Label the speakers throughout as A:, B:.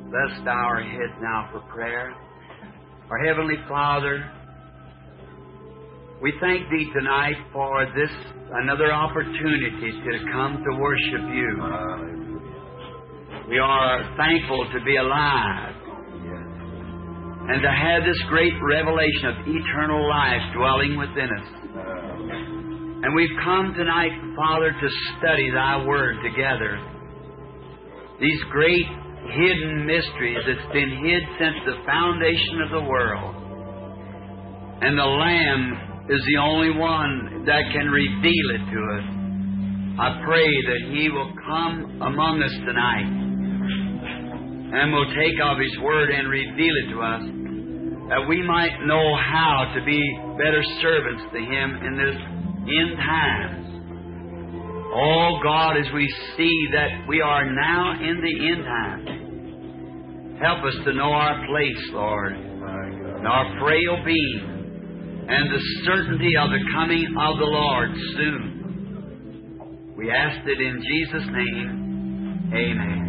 A: Let's bow our heads now for prayer. Our Heavenly Father, we thank Thee tonight for this another opportunity to come to worship You. We are thankful to be alive and to have this great revelation of eternal life dwelling within us. And we've come tonight, Father, to study Thy Word together. These great hidden mysteries that's been hid since the foundation of the world. And the Lamb is the only one that can reveal it to us. I pray that He will come among us tonight and will take of His Word and reveal it to us, that we might know how to be better servants to Him in this end times. Oh God, as we see that we are now in the end times, help us to know our place, Lord, and our frail being, and the certainty of the coming of the Lord soon. We ask it in Jesus' name. Amen.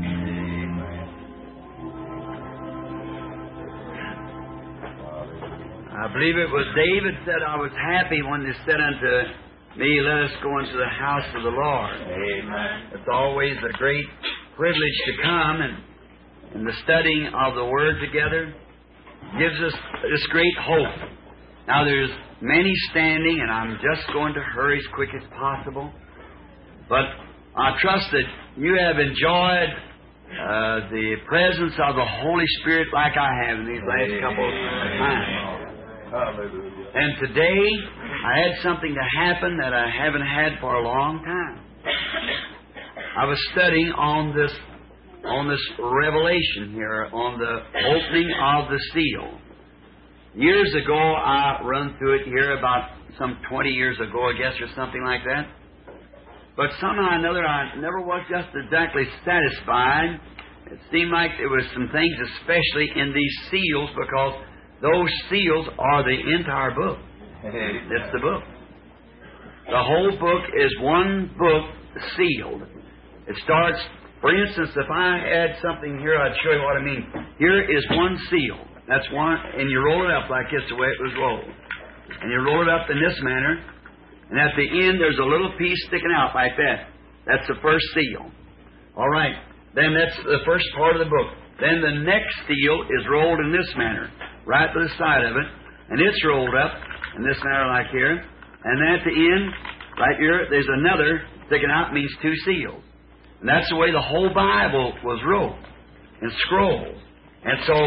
A: I believe it was David said, I was happy when they said unto me, let us go into the house of the Lord.
B: Amen.
A: It's always a great privilege to come, and the studying of the Word together gives us this great hope. Now there's many standing, and I'm just going to hurry as quick as possible. But I trust that you have enjoyed the presence of the Holy Spirit like I have in these last couple of times.
B: Hallelujah.
A: And today, I had something to happen that I haven't had for a long time. I was studying on this revelation here, on the opening of the seal. Years ago, I run through it here about some 20 years ago, I guess, or something like that. But somehow or another, I never was just exactly satisfied. It seemed like there was some things, especially in these seals, because those seals are the entire book. It's the book. The whole book is one book sealed. It starts, for instance, if I had something here, I'd show you what I mean. Here is one seal. That's one, and you roll it up like this, the way it was rolled. And you roll it up in this manner, and at the end there's a little piece sticking out like that. That's the first seal. All right. Then that's the first part of the book. Then the next seal is rolled in this manner, right to the side of it, and it's rolled up in this manner like here. And then at the end, right here, there's another sticking out, means two seals. And that's the way the whole Bible was wrote, in scrolls. And so,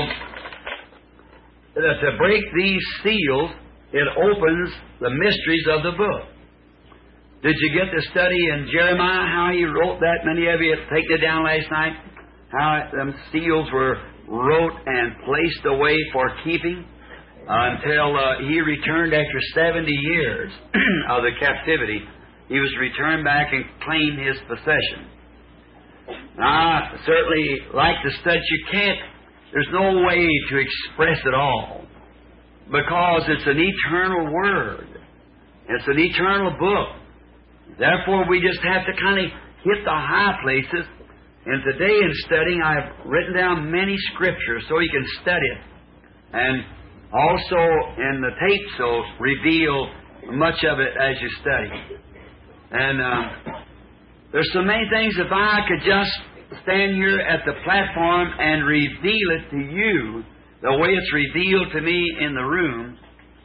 A: to break these seals, it opens the mysteries of the book. Did you get to study in Jeremiah how he wrote that? Many of you have taken it down last night. How them seals were wrote and placed away for keeping until he returned after 70 years of the captivity. He was returned back and claimed his possession. Now, I certainly like to study. There's no way to express it all, because it's an eternal Word. It's an eternal book. Therefore, we just have to kind of hit the high places. And today in studying, I've written down many scriptures so you can study it. And also in the tapes will reveal much of it as you study. And there's so many things, if I could just stand here at the platform and reveal it to you the way it's revealed to me in the room,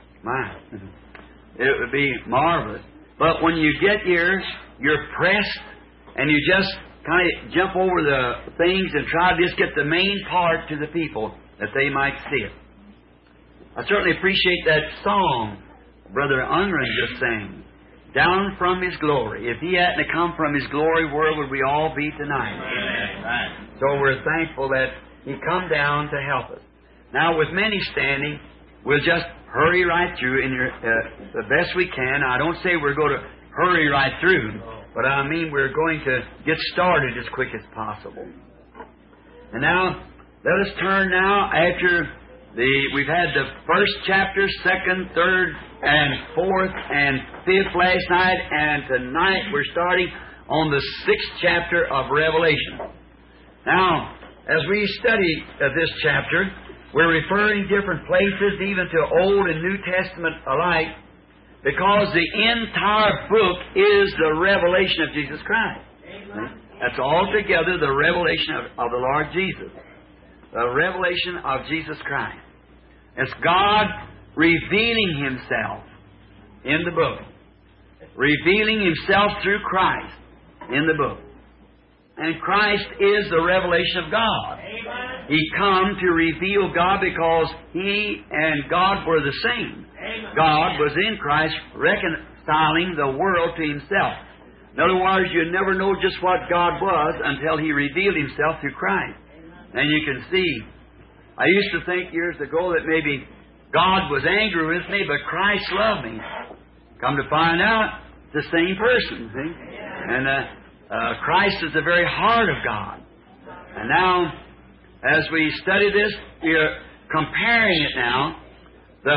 A: it would be marvelous. But when you get here, you're pressed and you just kind of jump over the things and try to just get the main part to the people that they might see it. I certainly appreciate that song Brother Unrun just sang, Down from His Glory. If He hadn't come from His glory, where would we all be tonight? Amen. So we're thankful that He come down to help us. Now, with many standing, we'll just hurry right through the best we can. I don't say we're going to hurry right through, but I mean we're going to get started as quick as possible. And now, let us turn now after we've had the first chapter, second, third, and fourth, and fifth last night, and tonight we're starting on the 6th chapter of Revelation. Now, as we study this chapter, we're referring different places, even to Old and New Testament alike, because the entire book is the revelation of Jesus Christ. That's altogether the revelation of the Lord Jesus. The revelation of Jesus Christ. It's God revealing Himself in the book. Revealing Himself through Christ in the book. And Christ is the revelation of God. Amen. He come to reveal God because He and God were the same. Amen. God was in Christ reconciling the world to Himself. In other words, you never know just what God was until He revealed Himself through Christ. And you can see. I used to think years ago that maybe God was angry with me, but Christ loved me. Come to find out, it's the same person, see? And Christ is the very heart of God. And now, as we study this, we are comparing it now. The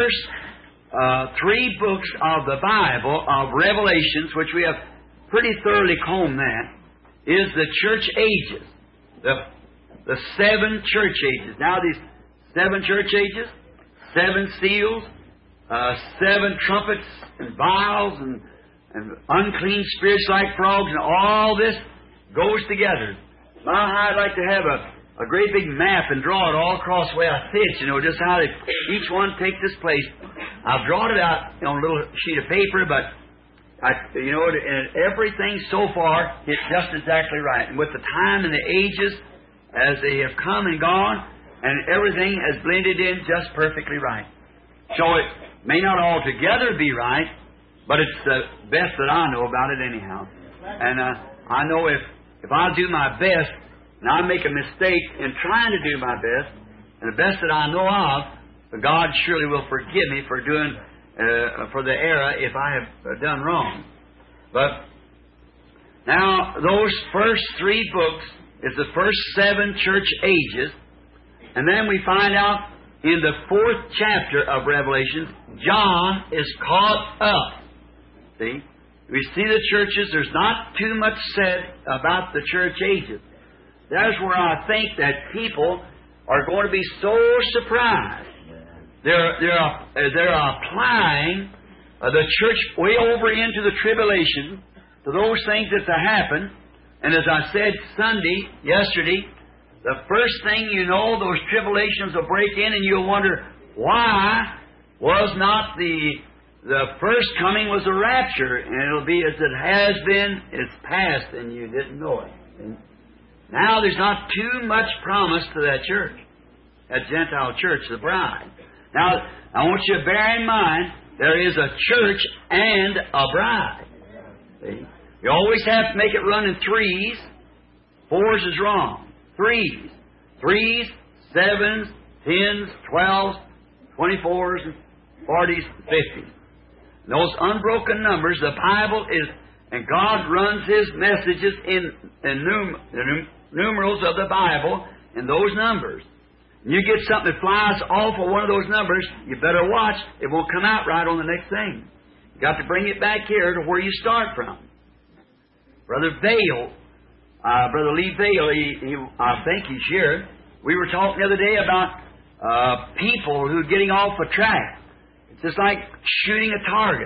A: first 3 books of the Bible, of Revelations, which we have pretty thoroughly combed that, is the church ages. The 7 church ages. Now these 7 church ages, 7 seals, 7 trumpets and vials and unclean spirits like frogs, and all this goes together. I'd like to have a great big map and draw it all across the way I see it, just how each one takes its place. I've drawn it out on a little sheet of paper, but and everything so far is just exactly right. And with the time and the ages as they have come and gone, and everything has blended in just perfectly right. So it may not altogether be right, but it's the best that I know about it anyhow. And I know if I do my best, and I make a mistake in trying to do my best, and the best that I know of, God surely will forgive me for doing for the error if I have done wrong. But now those first 3 books is the first 7 church ages, and then we find out in the 4th chapter of Revelation, John is caught up. See? We see the churches, there's not too much said about the church ages. That's where I think that people are going to be so surprised. They're applying the church way over into the tribulation to those things that happen. And as I said yesterday, the first thing you know, those tribulations will break in, and you'll wonder, why was not the first coming was a rapture? And it'll be as it has been, it's past, and you didn't know it. And now there's not too much promise to that church, that Gentile church, the bride. Now, I want you to bear in mind, there is a church and a bride. See? You always have to make it run in 3s. 4s is wrong. 3s. 3s, 7s, 10s, 12s, 24s, 40s, 50s. Those unbroken numbers, the Bible is, and God runs His messages in the numerals of the Bible in those numbers. And you get something that flies off of one of those numbers, you better watch. It won't come out right on the next thing. You've got to bring it back here to where you start from. Brother Vail, Brother Lee Vail, I think he's here. We were talking the other day about people who are getting off a track. It's just like shooting a target.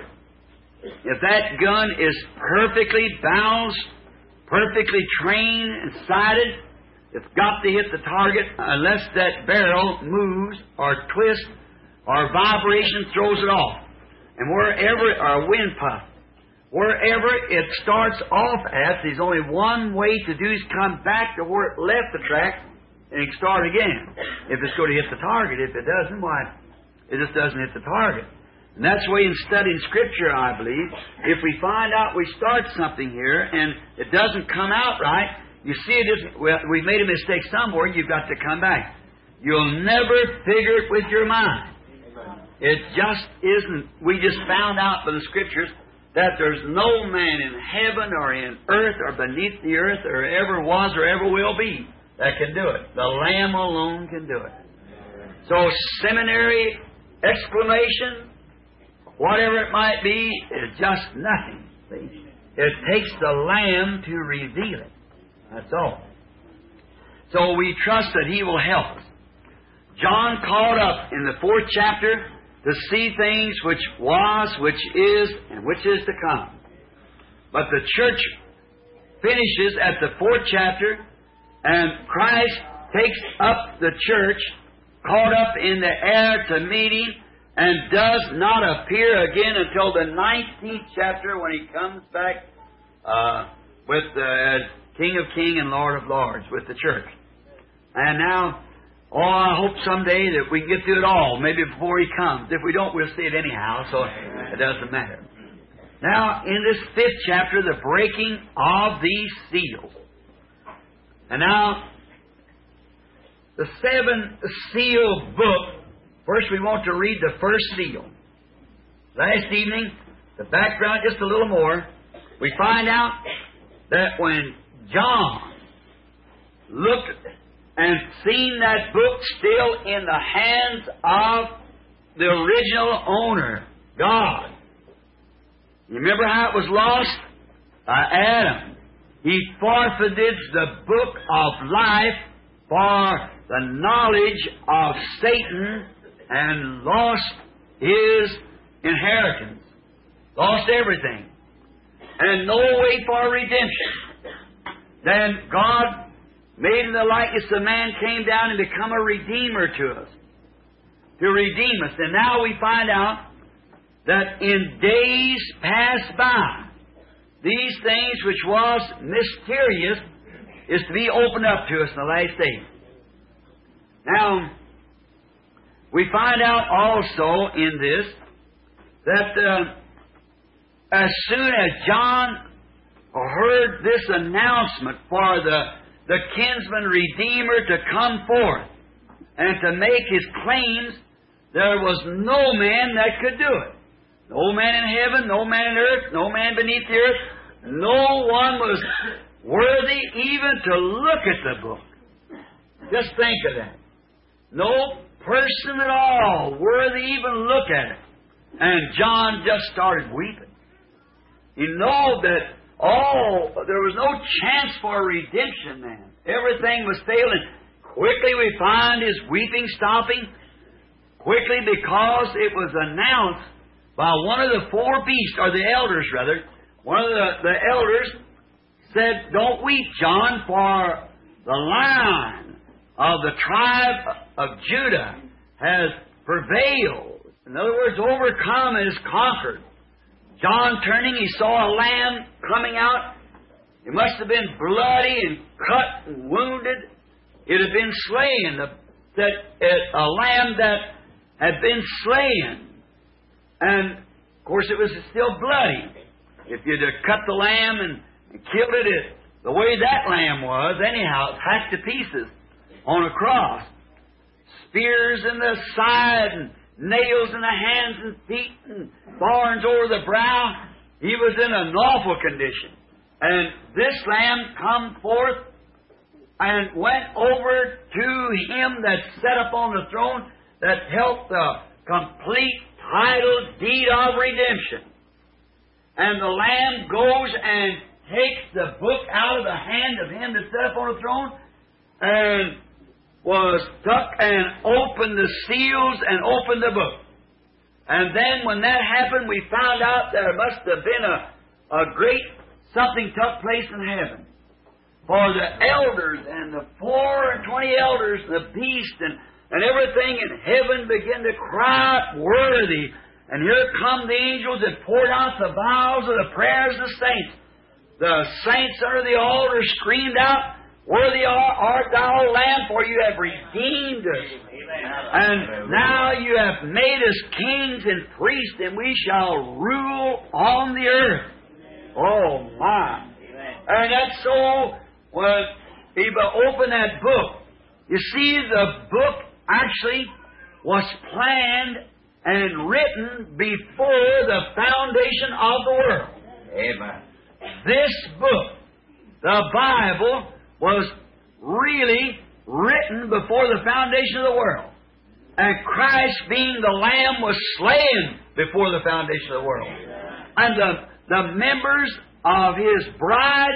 A: If that gun is perfectly balanced, perfectly trained and sighted, it's got to hit the target unless that barrel moves or twists or vibration throws it off. And wherever, or wind puff, wherever it starts off at, there's only one way to do is come back to where it left the track and it can start again. If it's going to hit the target. If it doesn't, why, it just doesn't hit the target. And that's the way in studying Scripture, I believe. If we find out we start something here and it doesn't come out right, you see it isn't, well, we've made a mistake somewhere, you've got to come back. You'll never figure it with your mind. It just isn't. We just found out by the Scriptures that there's no man in heaven or in earth or beneath the earth or ever was or ever will be that can do it. The Lamb alone can do it. So seminary, exclamation, whatever it might be, is just nothing. See? It takes the Lamb to reveal it. That's all. So we trust that He will help us. John called up in the 4th chapter to see things which was, which is, and which is to come. But the church finishes at the 4th chapter, and Christ takes up the church, caught up in the air to meet Him, and does not appear again until the 19th chapter when He comes back as King of Kings and Lord of Lords with the church. And now, I hope someday that we can get through it all, maybe before He comes. If we don't, we'll see it anyhow, so it doesn't matter. Now, in this 5th chapter, the breaking of these seals. And now, the 7-seal book, first we want to read the first seal. Last evening, the background just a little more, we find out that when John looked and seen that book still in the hands of the original owner, God. You remember how it was lost? By Adam. He forfeited the book of life for the knowledge of Satan and lost his inheritance. Lost everything. And no way for redemption. Then God, made in the likeness of man, came down and become a redeemer to us. To redeem us. And now we find out that in days past by, these things which was mysterious is to be opened up to us in the last days. Now, we find out also in this that as soon as John heard this announcement for the kinsman redeemer to come forth and to make his claims, there was no man that could do it. No man in heaven, no man in earth, no man beneath the earth. No one was worthy even to look at the book. Just think of that. No person at all worthy even look at it. And John just started weeping. You know that there was no chance for redemption then. Everything was failing. Quickly we find his weeping stopping. Quickly, because it was announced by one of the 4 beasts, or the elders rather. One of the elders said, "Don't weep, John, for the Lion of the tribe of Judah has prevailed." In other words, overcome and is conquered. John turning, he saw a lamb coming out. It must have been bloody and cut and wounded. It had been slain. A lamb that had been slain. And, of course, it was still bloody. If you'd have cut the lamb and killed it the way that lamb was, anyhow, hacked to pieces on a cross. Spears in the side and nails in the hands and feet and thorns over the brow. He was in an awful condition. And this lamb come forth and went over to Him that sat upon the throne that held the complete title deed of redemption. And the Lamb goes and takes the book out of the hand of Him that sat upon the throne and was stuck and opened the seals and opened the book. And then when that happened, we found out there must have been a great something took place in heaven. For the elders and the 24 elders, the beast and everything in heaven began to cry out, "Worthy." And here come the angels that poured out the vows of the prayers of the saints. The saints under the altar screamed out, "Worthy art thou, Lamb, for you have redeemed us. And now you have made us kings and priests, and we shall rule on the earth." Oh, my. And that's so, when people open that book, you see the book actually was planned and written before the foundation of the world.
B: Amen.
A: This book, the Bible, was really written before the foundation of the world. And Christ, being the Lamb, was slain before the foundation of the world. And the members of His bride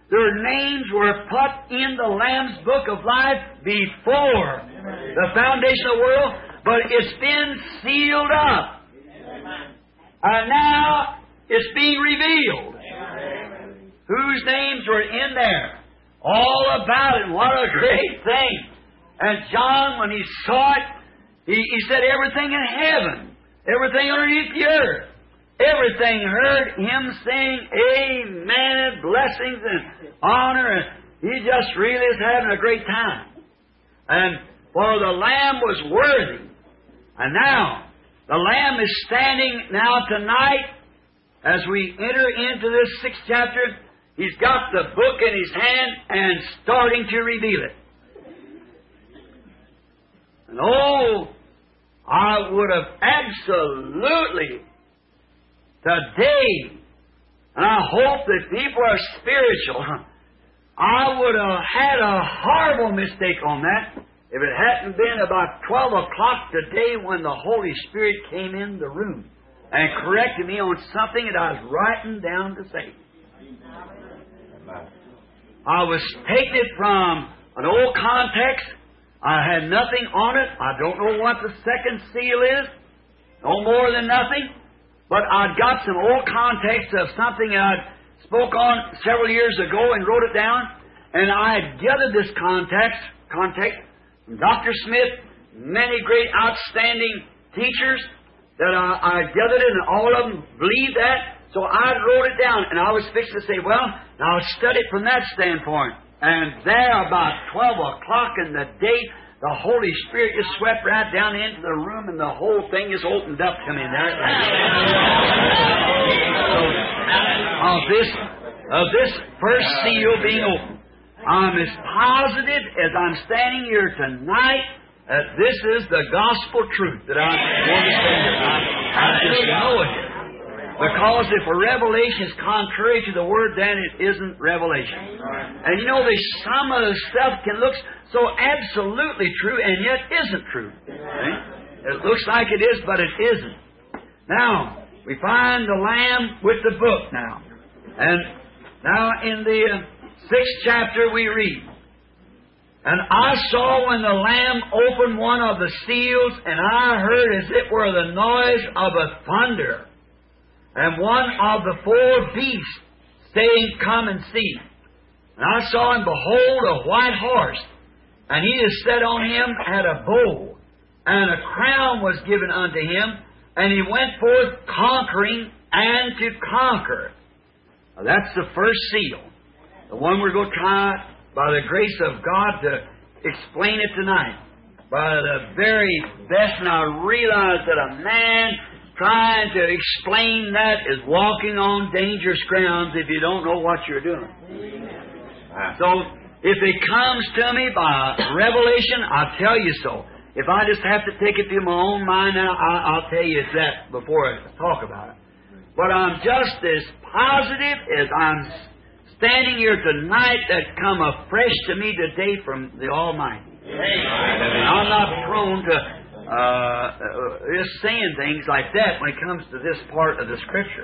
A: their names were put in the Lamb's Book of Life before the foundation of the world, but it's been sealed up. And now it's being revealed. Whose names were in there? All about it. What a great thing. And John, when he saw it, he said everything in heaven, everything underneath the earth, everything heard him sing amen, blessings and honor. And he just really is having a great time. And for the Lamb was worthy. And now, the Lamb is standing now tonight as we enter into this 6th chapter. He's got the book in his hand and starting to reveal it. And oh, I would have absolutely today, and I hope that people are spiritual, I would have had a horrible mistake on that if it hadn't been about 12 o'clock today when the Holy Spirit came in the room and corrected me on something that I was writing down to say. I was taking it from an old context. I had nothing on it. I don't know what the second seal is. No more than nothing. But I'd got some old context of something I'd spoke on several years ago and wrote it down. And I had gathered this context from Dr. Smith, many great outstanding teachers that I gathered it, and all of them believed that. So I wrote it down, and I was fixing to say, well, now I'll study it from that standpoint. And there, about 12 o'clock in the day, the Holy Spirit just swept right down into the room, and the whole thing just opened up to me there. So, of this first seal being opened, I'm as positive as I'm standing here tonight that this is the gospel truth that I'm going to say here. I just know it. Because if a revelation is contrary to the Word, then it isn't revelation. And you know, some of the stuff can look so absolutely true and yet isn't true. It looks like it is, but it isn't. Now, we find the Lamb with the book now. And now in the 6th chapter we read, and I saw when the Lamb opened one of the seals, and I heard as it were the noise of a thunder, and one of the 4 beasts saying, Come and see. And I saw, and behold, a white horse, and he that sat on him had a bow, and a crown was given unto him, and he went forth conquering and to conquer. Now, that's the first seal. The one we're going to try, by the grace of God, to explain it tonight. By the very best, and I realize that a man trying to explain that is walking on dangerous grounds if you don't know what you're doing. So, if it comes to me by revelation, I'll tell you so. If I just have to take it to my own mind now, I'll tell you that before I talk about it. But I'm just as positive as I'm standing here tonight that come afresh to me today from the Almighty. And I'm not prone to just saying things like that when it comes to this part of the Scripture.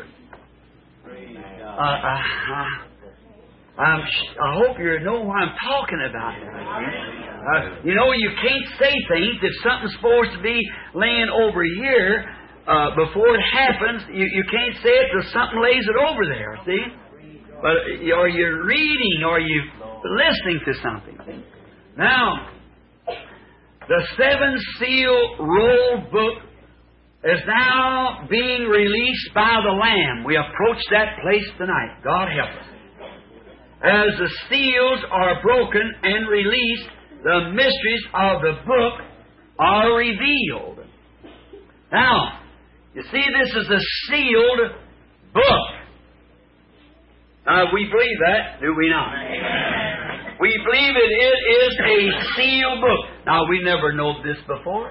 A: I hope you know what I'm talking about. You know, you can't say things if something's supposed to be laying over here before it happens. You can't say it till something lays it over there, see? But are you reading or are you listening to something? See? Now, the 7-seal roll book is now being released by the Lamb. We approach that place tonight. God help us. As the seals are broken and released, the mysteries of the book are revealed. Now, you see, this is a sealed book. We believe that, do we not? We believe it is a sealed book. Now, we never known this before.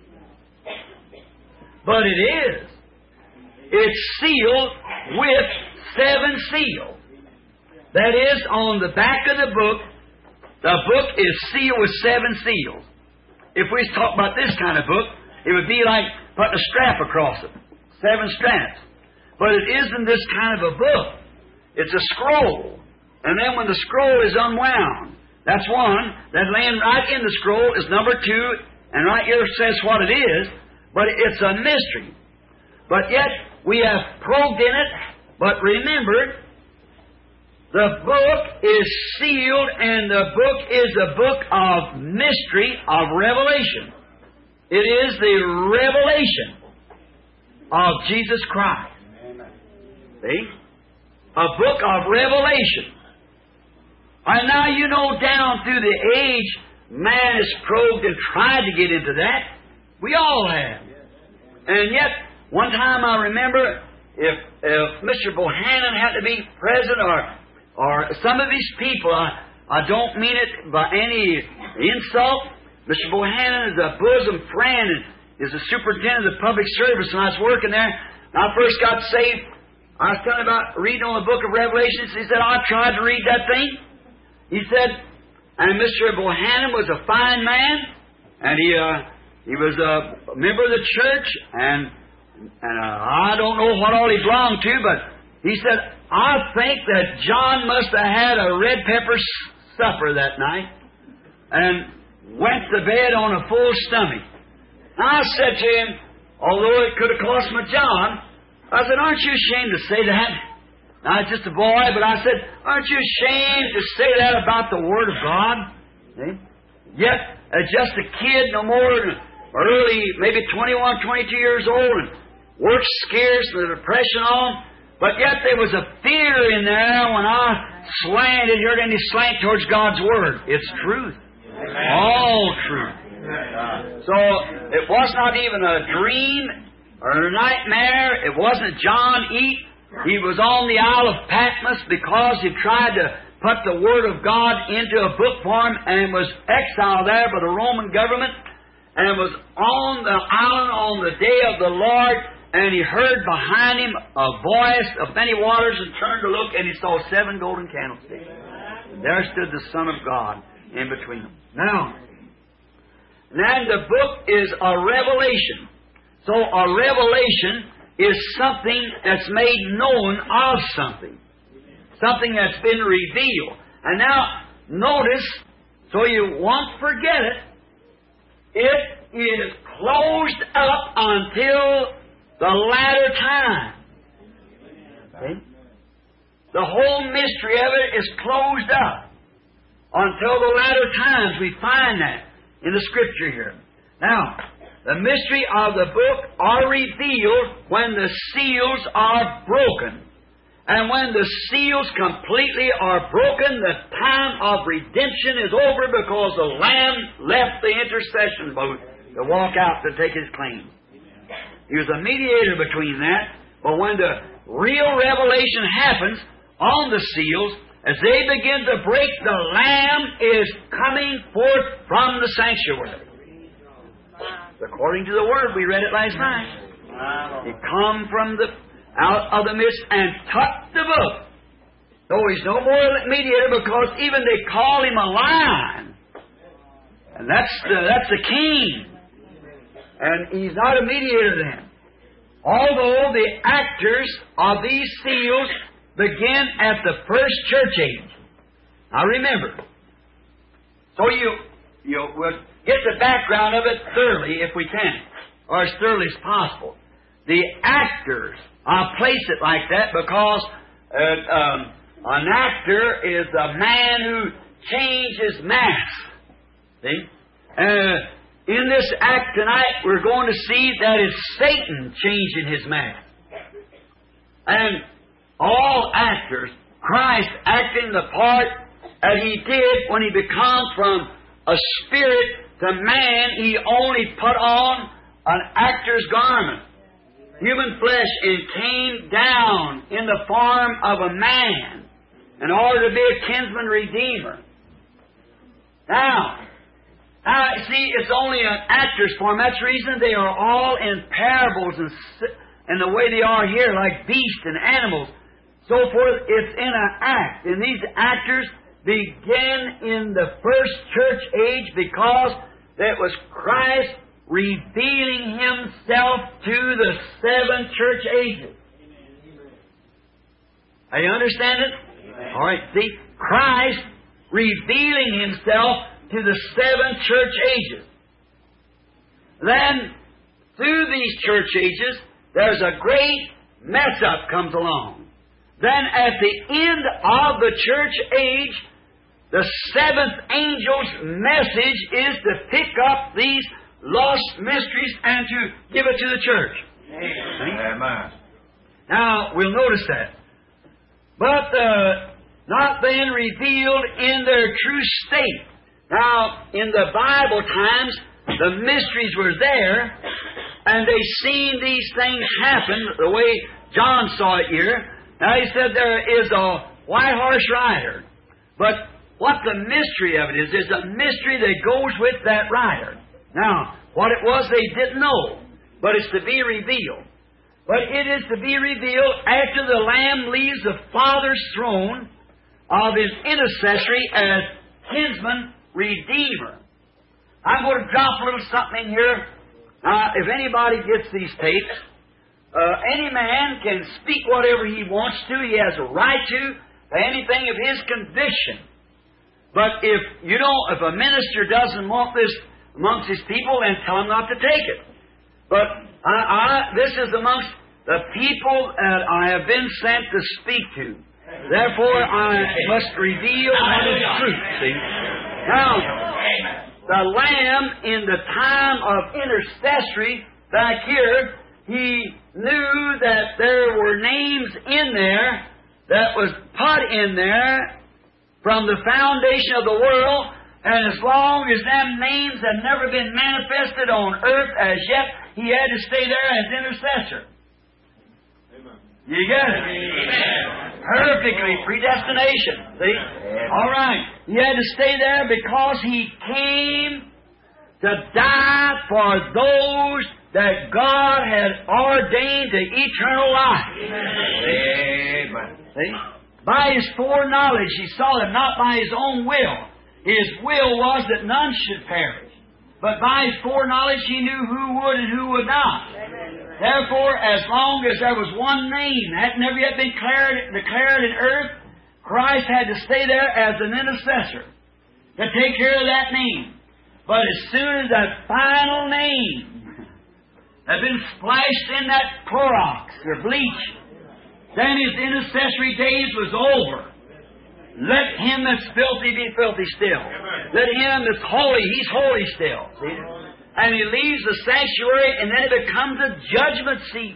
A: But it is. It's sealed with 7 seals. That is, on the back of the book is sealed with 7 seals. If we talk about this kind of book, it would be like putting a strap across it. 7 straps. But it isn't this kind of a book. It's a scroll. And then when the scroll is unwound, that's one. That laying right in the scroll is number 2, and right here says what it is, but it's a mystery. But yet, we have probed in it, but remember, the book is sealed, and the book is a book of mystery, of revelation. It is the revelation of Jesus Christ. See? A book of revelation. And now you know down through the age, man has probed and tried to get into that. We all have. And yet, one time I remember, if Mr. Bohannon had to be present, or some of these people, I don't mean it by any insult. Mr. Bohannon is a bosom friend and is the superintendent of the public service, and I was working there. When I first got saved, I was telling about reading on the book of Revelations. He said, I tried to read that thing. He said, and Mr. Bohannon was a fine man, and he was a member of the church, and I don't know what all he belonged to, but he said, I think that John must have had a red pepper supper that night and went to bed on a full stomach. And I said to him, although it could have cost me John, I said, aren't you ashamed to say that? I was just a boy, but I said, aren't you ashamed to say that about the Word of God? See? Yet, as just a kid, no more than early, maybe 21, 22 years old, and work scarce, the depression on, but yet there was a fear in there when I slanted, heard any slant towards God's Word. It's truth. Amen. All truth. So, it was not even a dream or a nightmare. It wasn't John Eat. He was on the Isle of Patmos because he tried to put the Word of God into a book form and was exiled there by the Roman government and was on the island on the day of the Lord, and he heard behind him a voice of many waters and turned to look, and he saw 7 golden candlesticks. And there stood the Son of God in between them. Now, then the book is a revelation. So a revelation is something that's made known of something. Something that's been revealed. And now, notice, so you won't forget it, it is closed up until the latter time. Okay? The whole mystery of it is closed up until the latter times. We find that in the Scripture here. Now, the mystery of the book are revealed when the seals are broken. And when the seals completely are broken, the time of redemption is over because the Lamb left the intercession boat to walk out to take His claim. He was a mediator between that, but when the real revelation happens on the seals, as they begin to break, the Lamb is coming forth from the sanctuary. According to the Word, we read it last night. He come from out of the midst and touched the book. So He's no more mediator because even they call Him a lion. And that's the king. And He's not a mediator then. Although the actors of these seals begin at the first church age. Now remember. So you would get the background of it thoroughly if we can, or as thoroughly as possible. The actors, I'll place it like that because an actor is a man who changes mask. See? In this act tonight, we're going to see that it's Satan changing his mask. And all actors, Christ acting the part that He did when He became from a spirit to man, He only put on an actor's garment, human flesh, and came down in the form of a man in order to be a kinsman redeemer. Now, see, it's only an actor's form. That's the reason they are all in parables and the way they are here, like beasts and animals, so forth. It's in an act. And these actors begin in the first church age because that was Christ revealing Himself to the 7 church ages. Are you understand it? All right. See, Christ revealing Himself to the 7 church ages. Then, through these church ages, there's a great mess-up comes along. Then, at the end of the church age, the 7th angel's message is to pick up these lost mysteries and to give it to the church.
B: Amen.
A: Now, we'll notice that. But not then revealed in their true state. Now, in the Bible times, the mysteries were there, and they seen these things happen the way John saw it here. Now, he said there is a white horse rider. But what the mystery of it is a mystery that goes with that rider. Now, what it was they didn't know, but it's to be revealed. But it is to be revealed after the Lamb leaves the Father's throne of His intercessory as kinsman redeemer. I'm going to drop a little something in here. Now, if anybody gets these tapes, any man can speak whatever he wants to. He has a right to anything of his conviction. But if a minister doesn't want this amongst his people, then tell him not to take it. But this is amongst the people that I have been sent to speak to. Therefore, I must reveal what is truth. See? Now, the Lamb in the time of intercessory back here, He knew that there were names in there that was put in there from the foundation of the world, and as long as them names had never been manifested on earth as yet, He had to stay there as intercessor. Amen. You get it? Amen. Perfectly predestination. See? All right. He had to stay there because He came to die for those that God had ordained to eternal life.
B: Amen.
A: See? By His foreknowledge, He saw them not by His own will. His will was that none should perish. But by His foreknowledge, He knew who would and who would not. Therefore, as long as there was one name that had never yet been declared in earth, Christ had to stay there as an intercessor to take care of that name. But as soon as that final name had been splashed in that Clorox or bleach, then His intercessory days was over. Let him that's filthy be filthy still. Let him that's holy, he's holy still. See? And he leaves the sanctuary, and then it becomes a judgment seat.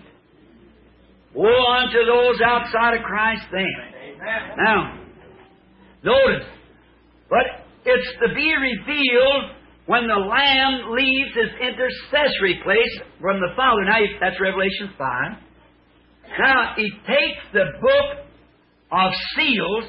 A: Woe unto those outside of Christ then. Now, notice, but it's to be revealed when the Lamb leaves His intercessory place from the Father. Now, that's Revelation 5. Now, He takes the book of seals,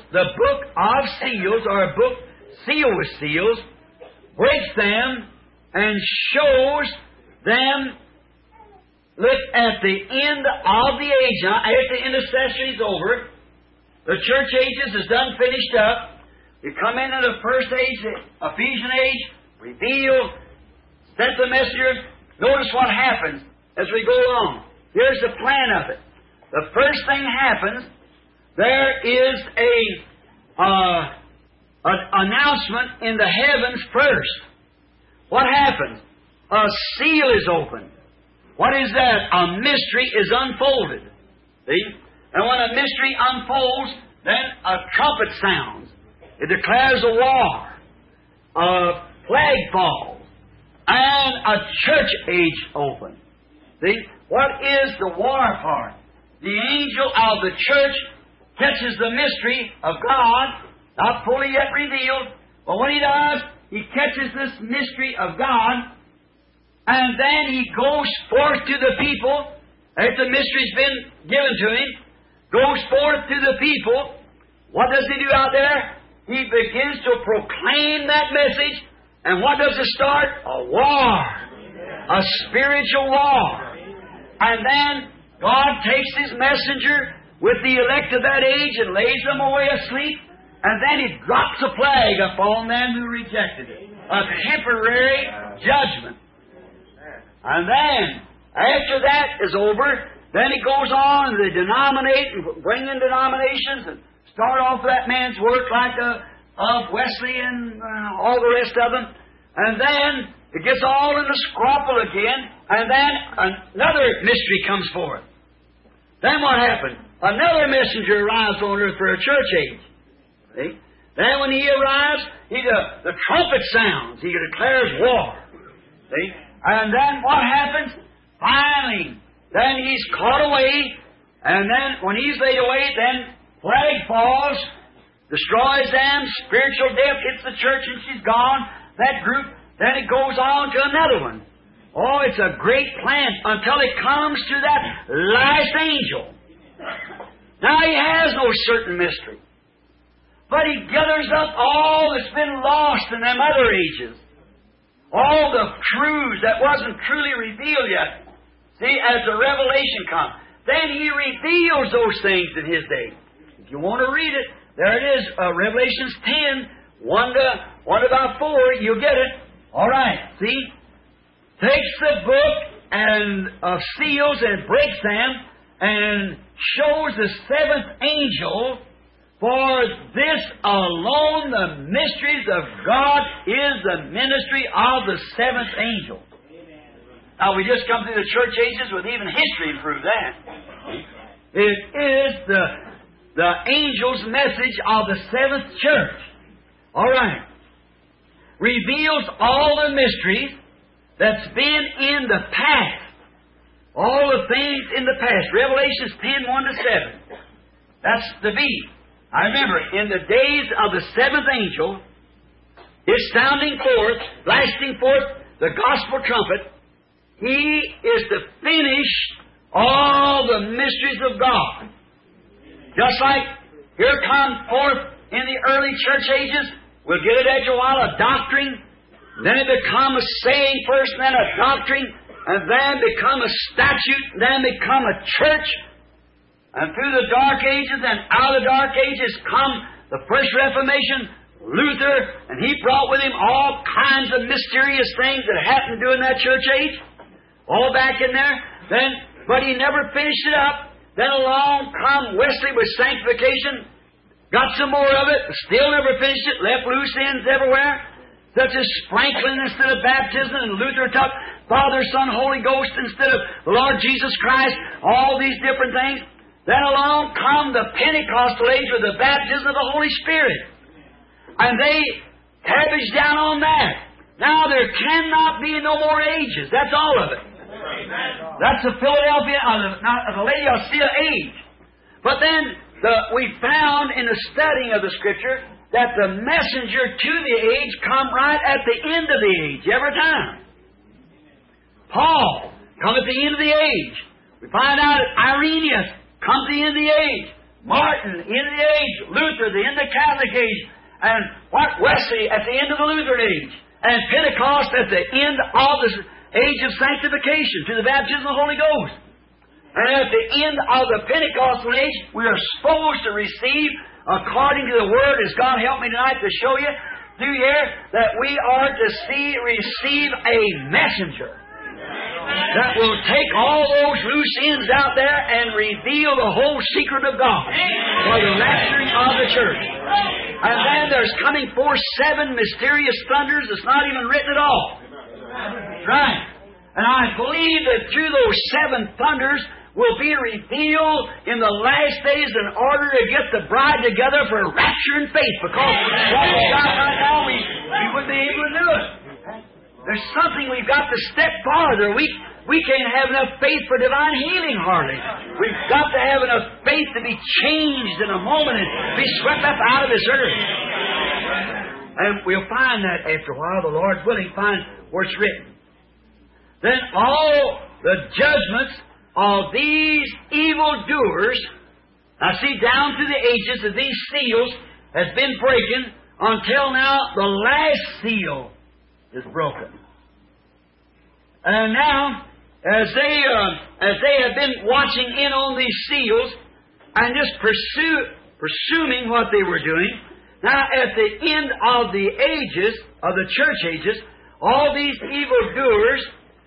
A: or a book sealed with seals, breaks them, and shows them, look, at the end of the age. Now, after the intercession is over, the church ages is done, finished up. You come into the first age, the Ephesian age, revealed, sent the messengers. Notice what happens as we go along. Here's the plan of it. The first thing happens, there is an announcement in the heavens first. What happens? A seal is opened. What is that? A mystery is unfolded. See? And when a mystery unfolds, then a trumpet sounds. It declares a war. A plague falls. And a church age opens. See? What is the war part? The angel of the church catches the mystery of God, not fully yet revealed, but when he does, he catches this mystery of God, and then he goes forth to the people, after the mystery's been given to him, goes forth to the people. What does he do out there? He begins to proclaim that message, and what does it start? A war. A spiritual war. And then God takes His messenger with the elect of that age and lays them away asleep, and then He drops a plague upon them who rejected it. A temporary judgment. And then, after that is over, then He goes on and they denominate and bring in denominations and start off that man's work like of Wesley and all the rest of them, and then it gets all in the scrapple again, and then another mystery comes forth. Then what happened? Another messenger arrives on earth for a church age. See? Then when he arrives, the trumpet sounds. He declares war. See? And then what happens? Finally, then he's caught away, and then when he's laid away, then plague falls, destroys them, spiritual death hits the church and she's gone, that group, then it goes on to another one. Oh, it's a great plan until it comes to that last angel. Now he has no certain mystery, but he gathers up all that's been lost in them other ages. All the truths that wasn't truly revealed yet. See, as the revelation comes, then he reveals those things in his day. If you want to read it, there it is, Revelations 10, 1 to about 4, you'll get it. All right, see? Takes the book and of seals and breaks them and shows the seventh angel. For this alone, the mysteries of God, is the ministry of the seventh angel. Now, we just come through the church ages with even history to prove that. It is the angel's message of the seventh church. All right. Reveals all the mysteries that's been in the past. All the things in the past. Revelations 10, 1 to 7. That's the beat. I remember, in the days of the seventh angel, his sounding forth, blasting forth the gospel trumpet, he is to finish all the mysteries of God. Just like here come forth in the early church ages, we'll get it after a while, a doctrine, then it become a saying first, then a doctrine, and then become a statute, then become a church. And through the Dark Ages and out of the Dark Ages come the First Reformation, Luther, and he brought with him all kinds of mysterious things that happened during that church age. All back in there. But he never finished it up. Then along come Wesley with sanctification. Got some more of it, still never finished it. Left loose ends everywhere. Such as sprinkling instead of baptism, and Luther taught Father, Son, Holy Ghost instead of the Lord Jesus Christ. All these different things. Then along come the Pentecostal age with the baptism of the Holy Spirit. And they cabbage down on that. Now there cannot be no more ages. That's all of it. That's the Philadelphia, the Laodicea age. But then we found in the studying of the Scripture that the messenger to the age come right at the end of the age, every time. Paul come at the end of the age. We find out that Irenaeus come to the end of the age. Martin, the end of the age. Luther, the end of the Catholic age. And Wesley at the end of the Lutheran age. And Pentecost at the end of the age of sanctification to the baptism of the Holy Ghost. And at the end of the Pentecostal age, we are supposed to receive, according to the Word, as God helped me tonight to show you through here, that we are to receive a messenger that will take all those loose ends out there and reveal the whole secret of God for the rapturing of the church. And then there's coming forth 7 mysterious thunders that's not even written at all. Right. And I believe that through those 7 thunders will be revealed in the last days in order to get the bride together for rapture and faith. Because what we got right now, we wouldn't be able to do it. There's something we've got to step farther. We can't have enough faith for divine healing, hardly. We've got to have enough faith to be changed in a moment and be swept up out of this earth. And we'll find that after a while, the Lord willing, find where it's written. Then all the judgments of these evildoers, now see, down through the ages of these seals has been breaking until now the last seal is broken. And now, as they have been watching in on these seals and just presuming what they were doing, now at the end of the ages, of the church ages, all these evildoers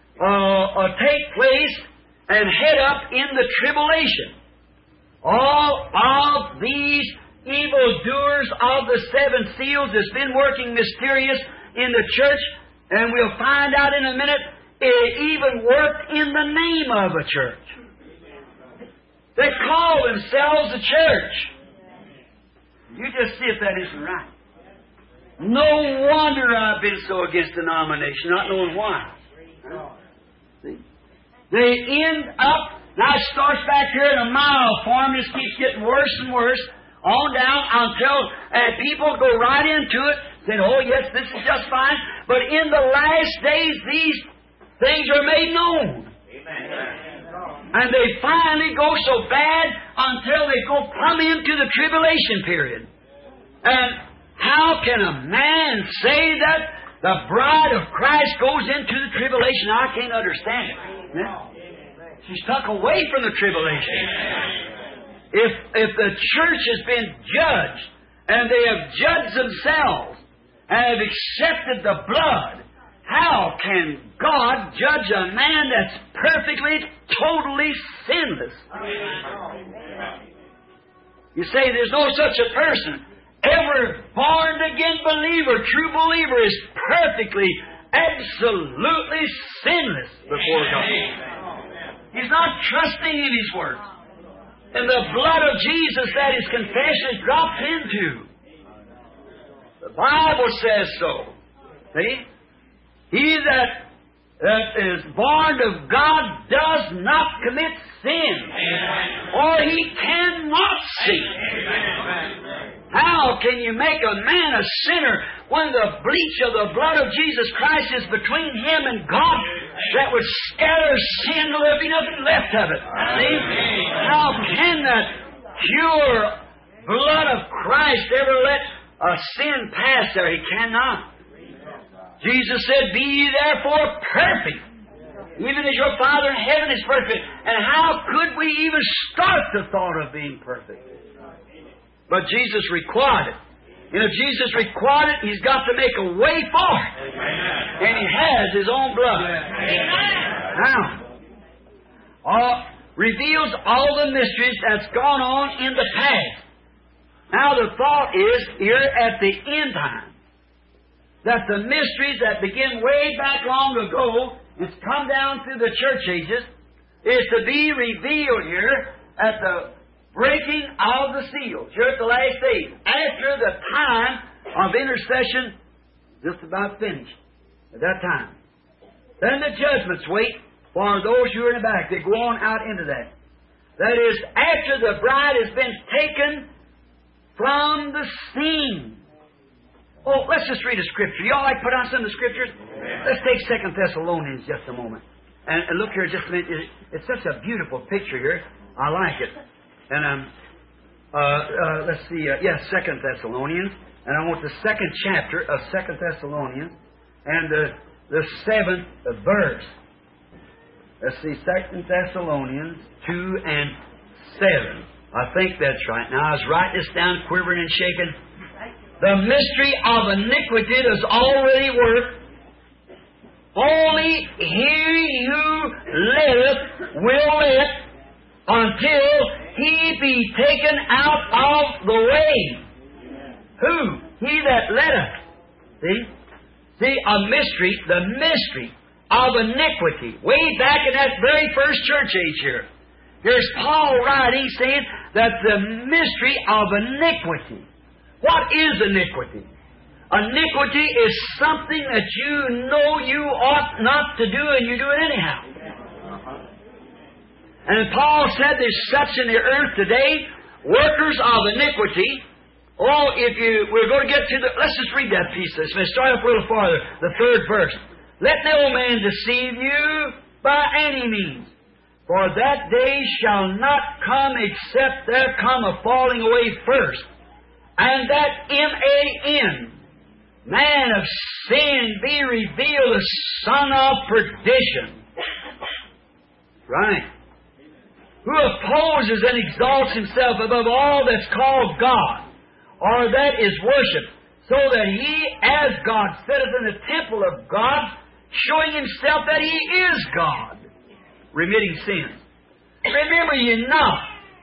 A: take place and head up in the tribulation. All of these evildoers of the seven seals that's been working mysterious in the church, and we'll find out in a minute, it even worked in the name of a church. They call themselves a church. You just see if that isn't right. No wonder I've been so against denomination, not knowing why. See? They end up, now it starts back here in a mile form, just keeps getting worse and worse, on down until people go right into it, saying, oh yes, this is just fine. But in the last days, these things are made known. And they finally go so bad until they go plumb into the tribulation period. And how can a man say that the bride of Christ goes into the tribulation? I can't understand it. She's stuck away from the tribulation. If the church has been judged, and they have judged themselves, and have accepted the blood, how can God judge a man that's perfectly, totally sinless? You say there's no such a person. Every born-again believer, true believer, is perfectly, absolutely sinless before God. He's not trusting in His Word. And the blood of Jesus that His confession is dropped into. The Bible says so. See? He that is born of God does not commit sin, or he cannot sin. How can you make a man a sinner when the bleach of the blood of Jesus Christ is between him and God that would scatter sin till there be nothing left of it? See? How can that pure blood of Christ ever let a sin pass there? He cannot. Jesus said, be ye therefore perfect, even as your Father in heaven is perfect. And how could we even start the thought of being perfect? But Jesus required it. And if Jesus required it, He's got to make a way for it. And He has His own blood. Now, reveals all the mysteries that's gone on in the past. Now the thought is, here at the end time, that the mysteries that begin way back long ago, it's come down through the church ages, is to be revealed here at the breaking of the seals, here at the last days, after the time of intercession just about finished, at that time. Then the judgments wait for those who are in the back. They go on out into that. That is, after the bride has been taken from the scene. Oh, let's just read a scripture. Y'all like to put on some of the scriptures? Let's take 2 Thessalonians just a moment. And look here just a minute. It's such a beautiful picture here. I like it. And let's see. 2 Thessalonians. And I want the 2nd chapter of 2 Thessalonians. And the 7th verse. Let's see. 2 Thessalonians 2 and 7. I think that's right. Now, I was writing this down, quivering and shaking. The mystery of iniquity is already worked. Only he who liveth will live until he be taken out of the way. Who? He that letteth. See, a mystery, the mystery of iniquity. Way back in that very first church age here. There's Paul writing saying that the mystery of iniquity. What is iniquity? Iniquity is something that you know you ought not to do, and you do it anyhow. And Paul said there's such in the earth today, workers of iniquity. Oh, we're going to get to let's just read that piece. Let's start up a little farther. The 3rd verse. Let no man deceive you by any means. For that day shall not come except there come a falling away first. And that M-A-N, man of sin, be revealed, the son of perdition. Right. Who opposes and exalts himself above all that's called God, or that is worshipped, so that he, as God, sitteth in the temple of God, showing himself that he is God, remitting sins. Remember ye not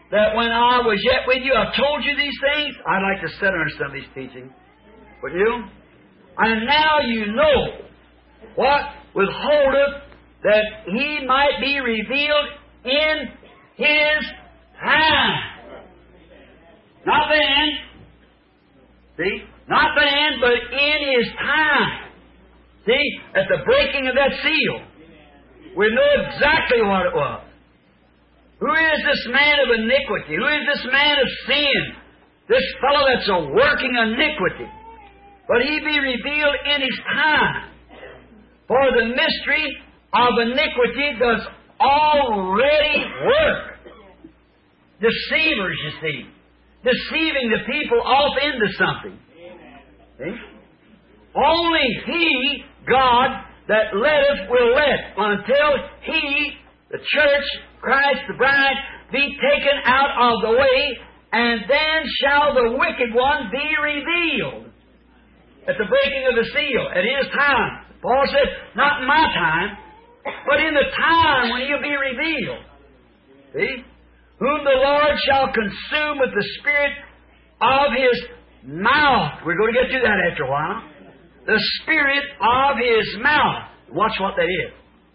A: that when I was yet with you, I told you these things? I'd like to sit under some of these teachings. Would you? And now you know what withholdeth that He might be revealed in His time. Not then. See? Not then, but in His time. See? At the breaking of that seal. We know exactly what it was. Who is this man of iniquity? Who is this man of sin? This fellow that's a working iniquity. But He be revealed in His time. For the mystery of iniquity does already work. Deceivers, you see. Deceiving the people off into something. See? Only He, God, that letteth will let until He, the church, Christ the bride, be taken out of the way, and then shall the wicked one be revealed. At the breaking of the seal, at His time. Paul said, not in my time, but in the time when He'll be revealed. See? Whom the Lord shall consume with the Spirit of His mouth. We're going to get to that after a while. The Spirit of His mouth. Watch what that is.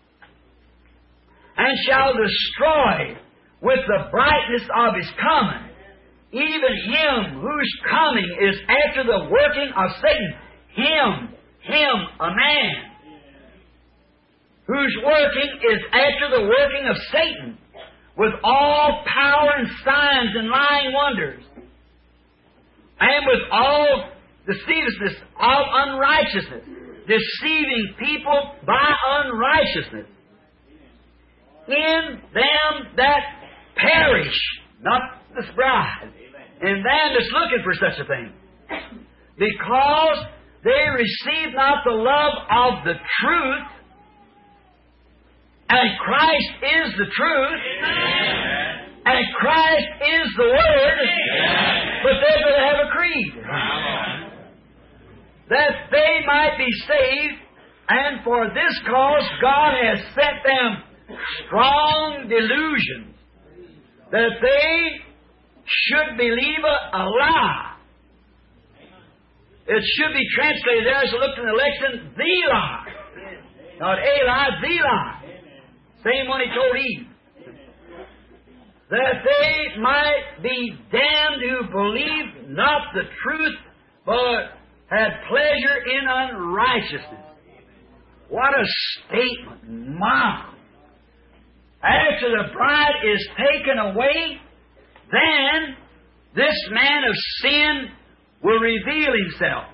A: And shall destroy with the brightness of His coming, even him whose coming is after the working of Satan. Him, a man, whose working is after the working of Satan, with all power and signs and lying wonders, and with all deceivedness of unrighteousness, deceiving people by unrighteousness, in them that perish, not this bride, in them that's looking for such a thing, because they receive not the love of the truth, and Christ is the truth, and Christ is the Word, but they're going to have a creed. That they might be saved, and for this cause God has set them strong delusions, that they should believe a lie. It should be translated there, as I looked in the lexicon, the lie. Not a lie, the lie. Same one He told Eve. That they might be damned who believe not the truth, but had pleasure in unrighteousness. What a statement. Mom. After the bride is taken away, then this man of sin will reveal himself.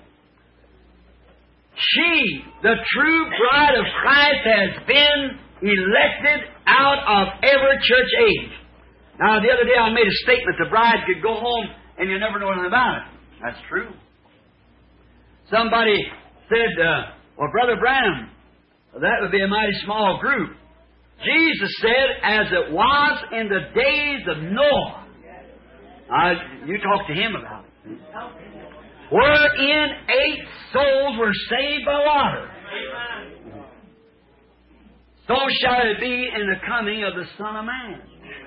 A: She, the true bride of Christ, has been elected out of every church age. Now, the other day I made a statement the bride could go home and you never know anything about it. That's true. Somebody said, well, Brother Branham, that would be a mighty small group. Jesus said, as it was in the days of Noah. You talk to him about it. Wherein 8 souls were saved by water. So shall it be in the coming of the Son of Man.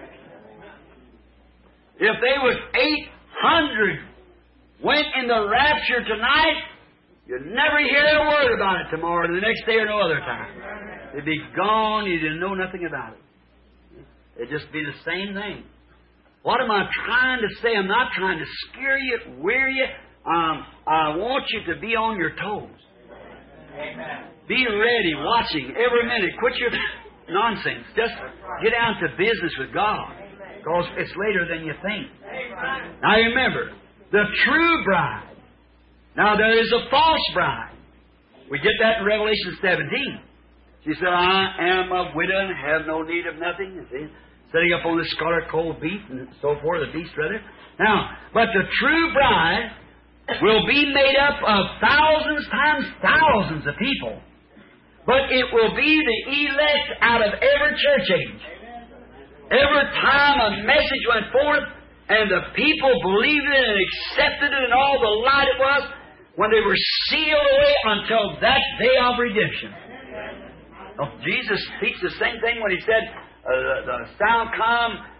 A: If they was 800 went in the rapture tonight, you'd never hear a word about it tomorrow, or the next day, or no other time. It'd be gone. You didn't know nothing about it. It'd just be the same thing. What am I trying to say? I'm not trying to scare you, wear you. I want you to be on your toes. Amen. Be ready, watching every minute. Quit your nonsense. Just get down to business with God, because it's later than you think. Amen. Now remember, the true bride. Now there is a false bride. We get that in Revelation 17. She said, I am a widow and have no need of nothing. You see? Sitting up on the scarlet cold beast and so forth, the beast rather. Now, but the true bride will be made up of thousands times thousands of people. But it will be the elect out of every church age. Every time a message went forth and the people believed it and accepted it and all the light it was, when they were sealed away until that day of redemption. Oh, Jesus speaks the same thing when He said, the sound come,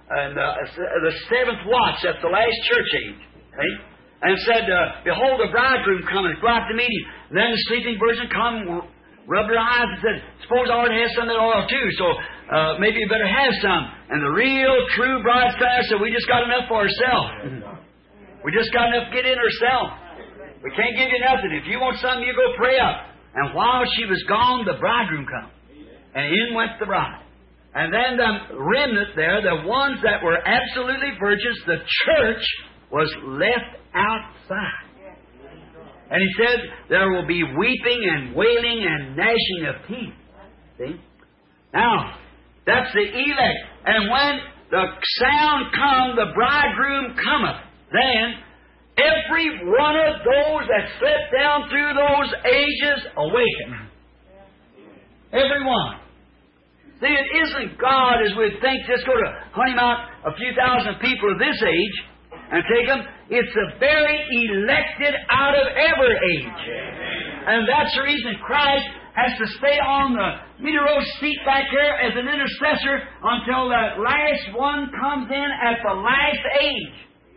A: the seventh watch, that's the last church age. See? And said, behold, the bridegroom cometh, go out to meet him. Then the sleeping virgin come, rubbed her eyes and said, suppose I ought to have some of that oil too, so maybe you better have some. And the real, true bride said, we just got enough for ourselves. We just got enough to get in ourselves. We can't give you nothing. If you want something, you go pray up. And while she was gone, the bridegroom come. And in went the bride. And then the remnant there, the ones that were absolutely virgins, the church was left outside. And he said, there will be weeping and wailing and gnashing of teeth. See? Now, that's the elect. And when the sound come, the bridegroom cometh. Then, every one of those that slept down through those ages awaken. Every one. See, it isn't God as we'd think, just go to hunt him out a few thousand people of this age and take them. It's the very elected out of every age. And that's the reason Christ has to stay on the meteor seat back here as an intercessor until that last one comes in at the last age.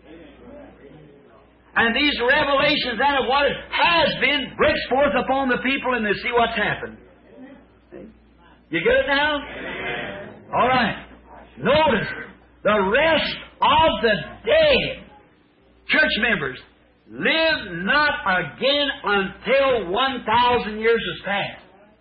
A: And these revelations then of what has been breaks forth upon the people and they see what's happened. You get it now? All right. Notice, the rest of the dead church members live not again until 1,000 years has passed.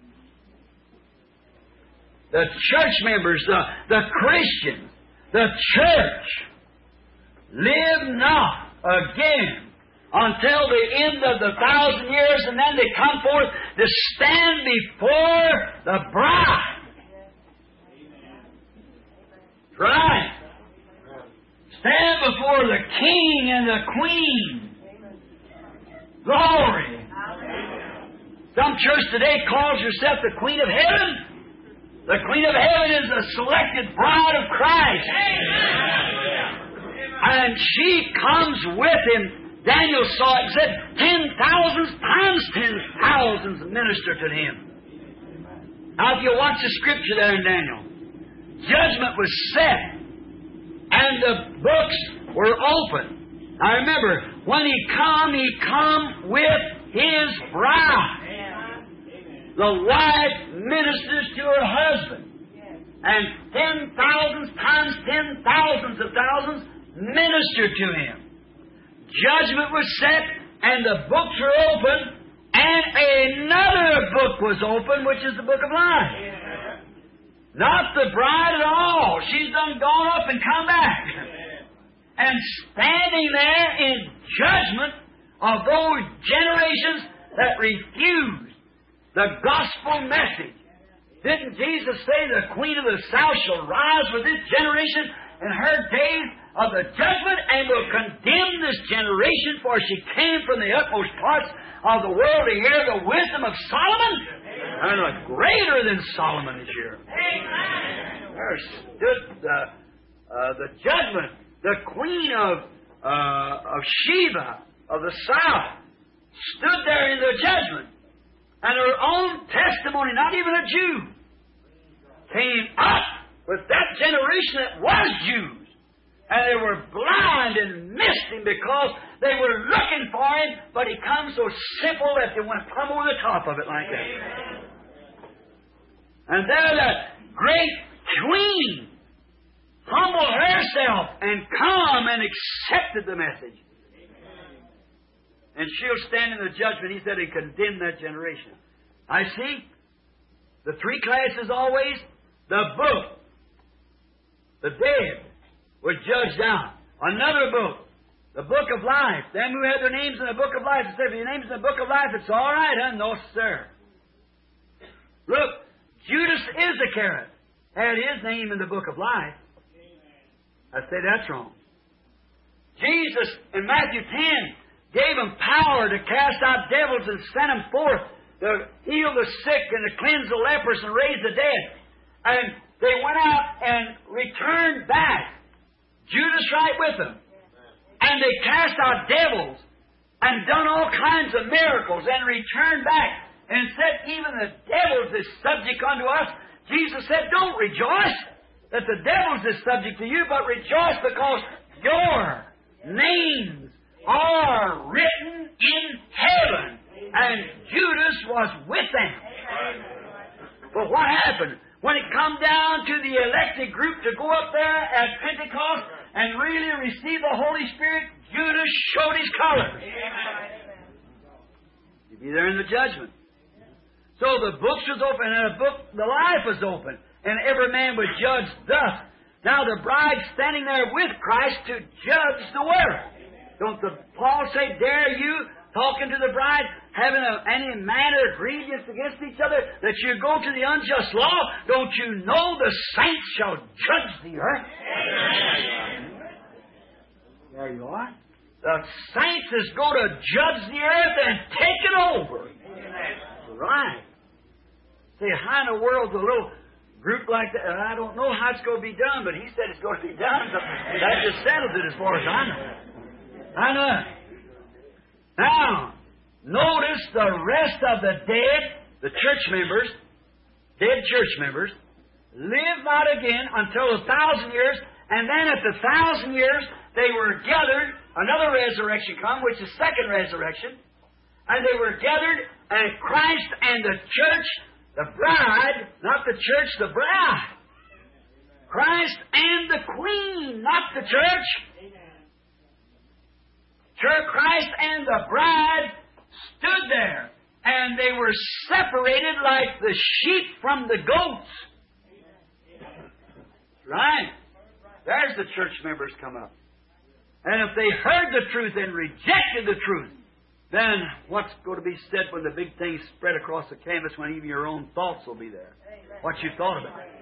A: The church members, the Christians, the church, live not again until the end of the 1,000 years, and then they come forth to stand before the bride. Right. Stand before the king and the queen. Glory. Some church today calls herself the Queen of Heaven. The Queen of Heaven is the selected bride of Christ. And she comes with him. Daniel saw it and said, 10,000 times 10,000 minister to him. Now, if you watch the scripture there in Daniel, judgment was set, and the books were open. Now, remember, when he come with his bride. The wife ministers to her husband, and 10,000 times 10,000s of thousands minister to him. Judgment was set, and the books were open, and another book was open, which is the book of life. Not the bride at all. She's done gone up and come back. And standing there in judgment of those generations that refused the gospel message. Didn't Jesus say the Queen of the South shall rise with this generation in her days of the judgment and will condemn this generation, for she came from the utmost parts of the world to hear the wisdom of Solomon? And a greater than Solomon is here. There stood the judgment, the Queen of Sheba of the South stood there in the judgment, and her own testimony, not even a Jew, came up with that generation that was Jews. And they were blind and missed him because they were looking for him, but he comes so simple that they went plumb over the top of it like that. And there that great queen humbled herself and come and accepted the message. And she'll stand in the judgment, he said, and condemn that generation. I see the three classes always. The book, the dead, was judged out. Another book, the book of life. Them who had their names in the book of life, it said, if your name's in the book of life, it's all right, huh? No, sir. Look, Judas Iscariot had his name in the book of life. I say that's wrong. Jesus, in Matthew 10, gave them power to cast out devils and send them forth to heal the sick and to cleanse the lepers and raise the dead. And they went out and returned back. Judas right with them. And they cast out devils and done all kinds of miracles and returned back and said, even the devils is subject unto us. Jesus said, don't rejoice. that the devils is subject to you, but rejoice because your names are written in heaven. And Judas was with them. But what happened? When it come down to the elected group to go up there at Pentecost and really receive the Holy Spirit, Judas showed his colors. You'd be there in the judgment. So the books was open, and the life was open, and every man was judged thus. Now the bride standing there with Christ to judge the world. Don't Paul say, dare you, talking to the bride, having any manner of grievance against each other, that you go to the unjust law? Don't you know the saints shall judge the earth? There you are. The saints is going to judge the earth and take it over. Right. See, how in the world's a little group like that? I don't know how it's going to be done, but he said it's going to be done. So that just settles it as far as I know. I know. Now, notice the rest of the dead, the church members, dead church members, live not again until 1,000 years, and then at the 1,000 years they were gathered. Another resurrection come, which is second resurrection, and they were gathered, and Christ and the church, the bride, not the church, the bride. Christ and the queen, not the church. Christ and the bride stood there, and they were separated like the sheep from the goats. Right. There's the church members come up. And if they heard the truth and rejected the truth, then what's going to be said when the big things spread across the canvas, when even your own thoughts will be there? What you thought about it.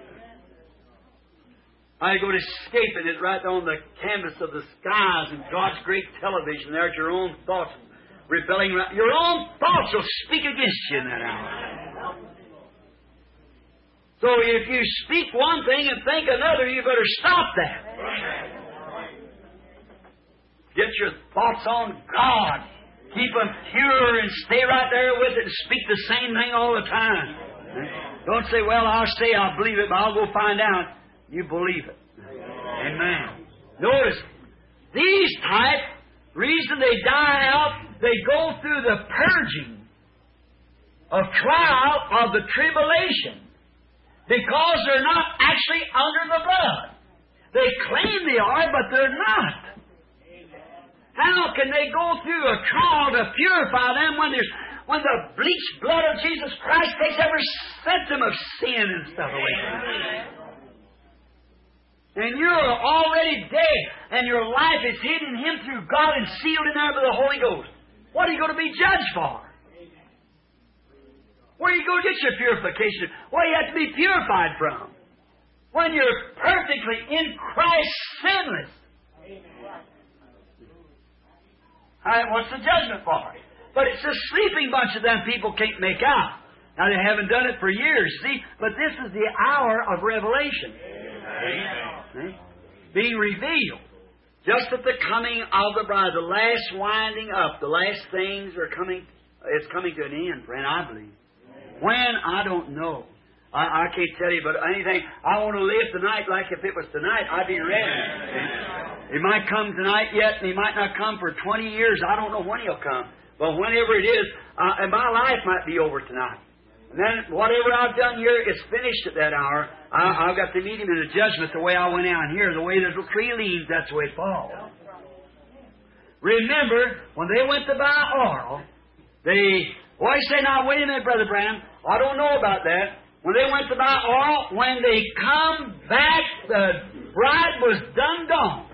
A: I go to escaping it right on the canvas of the skies and God's great television. There's your own thoughts rebelling. Your own thoughts will speak against you in that hour. So if you speak one thing and think another, you better stop that. Get your thoughts on God. Keep them pure and stay right there with it and speak the same thing all the time. Don't say, well, I'll say I'll believe it, but I'll go find out. You believe it. Amen. Notice, these type, reason they die out, they go through the purging of trial of the tribulation because they're not actually under the blood. They claim they are, but they're not. How can they go through a trial to purify them when the bleached blood of Jesus Christ takes every symptom of sin and stuff away from them? And you're already dead, and your life is hid in Him through God and sealed in there by the Holy Ghost. What are you going to be judged for? Where are you going to get your purification? What do you have to be purified from? When you're perfectly in Christ, sinless. All right, what's the judgment for? But it's a sleeping bunch of them people can't make out. Now, they haven't done it for years, see? But this is the hour of revelation. Amen. Being revealed. Just at the coming of the bride, the last winding up, the last things are coming. It's coming to an end, friend, I believe. When? I don't know. I can't tell you, but anything. I want to live tonight like if it was tonight, I'd be ready. He might come tonight yet, and he might not come for 20 years. I don't know when he'll come. But whenever it is, and my life might be over tonight. And then whatever I've done here is finished at that hour. I've got to meet Him in the judgment the way I went out here. The way the tree leaves, that's the way it falls. Remember, when they went to buy oil, why you say, now, wait a minute, Brother Branham. I don't know about that. When they went to buy oil, when they come back, the bride was done gone.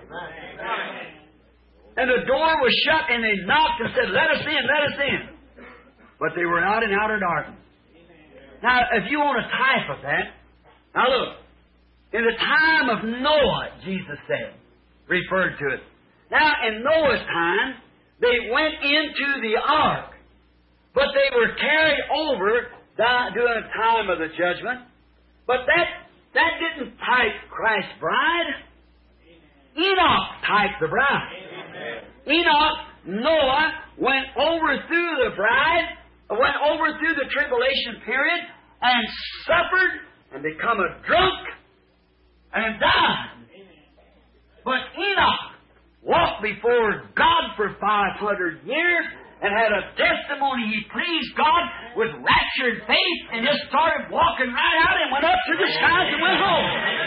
A: And the door was shut, and they knocked and said, let us in, let us in. But they were out in outer darkness. Now, if you want a type of that, now look, in the time of Noah, Jesus said, referred to it. Now, in Noah's time, they went into the ark, but they were carried over during the time of the judgment. But that didn't type Christ's bride. Enoch typed the bride. Enoch, Noah, went over through the bride, went over through the tribulation period, and suffered and become a drunk and died. But Enoch walked before God for 500 years and had a testimony. He pleased God with raptured faith and just started walking right out and went up to the skies and went home.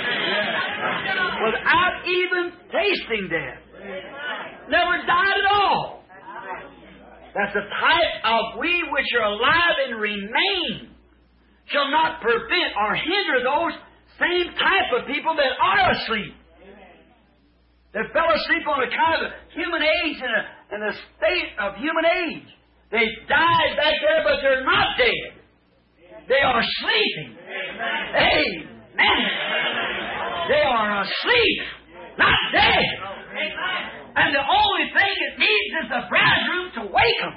A: Without even tasting death. Never died at all. That's a type of we which are alive and remain shall not prevent or hinder those same type of people that are asleep. They fell asleep on account of human age and the state of human age. They died back there, but they're not dead. They are sleeping. Amen. They are asleep, not dead. And the only thing it needs is the bridegroom to wake them.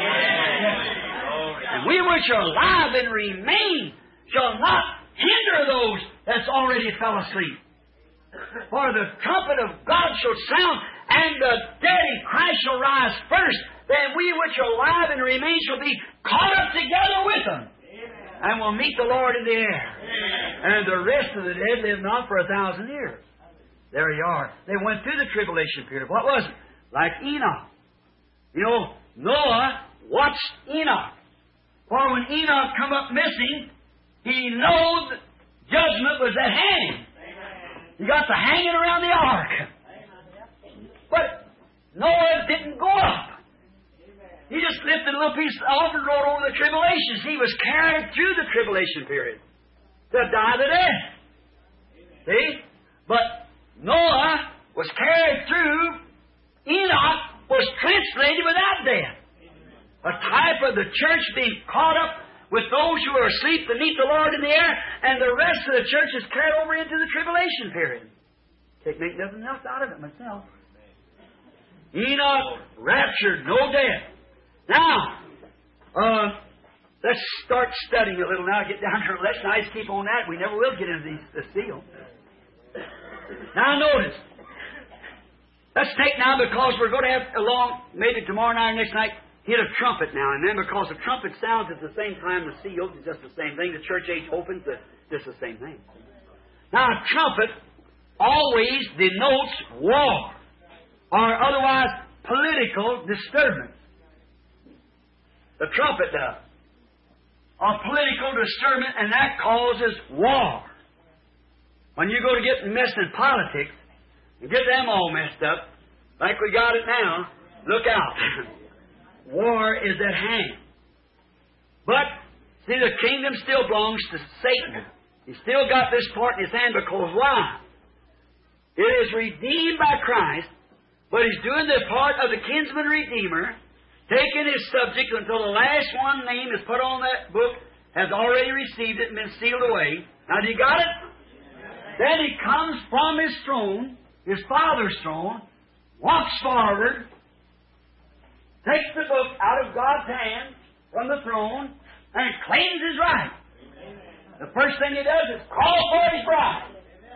A: And we which are alive and remain shall not hinder those that's already fell asleep. For the trumpet of God shall sound, and the dead in Christ shall rise first. Then we which are alive and remain shall be caught up together with them. And will meet the Lord in the air. And the rest of the dead live not for 1,000 years. There you are. They went through the tribulation period. What was it? Like Enoch. You know, Noah watched Enoch. For when Enoch come up missing, he knew judgment was at hand. He got to hanging around the ark. But Noah didn't go up. He just lifted a little piece off and rode over the tribulations. He was carried through the tribulation period to die the death. See? But Noah was carried through. Enoch was translated without death. A type of the church being caught up with those who are asleep to meet the Lord in the air, and the rest of the church is carried over into the tribulation period. Can't make nothing else out of it myself. Enoch raptured, no death. Now, let's start studying a little now. Get down to let's nice keep on that. We never will get into this deal. Now notice. Let's take now, because we're going to have along maybe tomorrow night or next night, hit a trumpet now and then, because the trumpet sounds at the same time the seals is just the same thing. The church age opens, just the same thing. Now, a trumpet always denotes war or otherwise political disturbance. The trumpet does. A political disturbance, and that causes war. When you go to get messed in politics and get them all messed up, like we got it now, look out. War is at hand. But, see, the kingdom still belongs to Satan. He's still got this part in his hand, because why? It is redeemed by Christ, but he's doing the part of the kinsman redeemer, taking his subject until the last one name is put on that book, has already received it and been sealed away. Now, do you got it? Then he comes from his throne, his Father's throne, walks forward, takes the book out of God's hand from the throne, and claims his right. The first thing he does is call for his bride.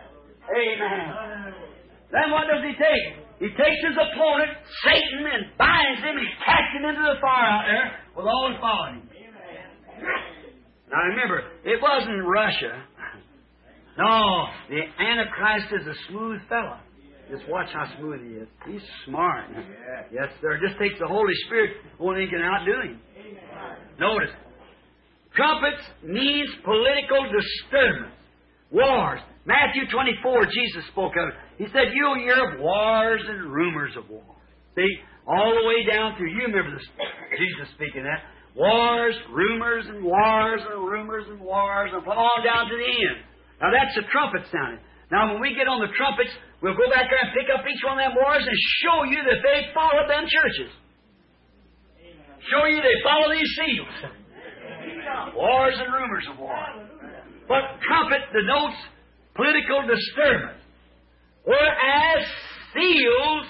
A: Amen. Then what does he take? He takes his opponent, Satan, and binds him and casts him into the fire out there with all his following him. Now remember, it wasn't Russia. No, the Antichrist is a smooth fellow. Just watch how smooth he is. He's smart. Yes, sir. Just takes the Holy Spirit. Only he can outdo him. Notice. Trumpets means political disturbance. Wars. Matthew 24, Jesus spoke of it. He said, you'll hear of wars and rumors of war. See? All the way down through. You remember this, Jesus speaking that. Wars, rumors, and wars, and rumors, and wars, and on down to the end. Now that's the trumpet sounding. Now, when we get on the trumpets, we'll go back there and pick up each one of them wars and show you that they follow them churches. Show you they follow these seals. Wars and rumors of war. But trumpet denotes political disturbance. Whereas seals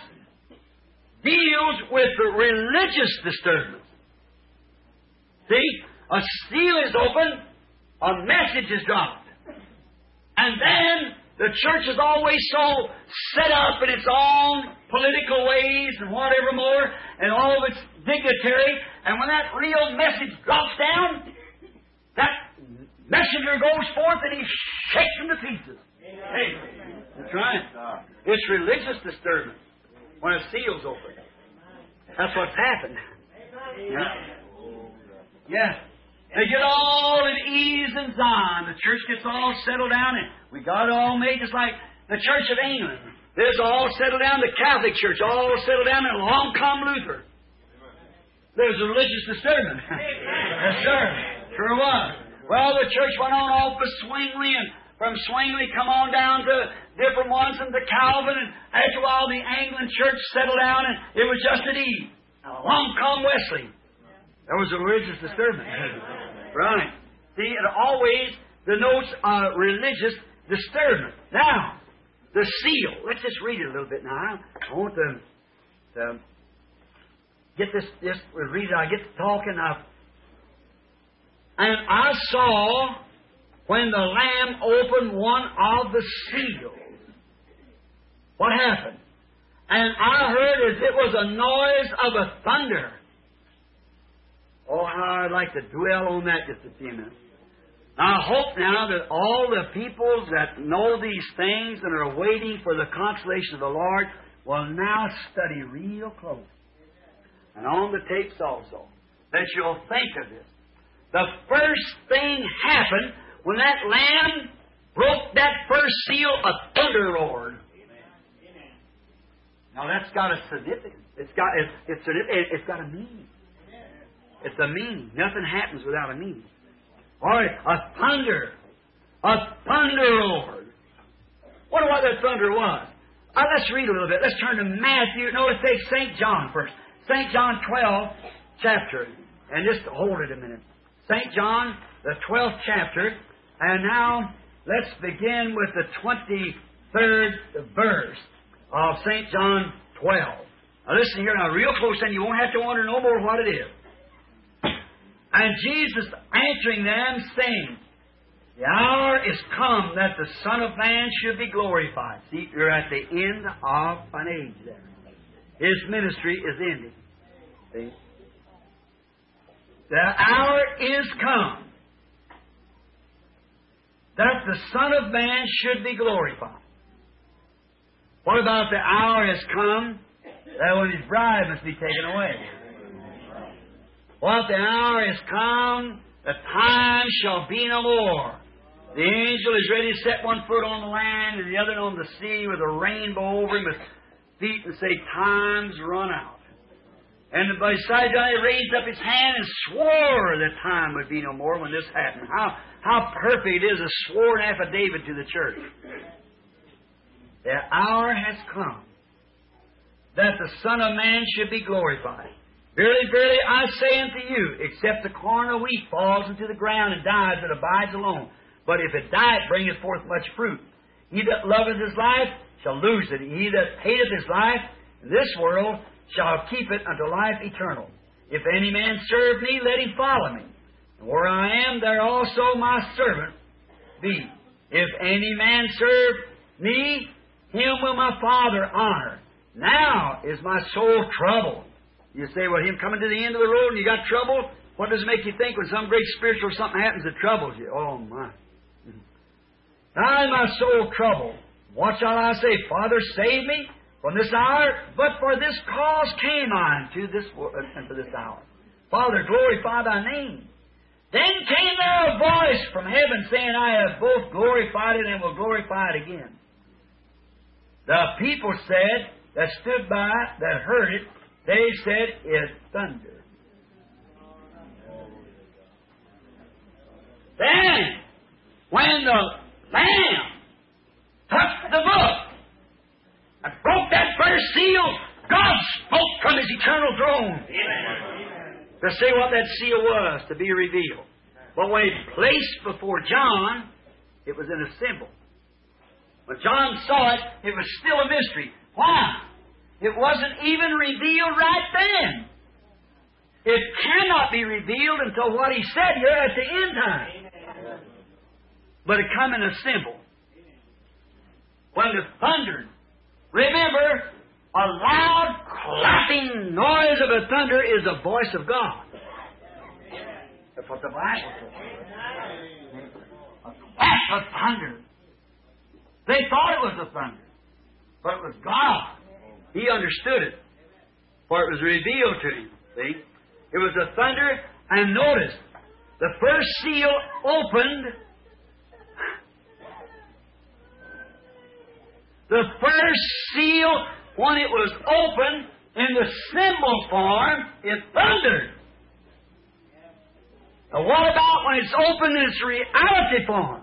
A: deals with the religious disturbance. See? A seal is open, a message is dropped. And then the church is always so set up in its own political ways and whatever more, and all of its dignitary. And when that real message drops down, that messenger goes forth and he shakes them to pieces. Hey, That's right. It's religious disturbance when a seal's open. That's what's happened. Yeah. Yeah. They get all at ease in Zion. The church gets all settled down, and we got it all made just like the Church of England. There's all settled down. The Catholic Church all settled down, and along come Luther. There's a religious disturbance. Yes, sir. Sure was. Well, the church went on off to Zwingli, and from Zwingli come on down to different ones, and to Calvin, and after a while the Anglican Church settled down, and it was just at ease. Along come Wesley. There was a religious disturbance. Right. See, it always denotes a religious disturbance. Now, the seal. Let's just read it a little bit now. I want to get this, just read it. I get to talking. And I saw when the Lamb opened one of the seals. What happened? And I heard as it was a noise of a thunder. Oh, how I'd like to dwell on that just a few minutes. I hope now that all the people that know these things and are waiting for the consolation of the Lord will now study real close. And on the tapes also, that you'll think of this. The first thing happened when that Lamb broke that first seal, a thunder roared. Now that's got a significance. It's got a meaning. It's a meaning. Nothing happens without a meaning. All right, a thunder roared. Wonder what that thunder was. Let's read a little bit. Let's turn to Matthew. No, let's take St. John first. St. John 12 chapter. And just hold it a minute. St. John, the 12th chapter. And now let's begin with the 23rd verse of St. John 12. Now listen here now real close, and you won't have to wonder no more what it is. And Jesus answering them, saying, the hour is come that the Son of Man should be glorified. See, you're at the end of an age there. His ministry is ending. See? The hour is come that the Son of Man should be glorified. What about the hour has come that when His bride must be taken away? What the hour is come, the time shall be no more. The angel is ready to set one foot on the land and the other on the sea with a rainbow over him with feet and say, time's run out. And beside that, he raised up his hand and swore that time would be no more when this happened. How perfect it is, a sworn affidavit to the church. The hour has come that the Son of Man should be glorified. Verily, verily, I say unto you, except the corn of wheat falls into the ground and dies, it abides alone. But if it die, it bringeth forth much fruit. He that loveth his life shall lose it. He that hateth his life in this world shall keep it unto life eternal. If any man serve me, let him follow me. And where I am, there also my servant be. If any man serve me, him will my Father honor. Now is my soul troubled. You say, well, him coming to the end of the road and you got trouble? What does it make you think when some great spiritual something happens that troubles you? Oh, my. Now is my soul troubled. What shall I say? Father, save me from this hour? But for this cause came I into this hour. Father, glorify thy name. Then came there a voice from heaven saying, I have both glorified it and will glorify it again. The people said, that stood by, that heard it, they said, it's thunder. Then, when the Lamb took the book and broke that first seal, God spoke from His eternal throne. Amen. To say what that seal was, to be revealed. But when it placed before John, it was in a symbol. When John saw it, it was still a mystery. Why? It wasn't even revealed right then. It cannot be revealed until what He said here at the end time. But it come in a symbol. When it thundered, remember, a loud clapping noise of a thunder is the voice of God. That's what the Bible says. A clap of thunder. They thought it was a thunder, but it was God. He understood it, for it was revealed to him. See? It was a thunder, and notice, the first seal opened. The first seal, when it was opened in the symbol form, it thundered. Now, what about when it's opened in its reality form?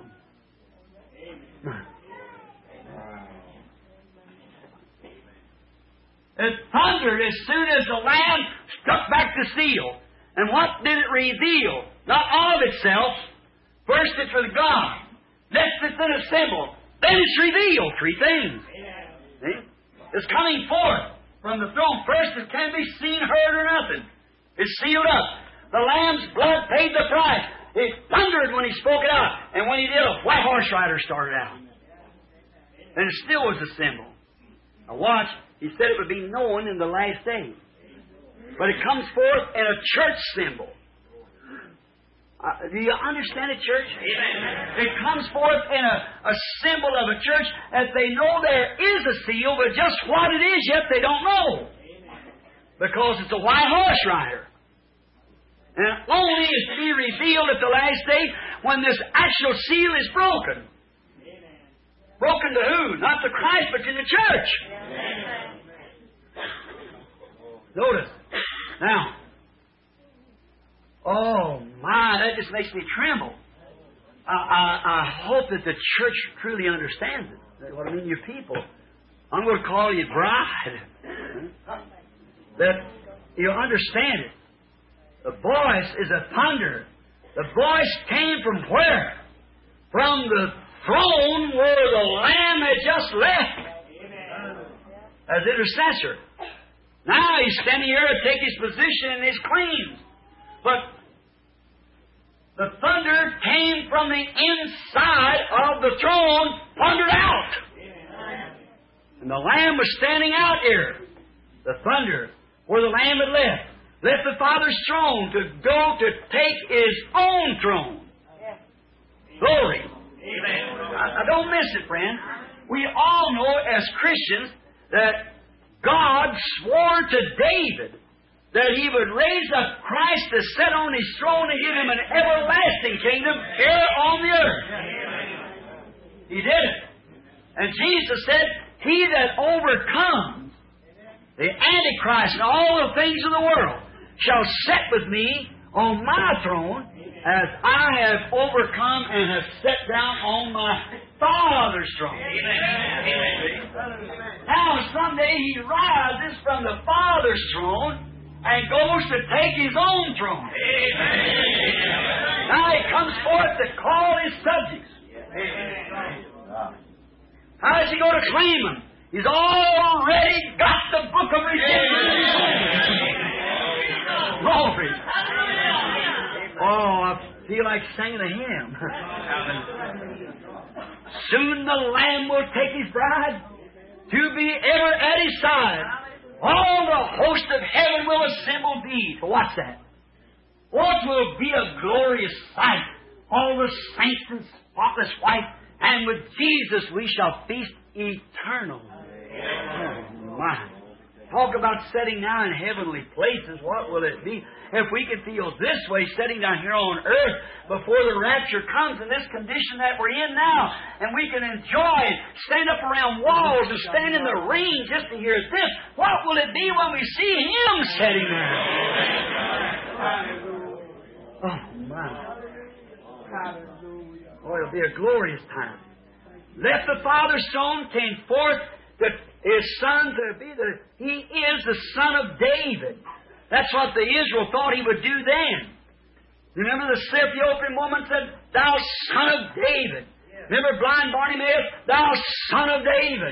A: It thundered as soon as the Lamb struck back the seal. And what did it reveal? Not all of itself. First it's with God. Next it's in a symbol. Then it's revealed. Three things. See? It's coming forth from the throne. First it can't be seen, heard, or nothing. It's sealed up. The Lamb's blood paid the price. It thundered when He spoke it out. And when He did, a white horse rider started out. And it still was a symbol. Now watch. He said it would be known in the last days. But it comes forth in a church symbol. Do you understand it, church? Amen. It comes forth in a symbol of a church that they know there is a seal, but just what it is yet they don't know. Because it's a white horse rider. And only is to be revealed at the last day when this actual seal is broken. Broken to who? Not to Christ, but to the church. Notice. Now, oh my, that just makes me tremble. I hope that the church truly understands it. What I mean, you people. I'm going to call you bride. That you understand it. The voice is a thunder. The voice came from where? From the throne where the Lamb had just left as intercessor. Now He's standing here to take His position and His claims. But the thunder came from the inside of the throne, thundered out. And the Lamb was standing out here. The thunder, where the Lamb had left the Father's throne to go to take His own throne. Glory. I don't miss it, friend. We all know as Christians that God swore to David that He would raise up Christ to sit on His throne and give Him an everlasting kingdom here on the earth. He did it. And Jesus said, He that overcomes the Antichrist and all the things of the world shall sit with me on my throne as I have overcome and have sat down on my Father's throne. Now, someday He rises from the Father's throne and goes to take His own throne. Now He comes forth to call His subjects. How does He go to claim them? He's already got the book of redemption. Glory. Oh, I feel like singing a hymn. Soon the Lamb will take His bride to be ever at His side. All the host of heaven will assemble thee. What's that? What will be a glorious sight? All the saints in spotless white, and with Jesus we shall feast eternal. Oh, my. Talk about setting down in heavenly places. What will it be if we could feel this way setting down here on earth before the rapture comes in this condition that we're in now, and we can enjoy it, stand up around walls and stand in the rain just to hear this. What will it be when we see Him sitting there? Oh, my. Oh, it'll be a glorious time. Left the Father's throne, came forth to His Son to be He is the Son of David. That's what the Israel thought He would do then. Remember the Ethiopian woman said, Thou Son of David. Remember blind Bartimaeus, Thou Son of David.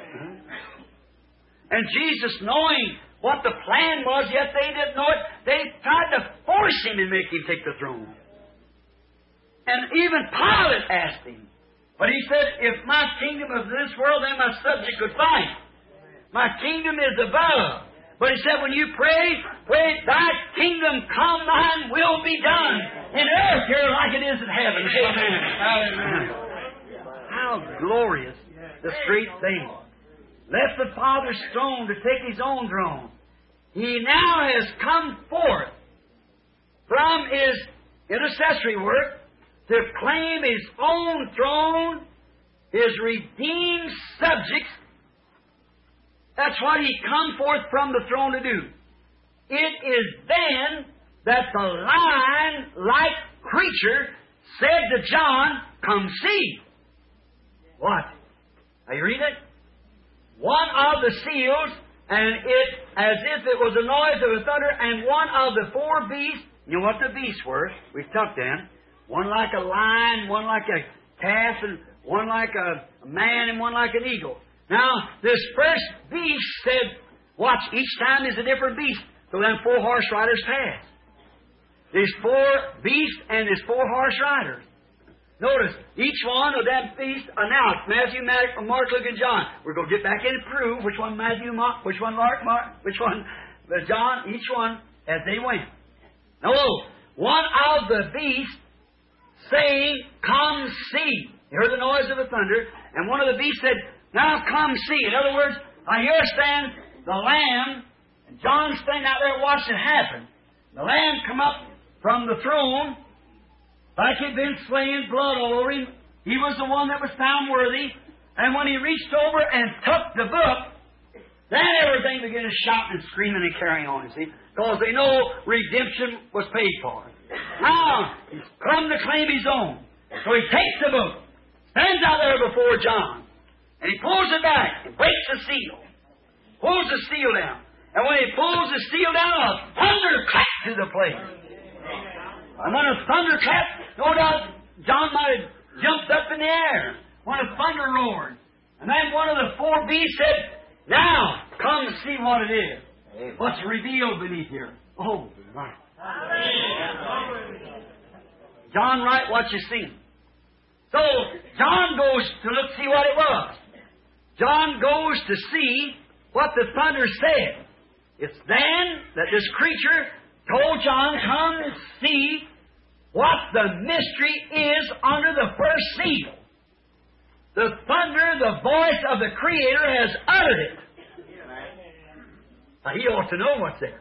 A: And Jesus, knowing what the plan was, yet they didn't know it, they tried to force Him and make Him take the throne. And even Pilate asked Him. But He said, if my kingdom is this world, then my subject would fight. My kingdom is above. But He said, when you pray, Thy kingdom come, Thine will be done. In earth here like it is in heaven. Amen. How glorious the straight thing. Left the Father's throne to take His own throne. He now has come forth from His intercessory work to claim His own throne, His redeemed subjects. That's what He come forth from the throne to do. It is then that the lion-like creature said to John, "Come see." What? Now you read it? One of the seals, and it as if it was the noise of a thunder, and one of the four beasts. You know what the beasts were? We've talked them. One like a lion, one like a calf, and one like a man, and one like an eagle. Now, this first beast said, watch, each time is a different beast. So then 4 horse riders pass. There's 4 beasts and there's 4 horse riders. Notice, each one of them beasts announced, Matthew, Mark, Luke, and John. We're going to get back in and prove which one Matthew, Mark, which one Mark, which one John, each one as they went. Now, one of the beasts saying, "Come see." You heard the noise of the thunder, and one of the beasts said, "Now come see." In other words, here stands the Lamb, and John's standing out there watching it happen. The Lamb come up from the throne, like he'd been slain, blood all over him. He was the one that was found worthy. And when he reached over and took the book, then everything began to shout and screaming and carrying on, you see, because they know redemption was paid for. Now, he's come to claim his own. So he takes the book, stands out there before John, and he pulls it back and breaks the seal. Pulls the seal down. And when he pulls the seal down, a thunder clapped to the place. And when a thunder clapped, no doubt John might have jumped up in the air when a thunder roared. And then one of the 4 beasts said, "Now, come see what it is. What's revealed beneath here." Oh, my. John, write what you see. So, John goes to look see what it was. John goes to see what the thunder said. It's then that this creature told John, "Come and see what the mystery is under the first seal." The thunder, the voice of the Creator, has uttered it. Now, he ought to know what's there.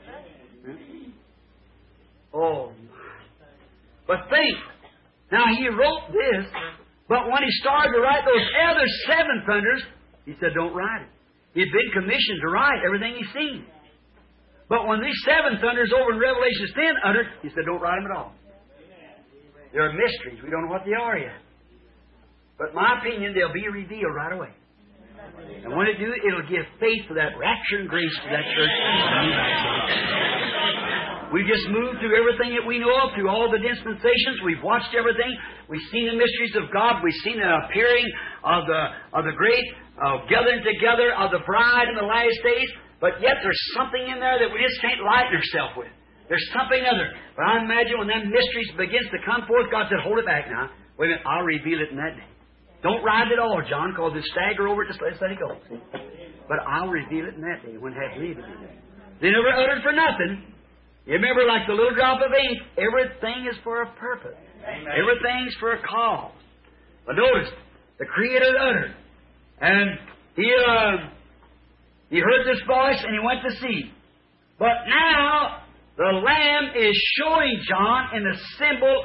A: Oh, but think. Now, he wrote this, but when he started to write those other 7 thunders, he said, "Don't write it." He'd been commissioned to write everything he's seen. But when these 7 thunders over in Revelation 10 uttered, he said, "Don't write them at all. There are mysteries. We don't know what they are yet. But in my opinion, they'll be revealed right away. And when it do, it'll give faith for that rapture and grace to that church." We've just moved through everything that we know of, through all the dispensations. We've watched everything. We've seen the mysteries of God. We've seen the appearing of the great gathering together of the bride in the last days. But yet there's something in there that we just can't lighten ourselves with. There's something other. But I imagine when that mysteries begins to come forth, God said, "Hold it back now. Wait a minute, I'll reveal it in that day. Don't write it all, John, because it'll stagger over it. Just let it go. But I'll reveal it in that day when it has need to be there." They never uttered for nothing. You remember, like the little drop of ink, everything is for a purpose. Amen. Everything's for a cause. But notice, the Creator uttered. And he heard this voice and he went to see. But now, the Lamb is showing John in the symbol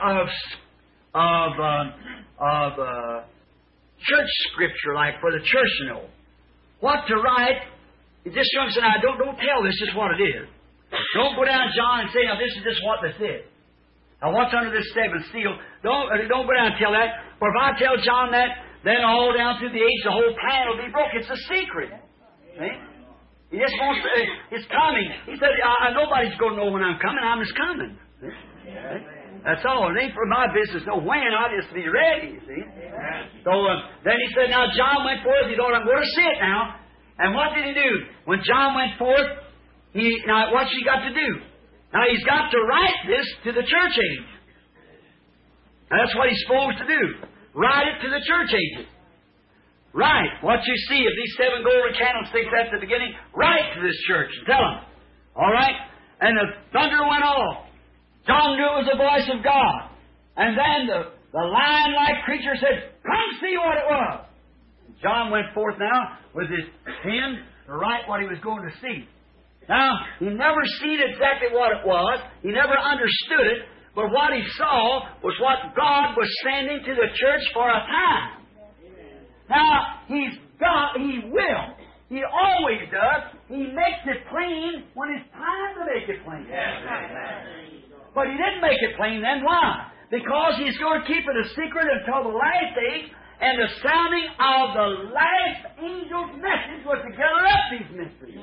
A: of church scripture, like for the church to know what to write. He just showing said, "Now, don't tell this just what it is. Don't go down, John, and say, 'Now, this is just what this is.' Now, what's under this 7th seal? Don't go down and tell that. For if I tell John that, then all down through the age, the whole plan will be broken. It's a secret. See? He just wants to, it's coming. He said, nobody's going to know when I'm coming. I'm just coming. See? That's all. It ain't for my business to know when. I'll just be ready, see? So then he said, now John went forth. He thought, I'm going to see it now. And what did he do? When John went forth, now what's he got to do? Now he's got to write this to the church age. Now, that's what he's supposed to do. Write it to the church ages. Write what you see of these 7 golden candlesticks at the beginning. Write to this church and tell them. All right? And the thunder went off. John knew it was the voice of God. And then the lion-like creature said, come see what it was. John went forth now with his pen to write what he was going to see. Now, he never seen exactly what it was. He never understood it. But what he saw was what God was sending to the church for a time. Now, He will. He always does. He makes it plain when it's time to make it plain. But He didn't make it plain then. Why? Because He's going to keep it a secret until the last age, and the sounding of the last angel's message was to gather up these mysteries.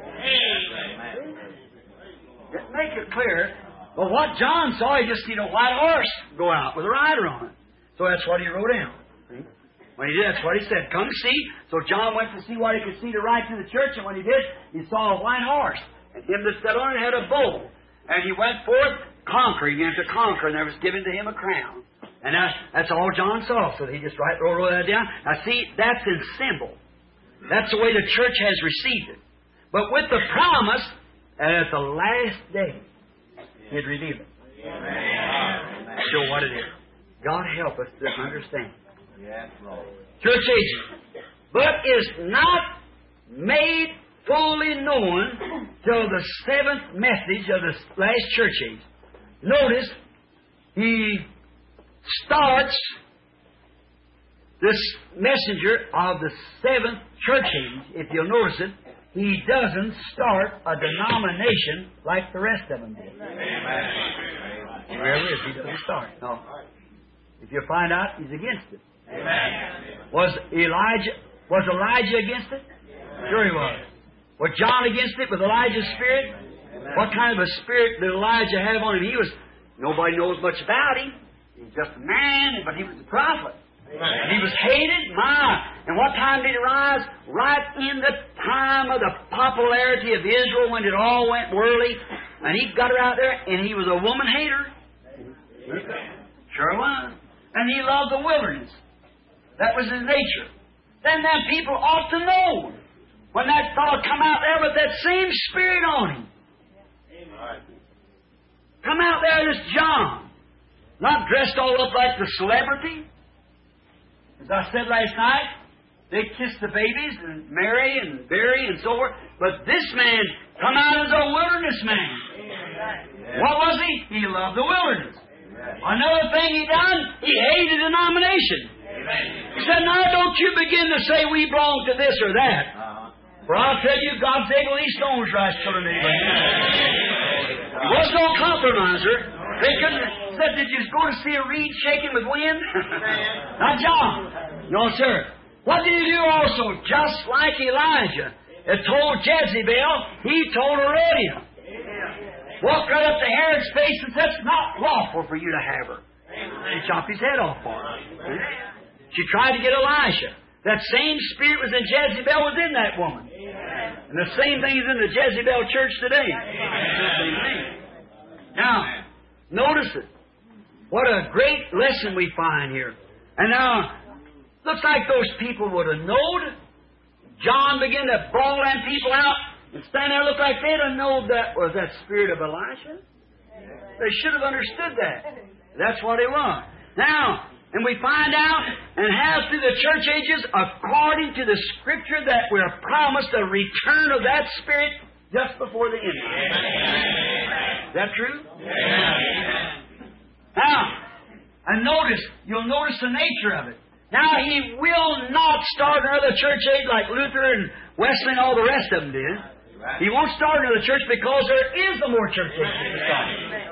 A: Just make it clear. But what John saw, he just seen a white horse go out with a rider on it. So that's what he wrote down. See? When he did, that's what he said. Come see. So John went to see what he could see to write to the church, and when he did, he saw a white horse. And him that sat on it had a bow. And he went forth conquering, and to conquer, and there was given to him a crown. And that's all John saw. So he just wrote that down. Now see, that's in symbol. That's the way the church has received it. But with the promise that at the last day, He'd reveal it. Show what it is. God help us to understand. Church ages. But is not made fully known till the seventh message of the last church age. Notice, he starts this messenger of the seventh church age. If you'll notice it, he doesn't start a denomination like the rest of them did. Wherever it is, he doesn't start. No. If you find out, he's against it. Was Elijah against it? Sure he was. Was John against it with Elijah's spirit? What kind of a spirit did Elijah have on him? Nobody knows much about him. He's just a man, but he was a prophet. And he was hated. And what time did he rise? Right in the time of the popularity of Israel when it all went worldly. And he got her out there, and he was a woman hater. Sure was. And he loved the wilderness. That was his nature. Then them people ought to know when that fellow come out there with that same spirit on him. Come out there, this John. Not dressed all up like the celebrity. As I said last night, they kissed the babies and marry and bury and so forth. But this man come out as a wilderness man. What was he? He loved the wilderness. Another thing he done, he hated denomination. He said, now don't you begin to say we belong to this or that. For I'll tell you, God's able these stones rise children of Abraham. He was no compromiser. They couldn't have said, did you go to see a reed shaking with wind? Not John. No, sir. What did he do also? Just like Elijah. It told Jezebel, he told Herodias. Walked right up to Herod's face and said, it's not lawful for you to have her. She chopped his head off for her. She tried to get Elisha. That same spirit was in Jezebel was in that woman. And the same thing is in the Jezebel church today. Now, notice it. What a great lesson we find here. And now, looks like those people would have known. John began to bawl them people out and stand there, look like they'd have known that was that spirit of Elisha. They should have understood that. That's what it was. Now, and we find out and have through the church ages, according to the Scripture, that we're promised a return of that spirit just before the end. Is that true? Now, and you'll notice the nature of it. Now, he will not start another church age like Luther and Wesley and all the rest of them did. He won't start another church because there is no more church age to start.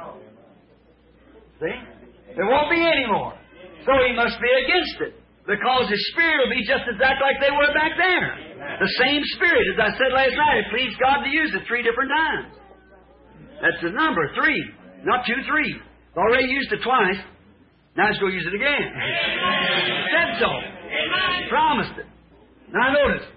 A: See? There won't be any more. So he must be against it. Because his spirit will be just exactly like they were back there. The same spirit, as I said last night, it pleased God to use it 3 different times. That's the number, 3. Not 2, 3. Already used it twice. Now he's going to use it again. He said so. He promised it. Now notice.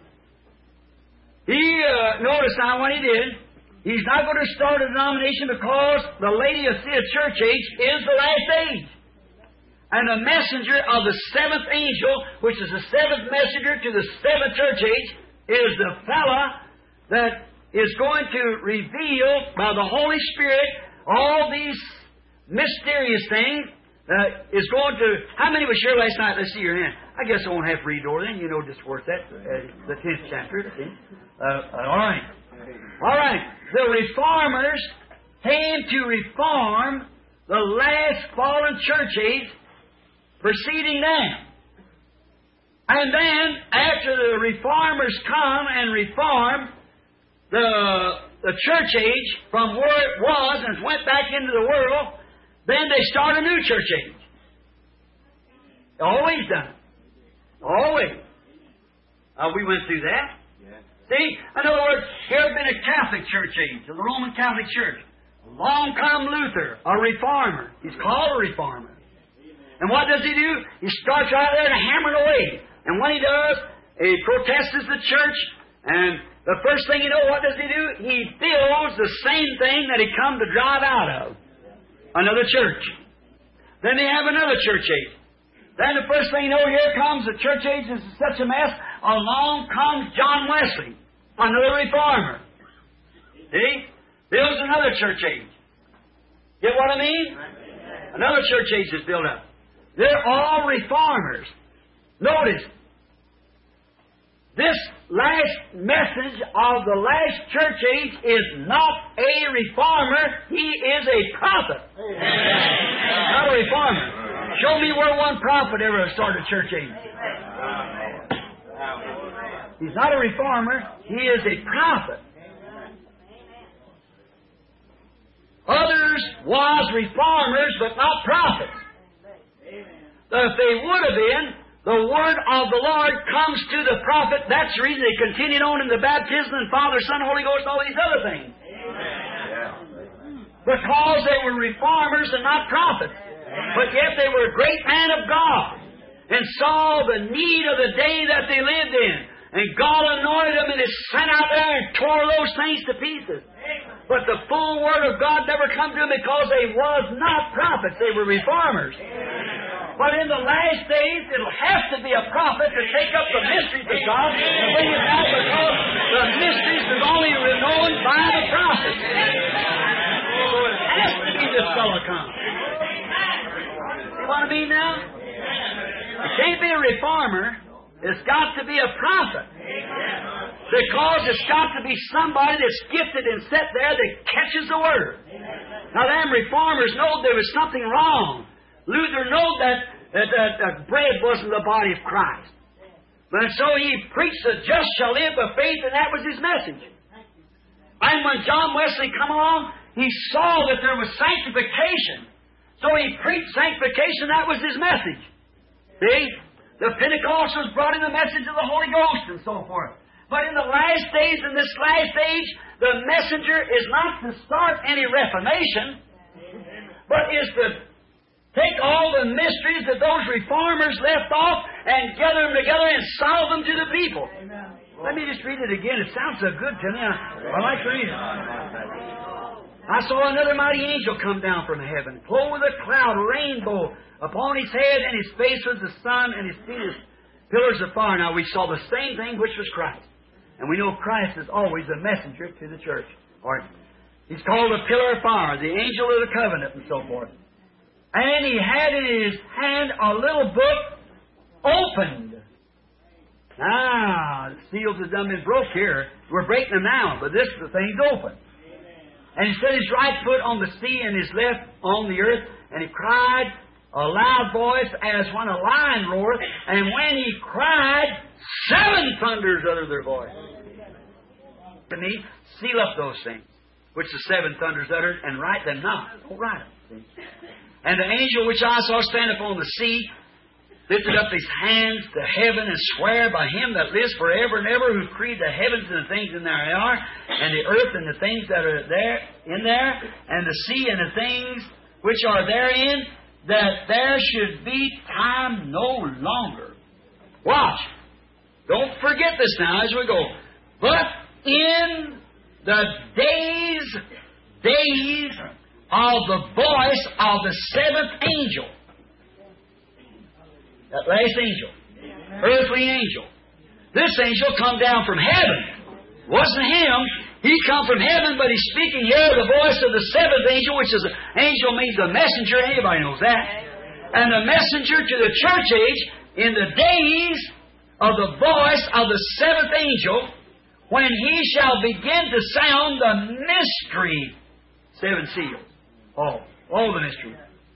A: Notice now what he did. He's not going to start a denomination because the Laodicea church age is the last age. And the messenger of the seventh angel, which is the seventh messenger to the seventh church age, is the fella that is going to reveal by the Holy Spirit all these mysterious things. Is going to... How many was here last night? Let's see your hand. I guess I won't have to read over then. You know just where it's at. The 10th chapter. All right. All right. The Reformers came to reform the last fallen church age preceding them. And then, after the Reformers come and reform the church age from where it was and went back into the world, then they start a new church age. Always done. Always. We went through that. Yeah. See? In other words, here had been a Catholic church age, the Roman Catholic Church. Along come Luther, a reformer. He's called a reformer. And what does he do? He starts right there to hammer it away. And when he does, he protests the church. And the first thing you know, what does he do? He builds the same thing that he come to drive out of. Another church. Then they have another church age. Then the first thing you know, here comes the church age is such a mess. Along comes John Wesley, another reformer. See? Builds another church age. Get what I mean? Another church age is built up. They're all reformers. Notice, this last message of the last church age is not a reformer. He is a prophet. Not a reformer. Show me where one prophet ever started a church age. He's not a reformer. He is a prophet. Others was reformers, but not prophets. If they would have been, the word of the Lord comes to the prophet. That's the reason they continued on in the baptism and Father, Son, Holy Ghost, and all these other things. Because they were reformers and not prophets. But yet they were a great man of God and saw the need of the day that they lived in. And God anointed them and they sent out there and tore those things to pieces. But the full Word of God never come to them because they was not prophets. They were reformers. But in the last days, it'll have to be a prophet to take up the mysteries of God and bring it out because the mysteries is only known by the prophets. So it has to be this fellow come. You want to be now? It can't be a reformer. It's got to be a prophet. Because it's got to be somebody that's gifted and set there that catches the Word. Now, them reformers know there was something wrong. Luther knew that bread wasn't the body of Christ. But so he preached the just shall live by faith, and that was his message. And when John Wesley come along, he saw that there was sanctification. So he preached sanctification, that was his message. See? The Pentecostals brought in the message of the Holy Ghost and so forth. But in the last days, in this last age, the messenger is not to start any reformation, but is to take all the mysteries that those reformers left off and gather them together and solve them to the people. Let me just read it again. It sounds so good to me. I like to read it. I saw another mighty angel come down from heaven, clothed with a cloud, a rainbow upon his head, and his face was the sun, and his feet as pillars of fire. Now we saw the same thing, which was Christ. And we know Christ is always a messenger to the church. Or he's called a pillar of fire, the angel of the covenant, and so forth. And he had in his hand a little book opened. Now, the seals have done been broke here. We're breaking them now, but this the thing's open. And he set his right foot on the sea and his left on the earth, and he cried a loud voice as when a lion roareth, and when he cried, 7 thunders uttered their voice. To me, seal up those things, which the 7 thunders uttered, and write them not. Don't write them. And the angel which I saw stand upon the sea lifted up his hands to heaven and swear by him that lives forever and ever, who created the heavens and the things in there are, and the earth and the things that are there in there, and the sea and the things which are therein, that there should be time no longer. Watch. Don't forget this now as we go. But in the days of the voice of the 7th angel, that last angel, earthly angel. This angel come down from heaven. It wasn't him. He come from heaven, but he's speaking here the voice of the 7th angel, which is angel means a messenger. Anybody knows that. And the messenger to the church age in the days of the voice of the seventh angel, when he shall begin to sound the mystery, 7 seals. All the mystery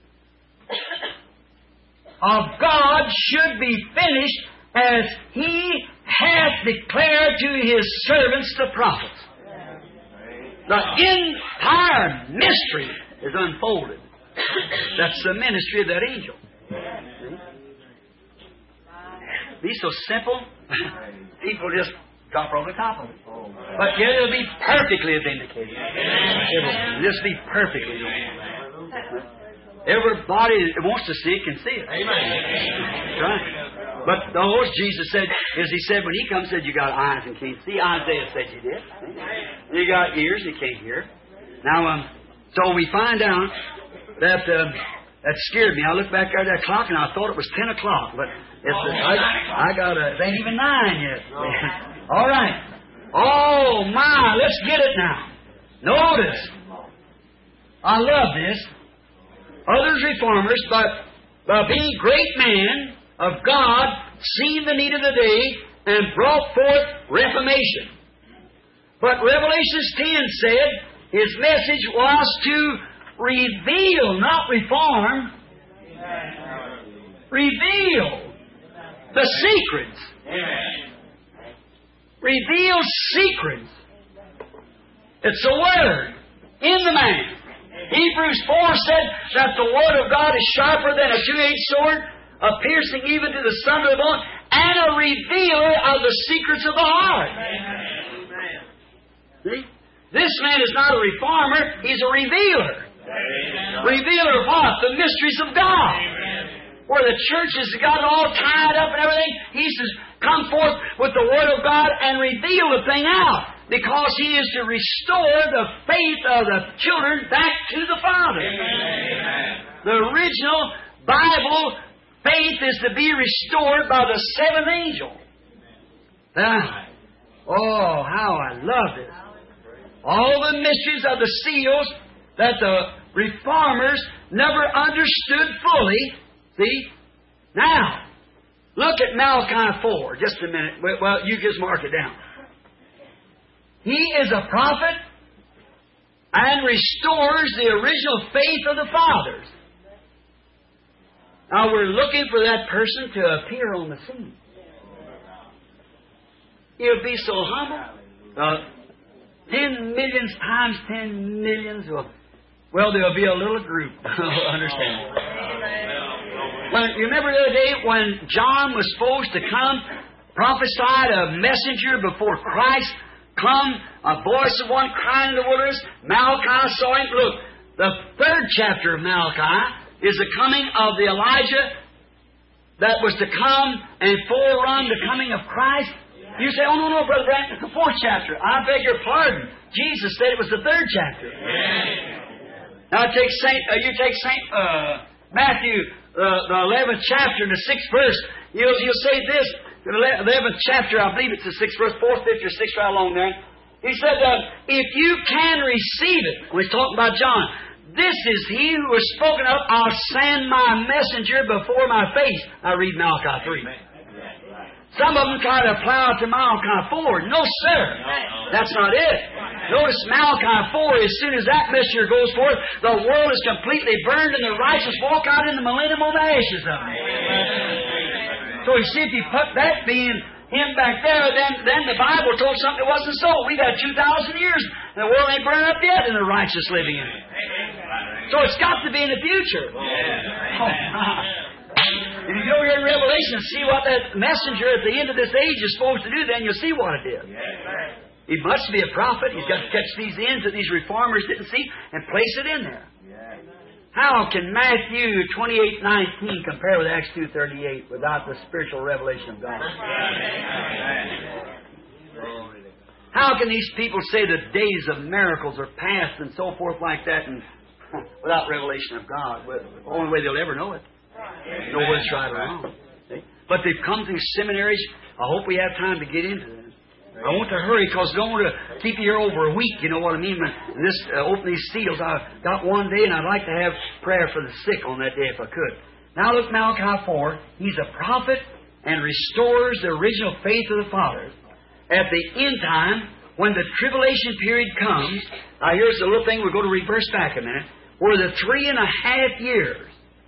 A: of God should be finished as He hath declared to His servants the prophets. The entire mystery is unfolded. That's the ministry of that angel. Be so simple, people just drop over the top of it. But yet it'll be perfectly vindicated. It'll just be perfectly vindicated. Everybody that wants to see it can see it. That's right. But those, Jesus said, as He said when He comes, said, you got eyes and can't see. Isaiah said you did. And you got ears and you can't hear. Now, so we find out that that scared me. I looked back at that clock and I thought it was 10 o'clock. But it ain't even 9 yet. All right. Oh, my, let's get it now. Notice. I love this. Others reformers, but being great men of God, seen the need of the day, and brought forth reformation. But Revelation 10 said His message was to reveal, not reform. Reveal the secrets. Reveal secrets. It's a word in the man. Hebrews 4 said that the Word of God is sharper than a two-edged sword, piercing even to the sunder of the bone, and a revealer of the secrets of the heart. See? This man is not a reformer, he's a revealer. Revealer of what? The mysteries of God. Where the church has got it all tied up and everything, he says, come forth with the Word of God and reveal the thing out. Because He is to restore the faith of the children back to the Father. The original Bible faith is to be restored by the seventh angel. Oh, how I love this. All the mysteries of the seals that the reformers never understood fully. See? Now, look at Malachi 4. Just a minute. Well, you just mark it down. He is a prophet and restores the original faith of the fathers. Now we're looking for that person to appear on the scene. He'll be so humble. 10 millions times 10 millions. Well, there'll be a little group. Understand? You remember the other day when John was supposed to come, prophesied a messenger before Christ. Come, a voice of one crying in the wilderness. Malachi saw him. Look, the 3rd chapter of Malachi is the coming of the Elijah that was to come and forerun the coming of Christ. You say, oh, no, Brother Brandt, it's the 4th chapter. I beg your pardon. Jesus said it was the 3rd chapter. Now you take Saint Matthew, the 11th chapter and the 6th verse. You'll say this. The 11th chapter, I believe it's the 6th verse, 4th, 5th, or 6th, right along there. He said, if you can receive it, we're talking about John, this is He who was spoken of, I'll send my messenger before my face. I read Malachi 3. Some of them try to plow to Malachi 4. No, sir. That's not it. Notice Malachi 4, as soon as that messenger goes forth, the world is completely burned and the righteous walk out in the millennium on the ashes of it. So you see, if you put that being Him back there, then the Bible told something that wasn't so. We've had 2,000 years, and the world ain't burned up yet, and the righteous living in it. So it's got to be in the future. If you go here in Revelation and see what that messenger at the end of this age is supposed to do, then you'll see what it is. He must be a prophet. He's got to catch these ends that these reformers didn't see and place it in there. How can Matthew 28:19 compare with Acts 2:38 without the spiritual revelation of God? How can these people say the days of miracles are past and so forth like that and without revelation of God? Well, the only way they'll ever know it. Know whether it's right or wrong. But they've come through seminaries. I hope we have time to get into them. I want to hurry because I don't want to keep you here over a week. You know what I mean? When open these seals, I got one day and I'd like to have prayer for the sick on that day if I could. Now look, Malachi 4. He's a prophet and restores the original faith of the fathers. At the end time, when the tribulation period comes, now here's the little thing, we're going to reverse back a minute, where the 3.5 years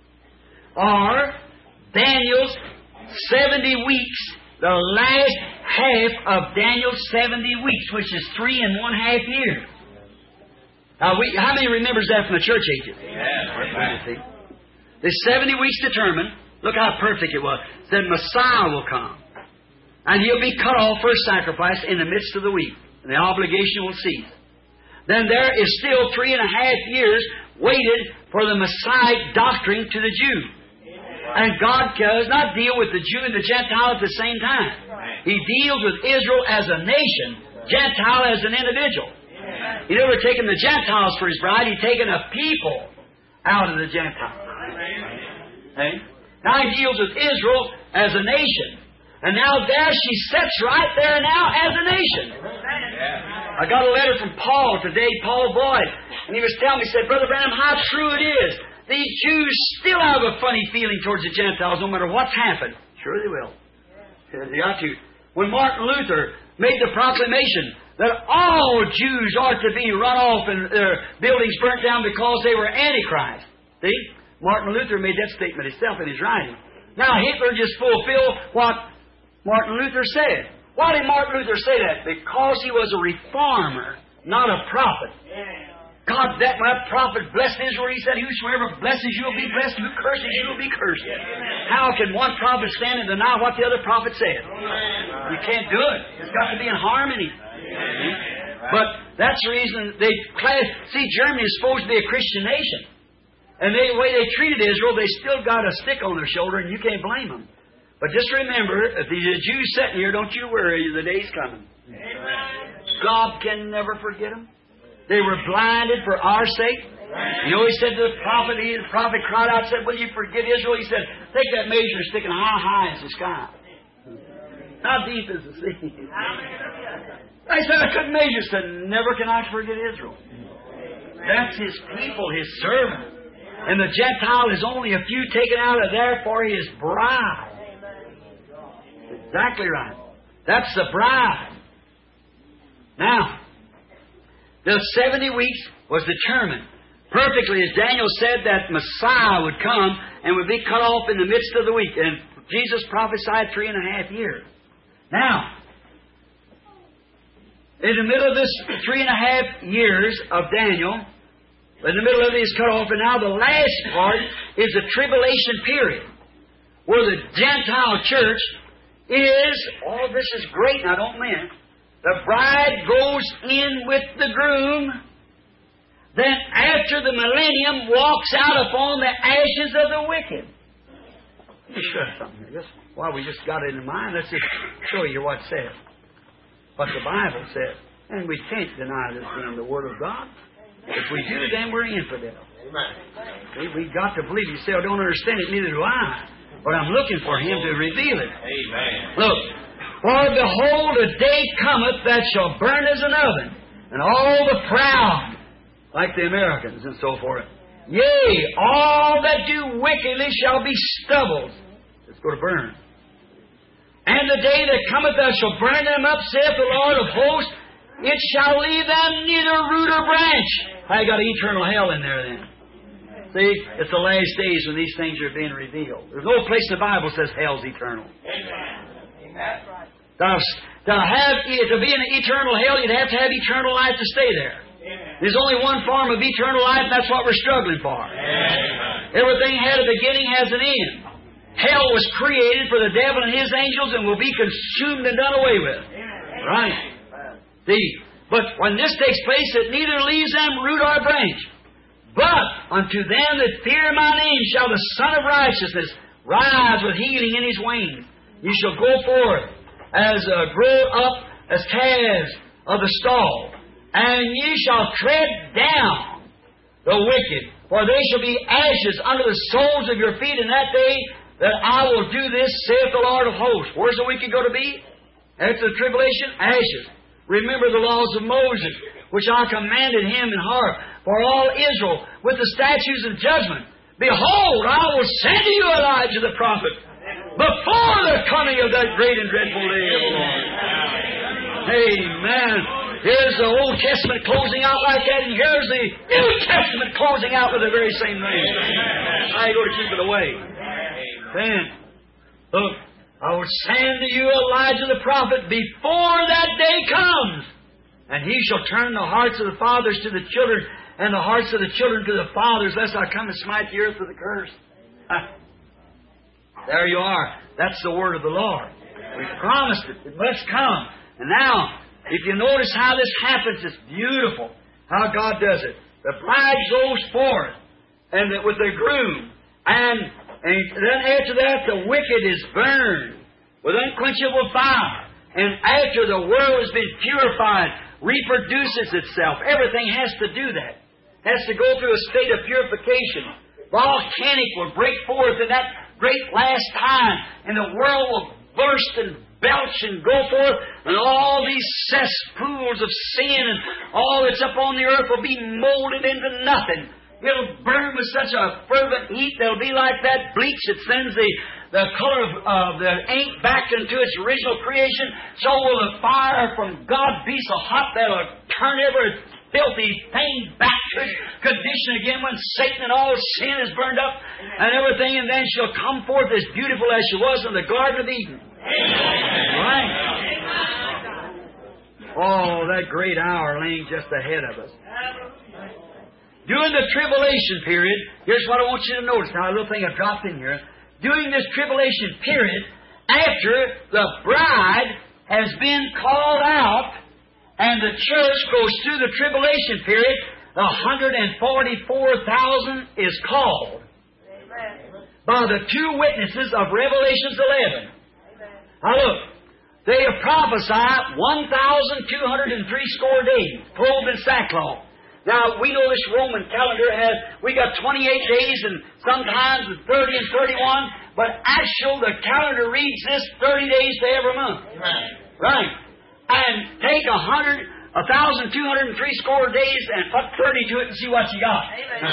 A: are Daniel's 70 weeks, the last half of Daniel's 70 weeks, which is 3.5 years. Now, how many remembers that from the church ages?
B: Yeah.
A: The 70 weeks determined, look how perfect it was, said Messiah will come. And He'll be cut off for a sacrifice in the midst of the week. And the obligation will cease. Then there is still 3.5 years waited for the Messiah doctrine to the Jew. And God does not deal with the Jew and the Gentile at the same time. He deals with Israel as a nation, Gentile as an individual. He never taken the Gentiles for His bride. He's taken a people out of the Gentiles. Okay? Now He deals with Israel as a nation. And now there she sits right there now as a nation. I got a letter from Paul today, Paul Boyd. And he was telling me, he said, Brother Branham, how true it is. These Jews still have a funny feeling towards the Gentiles no matter what's happened. Sure they will. They ought to. When Martin Luther made the proclamation that all Jews are to be run off and their buildings burnt down because they were Antichrist. See? Martin Luther made that statement himself in his writing. Now Hitler just fulfilled what Martin Luther said. Why did Martin Luther say that? Because he was a reformer, not a prophet. God, that prophet blessed Israel. He said, whosoever blesses you will be blessed, who curses you will be cursed. How can one prophet stand and deny what the other prophet said? You can't do it. It's got to be in harmony. But that's the reason they see, Germany is supposed to be a Christian nation. And the way they treated Israel, they still got a stick on their shoulder, and you can't blame them. But just remember, if the Jews sitting here, don't you worry, the day's coming. God can never forget them. They were blinded for our sake. You know, He said to the prophet, the prophet cried out and said, will you forget Israel? He said, take that measure and stick it high as the sky. How deep is the sea? I said, I couldn't measure. He said, never can I forget Israel. That's His people, His servant. And the Gentile is only a few taken out of there for His bride. Exactly right. That's the bride. Now, the 70 weeks was determined perfectly, as Daniel said, that Messiah would come and would be cut off in the midst of the week. And Jesus prophesied 3.5 years. Now, in the middle of this 3.5 years of Daniel, in the middle of it is cut off, and now the last part is the tribulation period, where the Gentile church is, all this is great, and I don't mean it, the bride goes in with the groom, then after the millennium walks out upon the ashes of the wicked. Let me show you something here. While we just got it in mind, let's just show you what it says. What the Bible says. And we can't deny this being the Word of God. If we do, then we're infidel. See, we've got to believe. You say, I don't understand it, neither do I. But I'm looking for Him to reveal it.
B: Amen.
A: Look. For behold, a day cometh that shall burn as an oven, and all the proud, like the Americans and so forth, yea, all that do wickedly shall be stubble. Let's go to burn. And the day that cometh that shall burn them up, saith the Lord of hosts, it shall leave them neither root or branch. I got eternal hell in there then. See, it's the last days when these things are being revealed. There's no place in the Bible that says hell's eternal.
B: Amen.
A: To be in an eternal hell, you'd have to have eternal life to stay there. There's only one form of eternal life, and that's what we're struggling for. Everything had a beginning, has an end. Hell was created for the devil and his angels and will be consumed and done away with. Right. See, but when this takes place, it neither leaves them root or branch. But unto them that fear my name shall the Son of Righteousness rise with healing in His wings. You shall go forth as grow up as calves of the stall, and ye shall tread down the wicked, for they shall be ashes under the soles of your feet in that day that I will do this, saith the Lord of hosts. Where's the wicked going to be? After the tribulation? Ashes. Remember the laws of Moses, which I commanded him in heart for all Israel, with the statutes of judgment. Behold, I will send to you Elijah the prophet before the coming of that great and dreadful day of the Lord. Amen. Here's the Old Testament closing out like that, and here's the New Testament closing out with the very same thing. I go to keep it away. Then, look, I will send to you Elijah the prophet before that day comes. And he shall turn the hearts of the fathers to the children, and the hearts of the children to the fathers, lest I come and smite the earth with a curse. There you are. That's the word of the Lord. We've promised it. It must come. And now, if you notice how this happens, it's beautiful how God does it. The bride goes forth and with the groom. And then after that, the wicked is burned with unquenchable fire. And after the world has been purified, reproduces itself. Everything has to do that. Has to go through a state of purification. Volcanic will break forth in that great last time, and the world will burst and belch and go forth, and all these cesspools of sin and all that's up on the earth will be molded into nothing. It'll burn with such a fervent heat that'll be like that bleach that sends the color of the ink back into its original creation. So will the fire from God be so hot that'll turn every filthy thing back to its condition again when Satan and all sin is burned up and everything, and then she'll come forth as beautiful as she was in the Garden of Eden. Right? Oh, that great hour laying just ahead of us. During the tribulation period, here's what I want you to notice. Now, a little thing I dropped in here. During this tribulation period, after the bride has been called out and the church goes through the tribulation period, 144,000 is called by the two witnesses of Revelations 11. Now look, they have prophesied 1,203 score days, clothed in sackcloth. Now, we know this Roman calendar we got 28 days and sometimes 30 and 31, but actually the calendar reads this 30 days to every month. Right. And take 1,203 score days and put 30 to it and see what you got.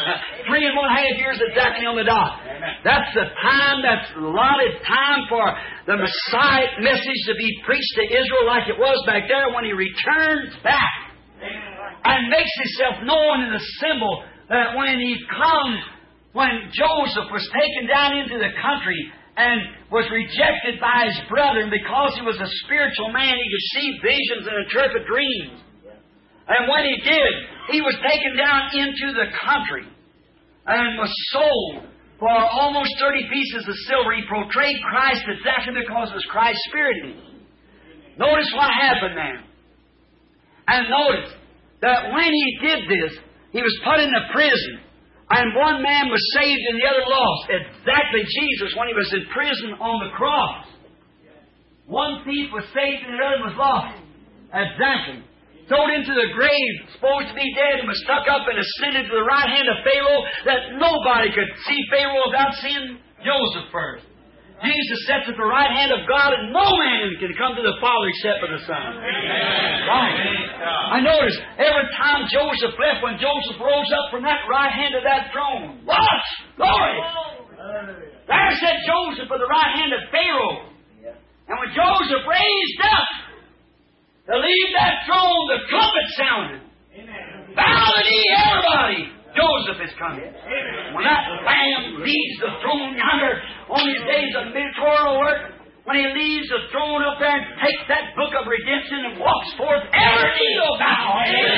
A: 3.5 years exactly on the dot. That's the time, that's allotted time for the Messiah message to be preached to Israel like it was back there when He returns back. And makes Himself known in the symbol that when He comes, when Joseph was taken down into the country and was rejected by his brethren because he was a spiritual man, he could see visions and interpret dreams. And when he did, he was taken down into the country and was sold for almost 30 pieces of silver. He portrayed Christ exactly because it was Christ's Spirit in him. Notice what happened now. And notice that when he did this, he was put into prison. And one man was saved and the other lost. Exactly Jesus when He was in prison on the cross. One thief was saved and the other was lost. Exactly. Thrown into the grave, supposed to be dead, and was stuck up and ascended to the right hand of Pharaoh, that nobody could see Pharaoh without seeing Joseph first. Jesus sits at the right hand of God, and no man can come to the Father except for the Son. Right. I notice every time Joseph left, when Joseph rose up from that right hand of that throne, watch! Glory! There sat Joseph at the right hand of Pharaoh. And when Joseph raised up to leave that throne, the trumpet sounded. Bow the knee, everybody! Joseph is coming. When that Lamb leaves the throne yonder on his days of mediatorial work, when He leaves the throne up there and takes that book of redemption and walks forth, every knee will bow.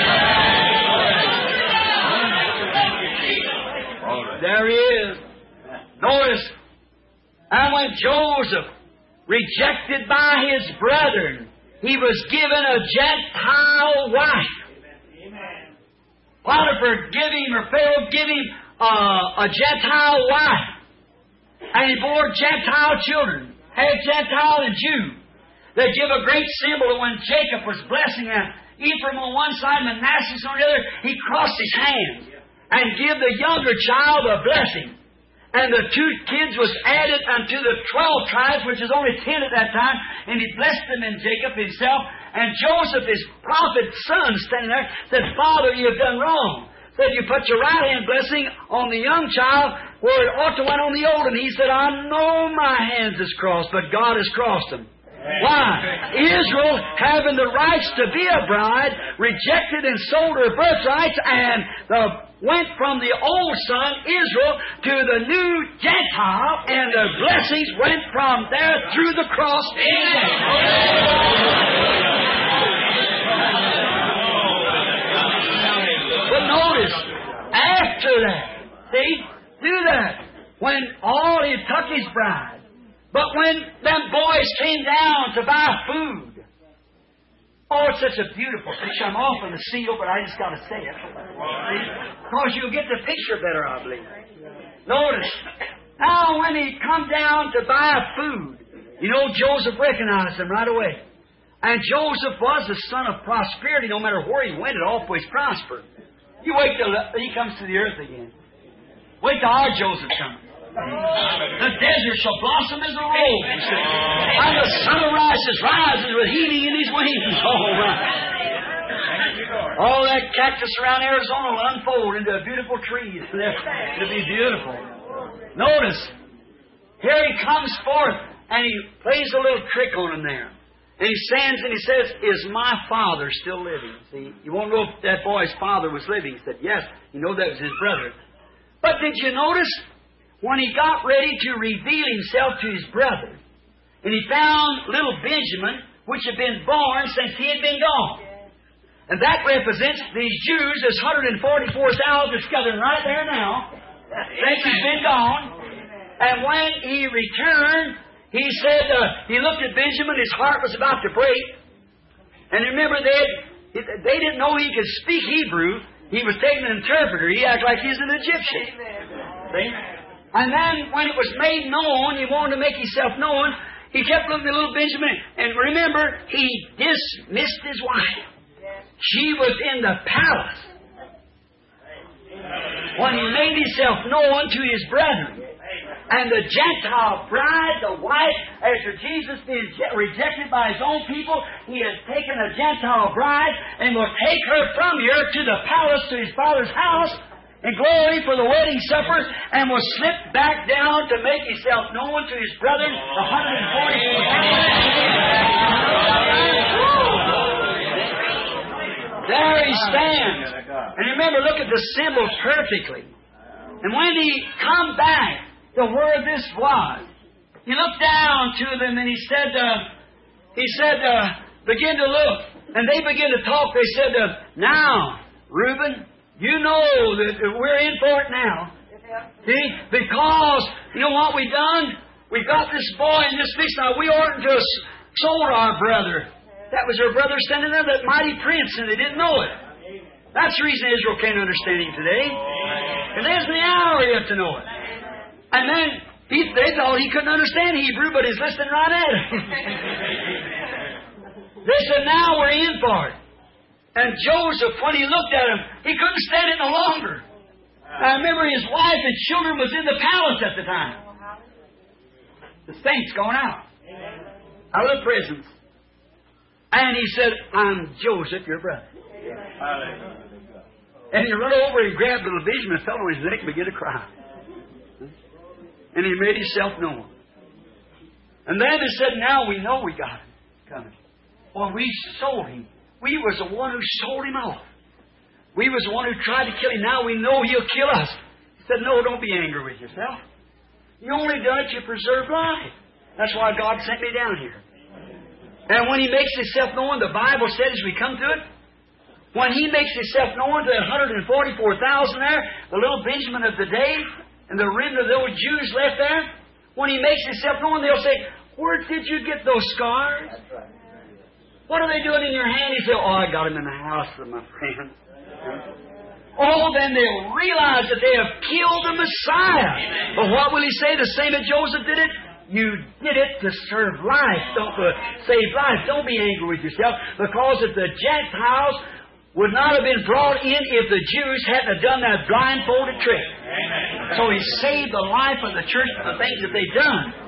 A: There He is. Notice, and when Joseph, rejected by his brethren, he was given a Gentile wife. Potiphar Pharaoh give him a Gentile wife. And he bore Gentile children, half Gentile and Jew. They give a great symbol that when Jacob was blessing Ephraim on one side and Manasseh on the other, he crossed his hands and give the younger child a blessing. And the two kids was added unto the 12 tribes, which is only 10 at that time, and he blessed them in Jacob himself. And Joseph, his prophet's son, standing there, said, Father, you have done wrong. said, you put your right hand blessing on the young child where it ought to went on the old. And he said, I know my hands is crossed, but God has crossed them. Why? Israel, having the rights to be a bride, rejected and sold her birthrights, and went from the old son, Israel, to the new Gentile, and the blessings went from there through the cross. But notice, after that, see, do that, when all he took his bride, but when them boys came down to buy food, oh, it's such a beautiful picture. I'm off on the seal, but I just got to say it. Because you'll get the picture better, I believe. Notice, now when he come down to buy food, you know Joseph recognized him right away. And Joseph was the son of prosperity. No matter where he went, it always prospered. You wait till he comes to the earth again. Wait till our Joseph comes. The desert shall blossom as a rose, and the sunrise rises with healing in his wings. All that cactus around Arizona will unfold into a beautiful tree. It'll be beautiful. Notice, here he comes forth, and he plays a little trick on him there. And he stands and he says, is my father still living? See, you won't know if that boy's father was living. He said, yes, you know that was his brother. But did you notice, when he got ready to reveal himself to his brother, and he found little Benjamin, which had been born since he had been gone. And that represents these Jews, there's 144,000 gathered right there now, since he's been gone. And when he returned, he said, he looked at Benjamin, his heart was about to break. And remember, they didn't know he could speak Hebrew. He was taking an interpreter. He acted like he's an Egyptian. See? And then when it was made known, he wanted to make himself known, he kept looking at little Benjamin. And remember, he dismissed his wife. She was in the palace when he made himself known to his brethren. And the Gentile bride, the wife, after Jesus being rejected by his own people, he has taken a Gentile bride and will take her from here to the palace, to his father's house, in glory for the wedding supper, and will slip back down to make himself known to his brethren, 144,000. There he stands. And remember, look at the symbol perfectly. And when he come back to where this was, he looked down to them and he said, begin to look. And they began to talk. They said, now, Reuben, you know that we're in for it now. See? Because, you know what we've done? We've got this boy in this fix. Now, we oughtn't to have sold our brother. That was their brother standing there, that mighty prince, and they didn't know it. That's the reason Israel can't understand him today. And there's the hour yet to know it. And then they thought he couldn't understand Hebrew, but he's listening right at it. They said, now we're in for it. And Joseph, when he looked at him, he couldn't stand it no longer. I remember his wife and children was in the palace at the time. The saints going out of the prisons. And he said, I'm Joseph, your brother. And he ran over and grabbed little Benjamin and fell on his neck and began to cry. And he made himself known. And then they said, now we know we got him coming. Well, we sold him. We was the one who sold him off. We was the one who tried to kill him. Now we know he'll kill us. He said, no, don't be angry with yourself. You only done it to preserve life. That's why God sent me down here. And when he makes himself known, the Bible said as we come to it, when he makes himself known to the 144,000 there, the little Benjamin of the day, and the remnant of those Jews left there, when he makes himself known, they'll say, where did you get those scars? That's right. What are they doing in your hand? He said, oh, I got them in the house of my friend. Oh, then they'll realize that they have killed the Messiah. But what will he say? The same as Joseph did it? You did it to serve life, don't save life. Don't be angry with yourself, because if the Gentiles would not have been brought in if the Jews hadn't have done that blindfolded trick. So he saved the life of the church for the things that they've done.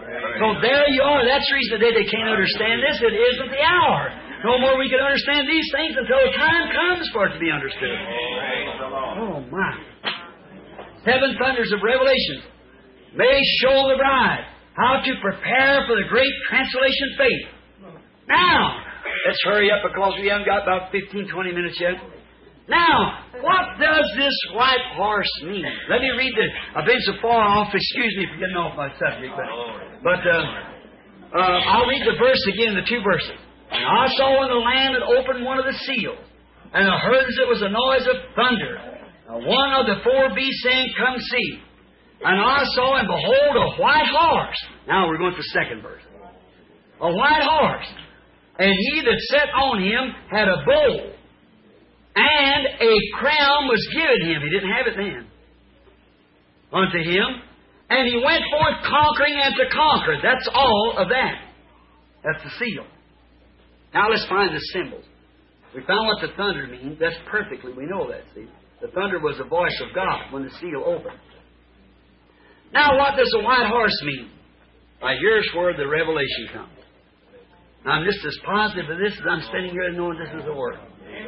A: So there you are. That's the reason today they can't understand this. It isn't the hour. No more we can understand these things until the time comes for it to be understood. Oh, my. 7 thunders of Revelation may show the bride how to prepare for the great translation faith. Now, let's hurry up because we haven't got about 15, 20 minutes yet. Now, what does this white horse mean? Let me read this. I've been so far off, excuse me for getting off my subject, but I'll read the verse again, the 2 verses. And I saw in the Lamb that opened one of the seals, and I heard as it was a noise of thunder. And one of the 4 beasts saying, Come see. And I saw, and behold, a white horse. Now we're going to the 2nd verse. A white horse. And he that sat on him had a bow, and a crown was given him. He didn't have it then. Unto him. And he went forth conquering and to conquer. That's all of that. That's the seal. Now let's find the symbols. We found what the thunder means. That's perfectly. We know that, see. The thunder was the voice of God when the seal opened. Now what does the white horse mean? Now here's where the revelation comes. I'm just as positive of this as I'm standing here knowing this is the Word.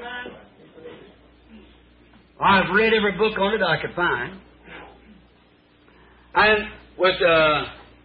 A: I've read every book on it I could find. And with the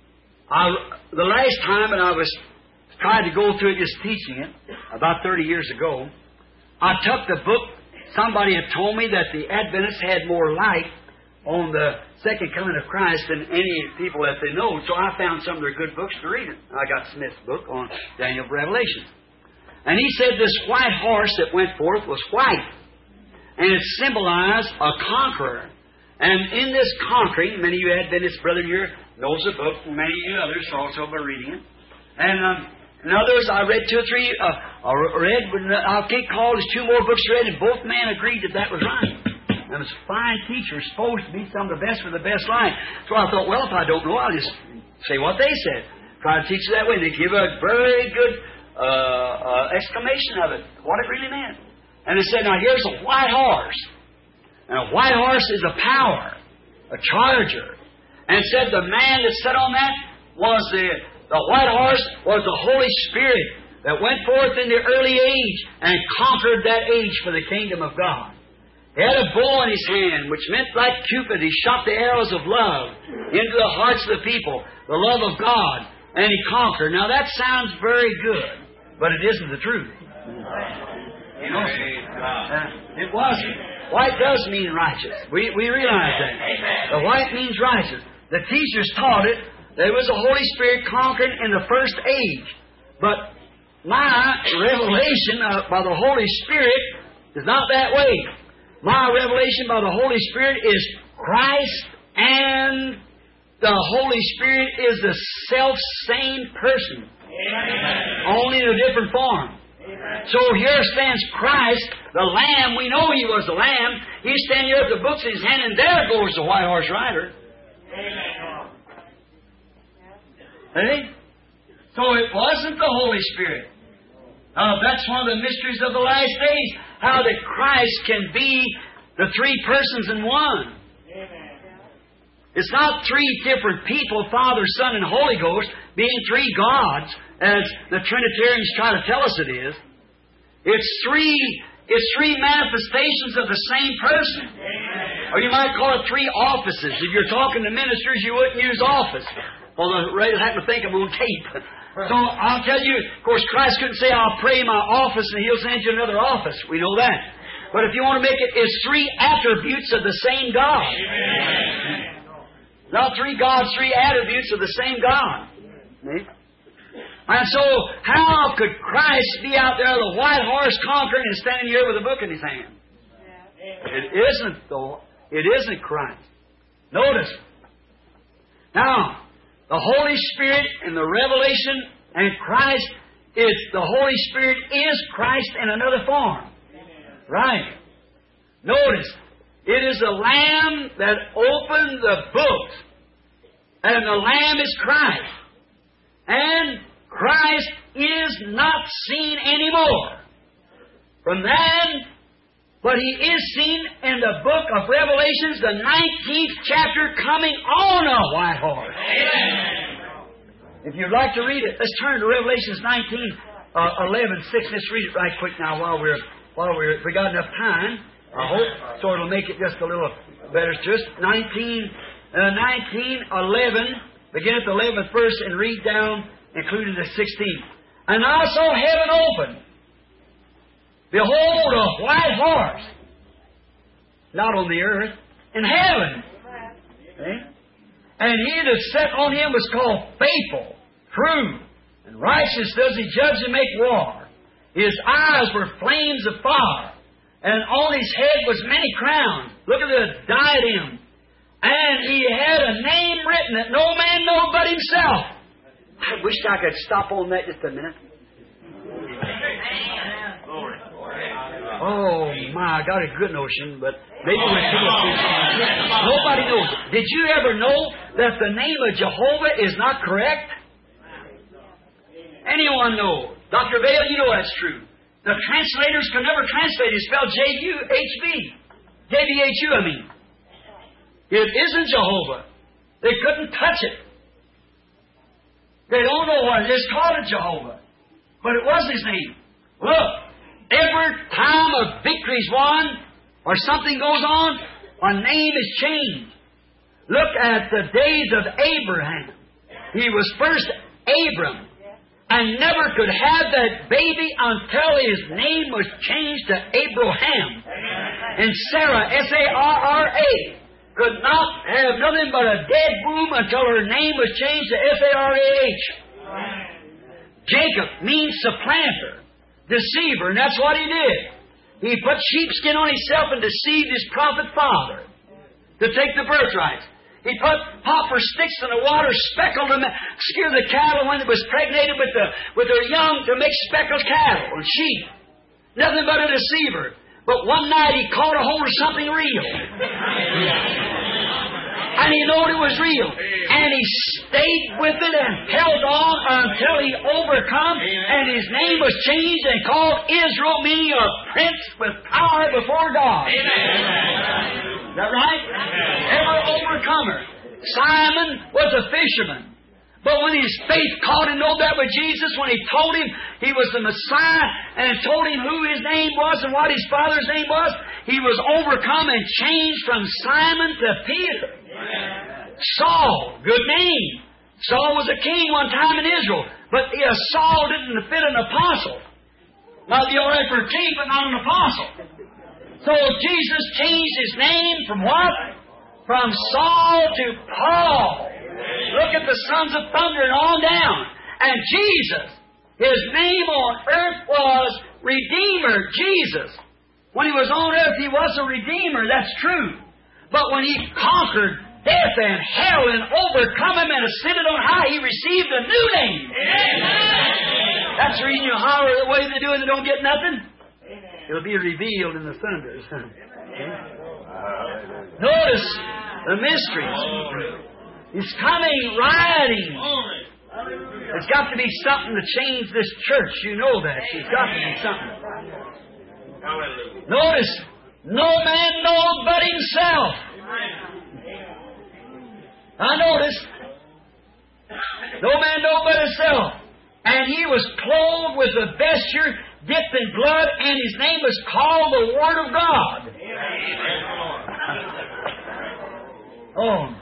A: last time, and I was trying to go through it, just teaching it, about 30 years ago, I took the book. Somebody had told me that the Adventists had more light on the second coming of Christ than any people that they know. So I found some of their good books to read it. I got Smith's book on Daniel Revelation. And he said this white horse that went forth was white. And it symbolized a conqueror. And in this conquering, many of you Adventist brethren here knows the book, and many of you others also by reading it. And in others, I read 2 or 3. I can't call there's 2 more books read, and both men agreed that was right. And it was fine teachers, supposed to be some of the best for the best line. So I thought, well, if I don't know, I'll just say what they said. Try to teach it that way. They give a very good exclamation of it, what it really meant. And they said, now here's a white horse. And a white horse is a power, a charger. And it said the man that sat on that was the white horse was the Holy Spirit that went forth in the early age and conquered that age for the kingdom of God. He had a bow in his hand, which meant like Cupid, he shot the arrows of love into the hearts of the people, the love of God, and he conquered. Now that sounds very good, but it isn't the truth. You know, it wasn't. White does mean righteous. We realize that. The white means righteous. The teachers taught it. There was a Holy Spirit conquering in the first age. But my revelation by the Holy Spirit is not that way. My revelation by the Holy Spirit is Christ, and the Holy Spirit is the self-same person. Amen. Only in a different form. Amen. So here stands Christ, the Lamb. We know He was the Lamb. He's standing here with the books in His hand, and there goes the white horse rider. Amen. Hey? So it wasn't the Holy Spirit. That's one of the mysteries of the last days. How that Christ can be the 3 persons in one. Amen. It's not 3 different people, Father, Son, and Holy Ghost, being 3 gods, as the Trinitarians try to tell us it is. It's 3 manifestations of the same person. Amen. Or you might call it 3 offices. If you're talking to ministers, you wouldn't use office. Although they'll have to think I'm on tape. So I'll tell you, of course, Christ couldn't say, I'll pray in my office and He'll send you another office. We know that. But if you want to make it, it's 3 attributes of the same God. Amen. Not 3 gods, 3 attributes of the same God. Amen. And so, how could Christ be out there, the white horse conquering, and standing here with a book in His hand? It isn't, though. It isn't Christ. Notice. Now, the Holy Spirit in the revelation and Christ is, the Holy Spirit is Christ in another form. Right. Notice, it is the Lamb that opened the books. And the Lamb is Christ. And Christ is not seen anymore from then, but He is seen in the book of Revelations, the 19th chapter, coming on a white horse. Amen. If you'd like to read it, let's turn to Revelations 19:11-6. Let's read it right quick now while we got enough time. I hope so. It'll make it just a little better to us. 19:11. Begin at the 11th verse and read down, including the 16th. And I saw heaven open. Behold, a white horse. Not on the earth, in heaven. Okay? And he that sat on him was called Faithful, True, and Righteous does he judge and make war. His eyes were flames of fire, and on his head was many crowns. Look at the diadem. And he had a name written that no man knows but himself. I wish I could stop on that just a minute. Oh, my, I got a good notion, but maybe when people nobody knows it. Did you ever know that the name of Jehovah is not correct? Anyone know? Dr. Vail, you know that's true. The translators can never translate it. It's spelled J-U-H-V. J-V-H-U, I mean. It isn't Jehovah. They couldn't touch it. They don't know what it is. Called it Jehovah. But it was His name. Look, every time a victory is won or something goes on, a name is changed. Look at the days of Abraham. He was first Abram and never could have that baby until his name was changed to Abraham. And Sarah, S-A-R-R-A, could not have nothing but a dead womb until her name was changed to S-A-R-A-H. Jacob means supplanter, deceiver, and that's what he did. He put sheepskin on himself and deceived his prophet father to take the birthright. He put poplar sticks in the water, speckled them, scared the cattle when it was pregnated with their young to make speckled cattle and sheep. Nothing but a deceiver. But one night he caught a hold of something real. And he knew it was real. And he stayed with it and held on until he overcome. And his name was changed and called Israel, meaning a prince with power before God. Amen. Is that right? Ever overcomer. Simon was a fisherman. But when his faith caught him, know that with Jesus, when he told him he was the Messiah and told him who his name was and what his father's name was, he was overcome and changed from Simon to Peter. Saul, good name. Saul was a king one time in Israel, but Saul didn't fit an apostle. Might be all right for a king, but not an apostle. So Jesus changed his name from what? From Saul to Paul. Look at the sons of thunder and on down. And Jesus, His name on earth was Redeemer, Jesus. When He was on earth, He was a Redeemer, that's true. But when He conquered death and hell and overcome him and ascended on high, He received a new name. Amen. That's the reason you holler the way they do and they don't get nothing. Amen. It'll be revealed in the thunders. Notice the mysteries. He's coming, riding. There's got to be something to change this church. You know that. There's got to be something. Notice, no man knows but himself. I notice, no man knows but himself. And he was clothed with a vesture dipped in blood, and his name was called the Word of God. Oh.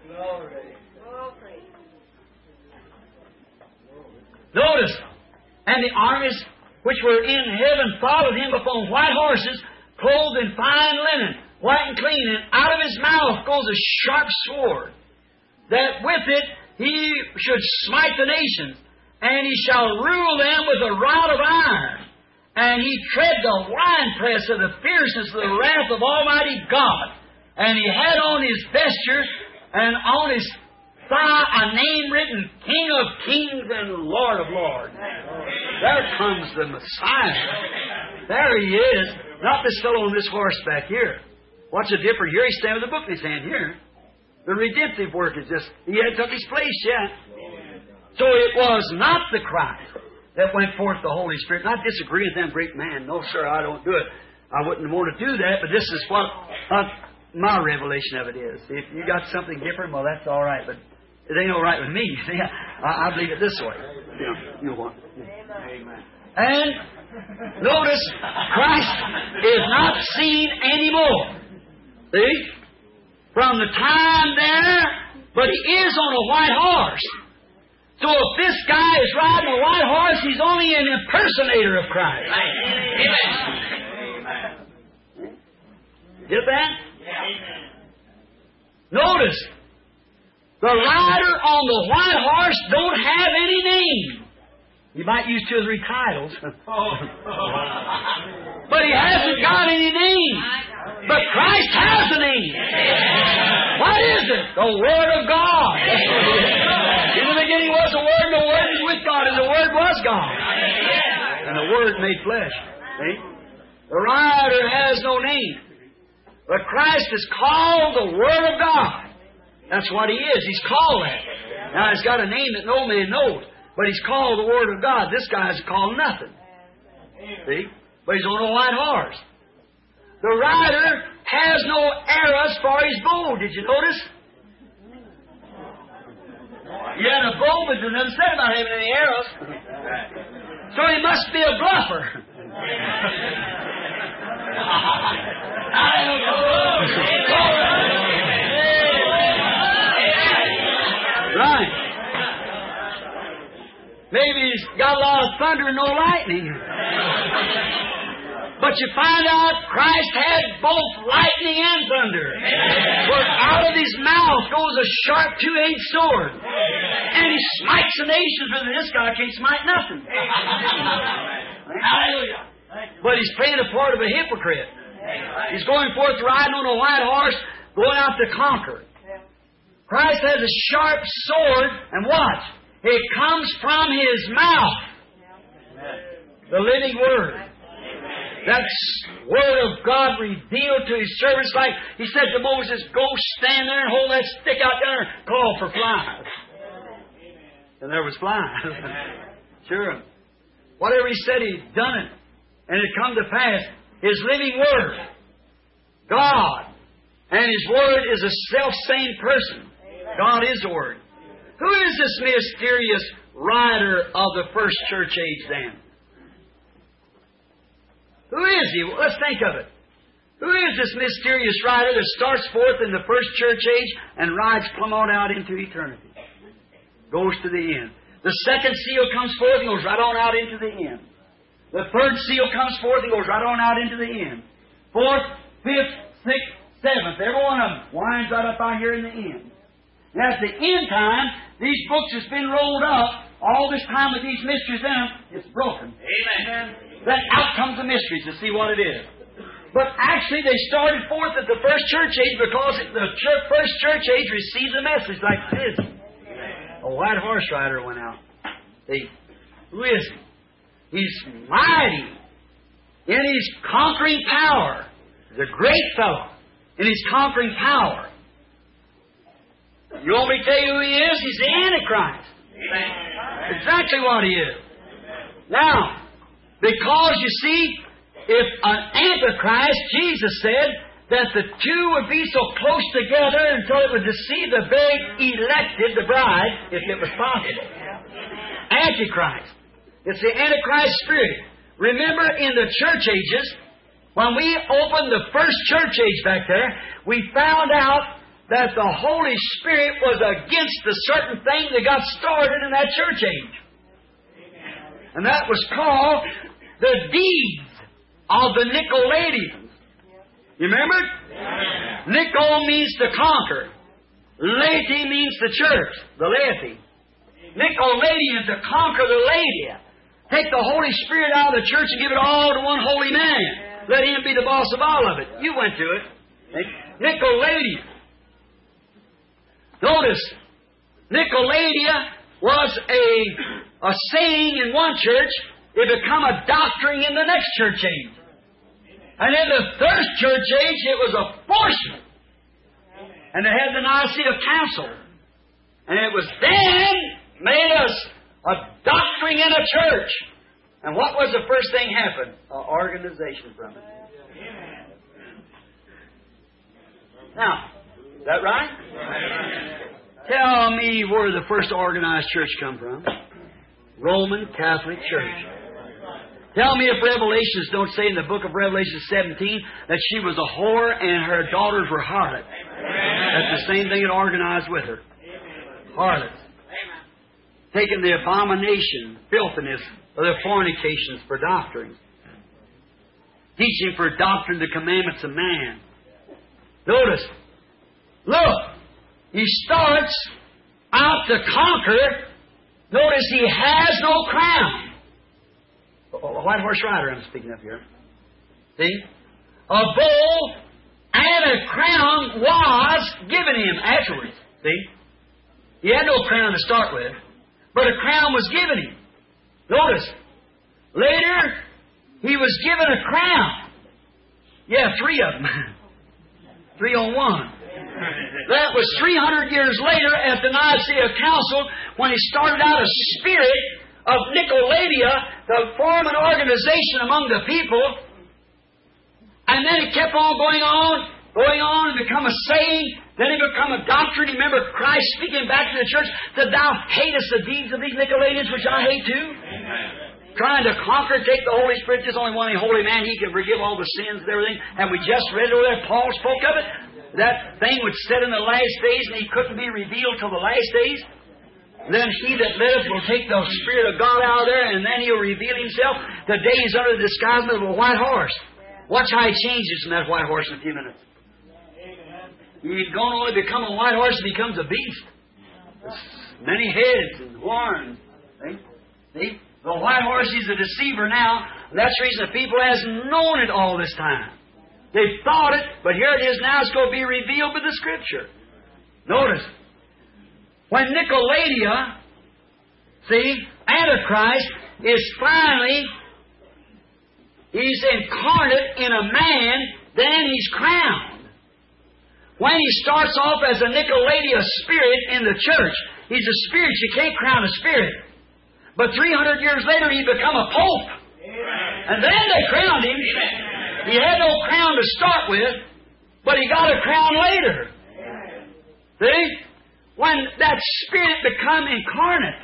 A: Notice, and the armies which were in heaven followed him upon white horses, clothed in fine linen, white and clean, and out of his mouth goes a sharp sword, that with it he should smite the nations, and he shall rule them with a rod of iron, and he tread the winepress of the fierceness of the wrath of Almighty God. And he had on his vesture and on his thigh a name written, King of Kings and Lord of Lords. There comes the Messiah. There He is. Not this fellow on this horse back here. What's the difference? Here He's standing with a book in his hand here. The redemptive work is just, He hadn't took His place yet. So it was not the Christ that went forth the Holy Spirit. And I disagree with them great man. No, sir, I don't do it. I wouldn't want to do that, but this is what my revelation of it is. If you got something different, well, that's all right. But It ain't all right with me. See, I believe it this way. You know what?
B: Amen.
A: And notice, Christ is not seen anymore. See? From the time there, but He is on a white horse. So if this guy is riding a white horse, he's only an impersonator of Christ.
B: Amen.
A: Get that?
B: Amen.
A: Notice, the rider on the white horse don't have any name. You might use 2 or 3 titles. But he hasn't got any name. But Christ has a name. What is it? The Word of God. In the beginning was the Word, and the Word is with God, and the Word was God. And the Word made flesh. See? The rider has no name. But Christ is called the Word of God. That's what He is. He's called that. Now, He's got a name that no man knows. But He's called the Word of God. This guy's called nothing. See? But he's on a white horse. The rider has no arrows for his bow. Did you notice? He had a bow, but it doesn't say about having any arrows. So he must be a bluffer. Right. Maybe he's got a lot of thunder and no lightning. But you find out Christ had both lightning and thunder. For out of His mouth goes a sharp 2-edged sword. And He smites the nations, but this guy can't smite nothing. Hallelujah. But he's playing the part of a hypocrite. He's going forth riding on a white horse, going out to conquer. Christ has a sharp sword, and watch. It comes from His mouth. The living Word. That's Word of God revealed to His servants, like He said to Moses, go stand there and hold that stick out there and call for flies. And there was flies. Sure. Whatever He said, He'd done it. And it come to pass. His living Word, God, and His Word is a self-same person. God is the Word. Who is this mysterious rider of the first church age then? Who is He? Well, let's think of it. Who is this mysterious rider that starts forth in the first church age and rides plumb on out into eternity? Goes to the end. The second seal comes forth and goes right on out into the end. The third seal comes forth and goes right on out into the end. Fourth, fifth, sixth, seventh. Every one of them winds right up out here in the end. Now, at the end time, these books has been rolled up. All this time with these mysteries in them, it's broken.
B: Amen.
A: Then out comes the mysteries to see what it is. But actually, they started forth at the first church age because the first church age received a message like this. A white horse rider went out. See, who is he? He's mighty in His conquering power. He's a great fellow in His conquering power. You want me to tell you who He is? He's the Antichrist. Exactly what He is. Now, because you see, if an Antichrist, Jesus said that the two would be so close together until it would deceive the very elected, the bride, if it was possible. Antichrist. It's the Antichrist spirit. Remember in the church ages, when we opened the first church age back there, we found out that the Holy Spirit was against the certain thing that got started in that church age. And that was called the deeds of the Nicolaitans. You remember? Nico means to conquer. Laity means the church, the laity. Nicolaitan is to conquer the laity. Take the Holy Spirit out of the church and give it all to one holy man. Let Him be the boss of all of it. You went to it. Nicolaitan. Notice, Nicolaita was a saying in one church. It become a doctrine in the next church age. And in the third church age, it was a force. And they had the Nicaea Council. And it was then made us a doctrine in a church. And what was the first thing happened? An organization from it. Now, is that right? Tell me where the first organized church come from. Roman Catholic Church. Tell me if Revelations don't say in the book of Revelation 17 that she was a whore and her daughters were harlots. That's the same thing it organized with her. Harlots. Taking the abomination, filthiness of their fornications for doctrines. Teaching for doctrine the commandments of man. Notice. Look. He starts out to conquer. Notice he has no crown. A white horse rider I'm speaking of here. See? A bowl and a crown was given him afterwards. See? He had no crown to start with, but a crown was given him. Notice. Later, he was given a crown. Yeah, 3 of them. 3 on 1. That was 300 years later at the Nicaea Council when he started out a spirit of Nicolaitia to form an organization among the people. And then it kept on going on and become a saying. Then it become a doctrine. Remember Christ speaking back to the church that thou hatest the deeds of these Nicolaitans, which I hate too. Amen. Trying to conquer, take the Holy Spirit. There's only one holy man. He can forgive all the sins and everything. And we just read over there, Paul spoke of it. That thing which said in the last days, and he couldn't be revealed till the last days. Then he that liveth will take the Spirit of God out of there, and then he'll reveal himself. Today he's under the disguise of a white horse. Watch how he changes from that white horse in a few minutes. He's going to only become a white horse and becomes a beast. Many heads and horns. See? The white horse is a deceiver now. And that's the reason the people hasn't known it all this time. They thought it, but here it is now. It's going to be revealed with the Scripture. Notice, when Nicolaitia, see, Antichrist is finally, he's incarnate in a man, then he's crowned. When he starts off as a Nicolaitia spirit in the church, he's a spirit. You can't crown a spirit. But 300 years later, he become a pope. And then they crowned him. He had no crown to start with, but he got a crown later. See? When that Spirit become incarnate.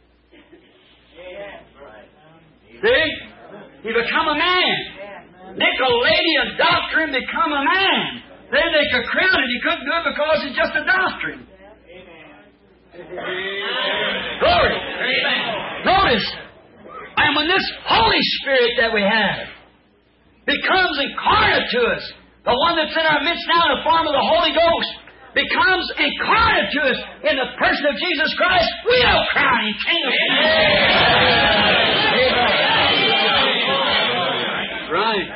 A: See? He become a man. Nicolaitan doctrine become a man. Then they could crown it. He couldn't do it because it's just a doctrine. Glory. Notice, and when this Holy Spirit that we have becomes incarnate to us, the one that's in our midst now in the form of the Holy Ghost, becomes incarnate to us in the person of Jesus Christ, we will crown Him King of Kings. Right.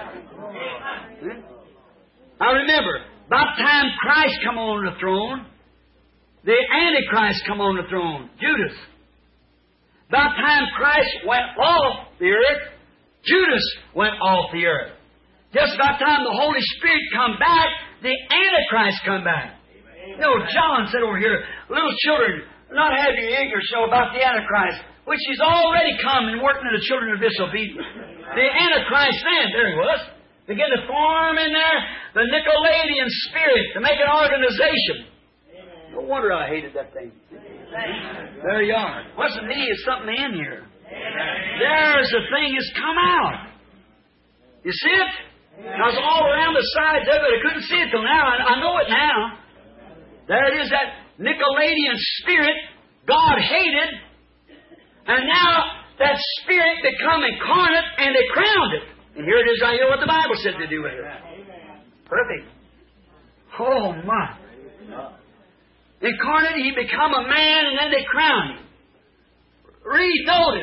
A: Now remember, about time Christ come on the throne, the Antichrist come on the throne, Judas. About time Christ went off the earth, Judas went off the earth. Just about time the Holy Spirit come back, the Antichrist come back. You know, John said over here, little children, not have your ignorance about the Antichrist, which is already come and working in the children of disobedience. The Antichrist then, there he was, began to form in there the Nicolaitan spirit to make an organization. No wonder I hated that thing. There you are. Wasn't me, it's something in here. There's the thing that's come out. You see it? I was all around the sides of it. I couldn't see it till now. I know it now. There it is, that Nicolaitan spirit God hated. And now that spirit become incarnate and they crowned it. And here it is right here what the Bible said to do with it. Perfect. Oh my. Incarnate, he become a man and then they crown him. Read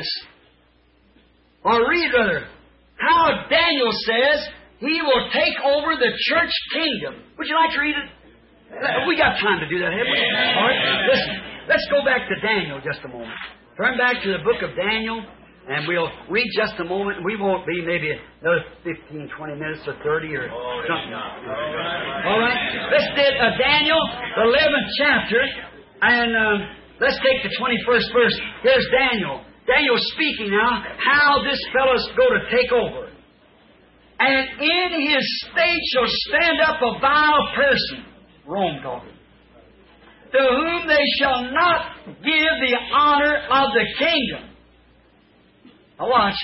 A: rather, how Daniel says he will take over the church kingdom. Would you like to read it? We got time to do that, haven't we? All right. Listen, let's go back to Daniel just a moment. Turn back to the book of Daniel, and we'll read just a moment. We won't be maybe another 15, 20 minutes or 30 or something. All right. Let's do Daniel, the 11th chapter, and let's take the 21st verse. Here's Daniel. Daniel's speaking now how this fellow's going to take over. And in his state shall stand up a vile person. Rome talking. to whom they shall not give the honor of the kingdom. Now watch.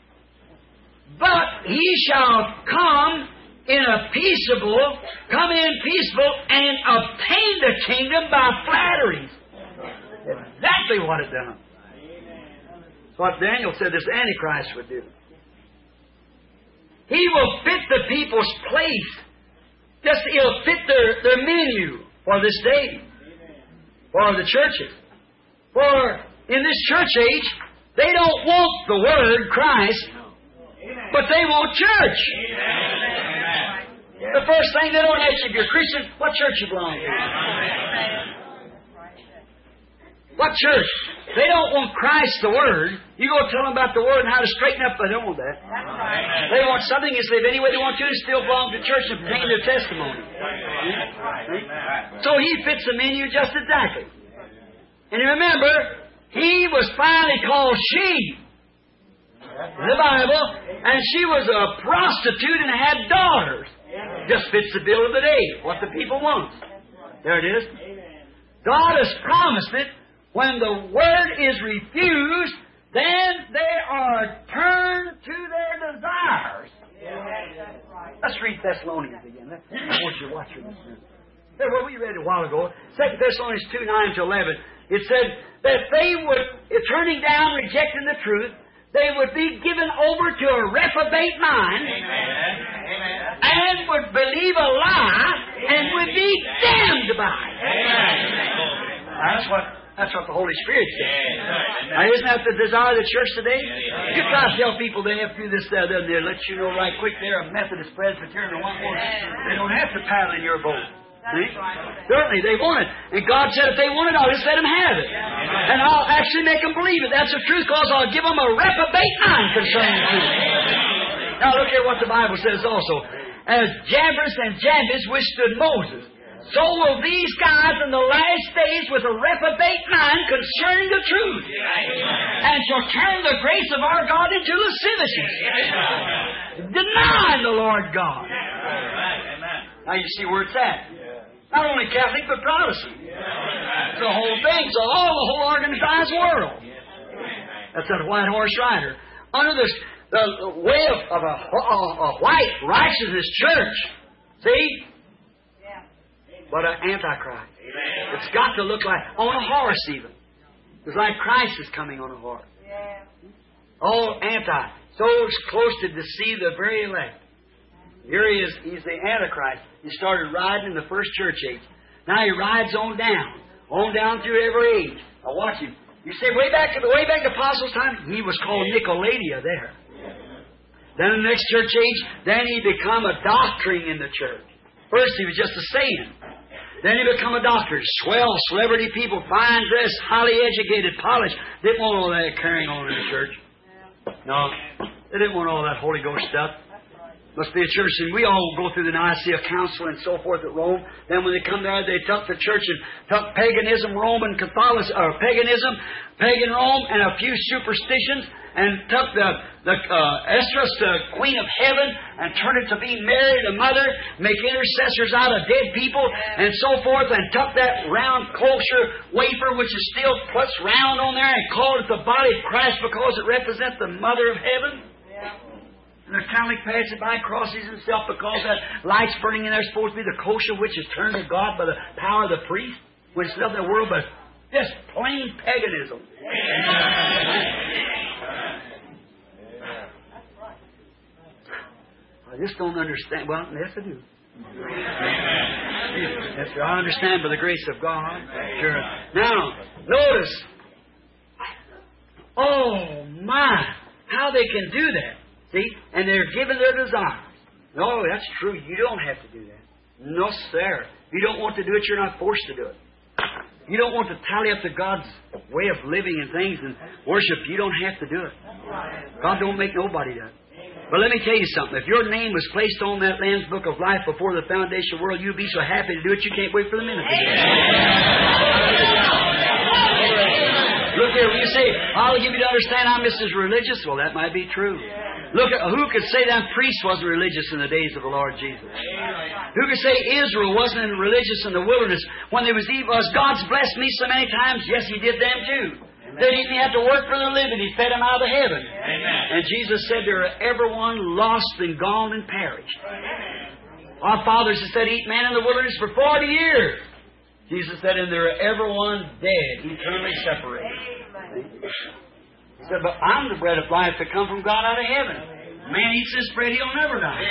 A: But he shall come in peaceable, and obtain the kingdom by flatteries. Exactly what it done. That's what Daniel said this Antichrist would do. He will fit the people's place. He'll fit their menu for this day. For the churches. For in this church age, they don't want the Word, Christ, but they want church. The first thing they don't ask you, if you're a Christian, what church you belong to? What church? They don't want Christ, the Word. You go tell them about the Word and how to straighten up, but they don't want that. They want something, you say, any way they want to, they still belong to church and obtain their testimony. So he fits the menu just exactly. And remember, he was finally called she in the Bible, and she was a prostitute and had daughters. Just fits the bill of the day, what the people want. There it is. God has promised it. When the Word is refused, then they are turned to their desires. Let's read Thessalonians again. I want you to watch this. Well, we read it a while ago. 2 Thessalonians 2:9-11. It said that they would, turning down, rejecting the truth, they would be given over to a reprobate mind. And would believe a lie and would be damned by it. That's what the Holy Spirit says. Now, isn't that the desire of the church today? You try to tell people they have to do this, that, and they let you know right quick they're a Methodist, Presbyterian, or one more. They don't have to paddle in your boat. See? Certainly, they want it. And God said if they want it, I'll just let them have it. And I'll actually make them believe it. That's the truth, because I'll give them a reprobate mind concerning the truth. Now, look here what the Bible says also. As Jambres and Jannes withstood Moses, so will these guys in the last days with a reprobate mind concerning the truth, and shall turn the grace of our God into lasciviousness, denying the Lord God. Now you see where it's at. Not only Catholic, but Protestant. The whole thing, so the whole organized world. That's that white horse rider. Under the way of a white righteousness church. See? But an Antichrist. It's got to look like, on a horse even. It's like Christ is coming on a horse. Oh, anti. So close to deceive the very elect. Here he is. He's the Antichrist. He started riding in the first church age. Now he rides on down through every age. Now watch him. You say way back to Apostles' time, he was called Nicolaita there. Then in the next church age, then he become a doctrine in the church. First he was just a saying. Then he become a doctor. Swell, celebrity people, fine dress, highly educated, polished. Didn't want all that carrying on in the church. No, they didn't want all that Holy Ghost stuff. Must be a church, and we all go through the Nicaea Council and so forth at Rome. Then when they come there, they took the church and took paganism, Roman Catholicism, or paganism, pagan Rome, and a few superstitions, and took the Estrus, the Queen of Heaven, and turned it to be Mary, the Mother, make intercessors out of dead people, and so forth, and took that round kosher wafer, which is still puts round on there, and called it the body of Christ because it represents the Mother of Heaven. And the Catholic passes by, crosses himself because that light's burning in there is supposed to be the kosher, which is turned to God by the power of the priest, which is of the world, but just plain paganism. I just don't understand. Well, yes, I do. Yes, sir. I understand by the grace of God. Sure. Now, notice. Oh, my. How they can do that. See? And they're given their desires. No, that's true. You don't have to do that. No, sir. If you don't want to do it, you're not forced to do it. You don't want to tally up to God's way of living and things and worship. You don't have to do it. God don't make nobody do it. But let me tell you something. If your name was placed on that Lamb's Book of Life before the foundation of the world, you'd be so happy to do it, you can't wait for the minute. Look here, when you say, I'll give you to understand I'm just as religious, well, that might be true. Look at who could say that priest wasn't religious in the days of the Lord Jesus? Who could say Israel wasn't religious in the wilderness when there was evil? God's blessed me so many times. Yes, He did them too. They didn't have to work for their living. He fed them out of heaven. And Jesus said, "There are everyone lost and gone and perished." Our fathers have said, "Eat man in the wilderness for 40 years." Jesus said, "And there are everyone dead, eternally separated." He said, "But I'm the bread of life that come from God out of heaven. Man eats this bread, he'll never die."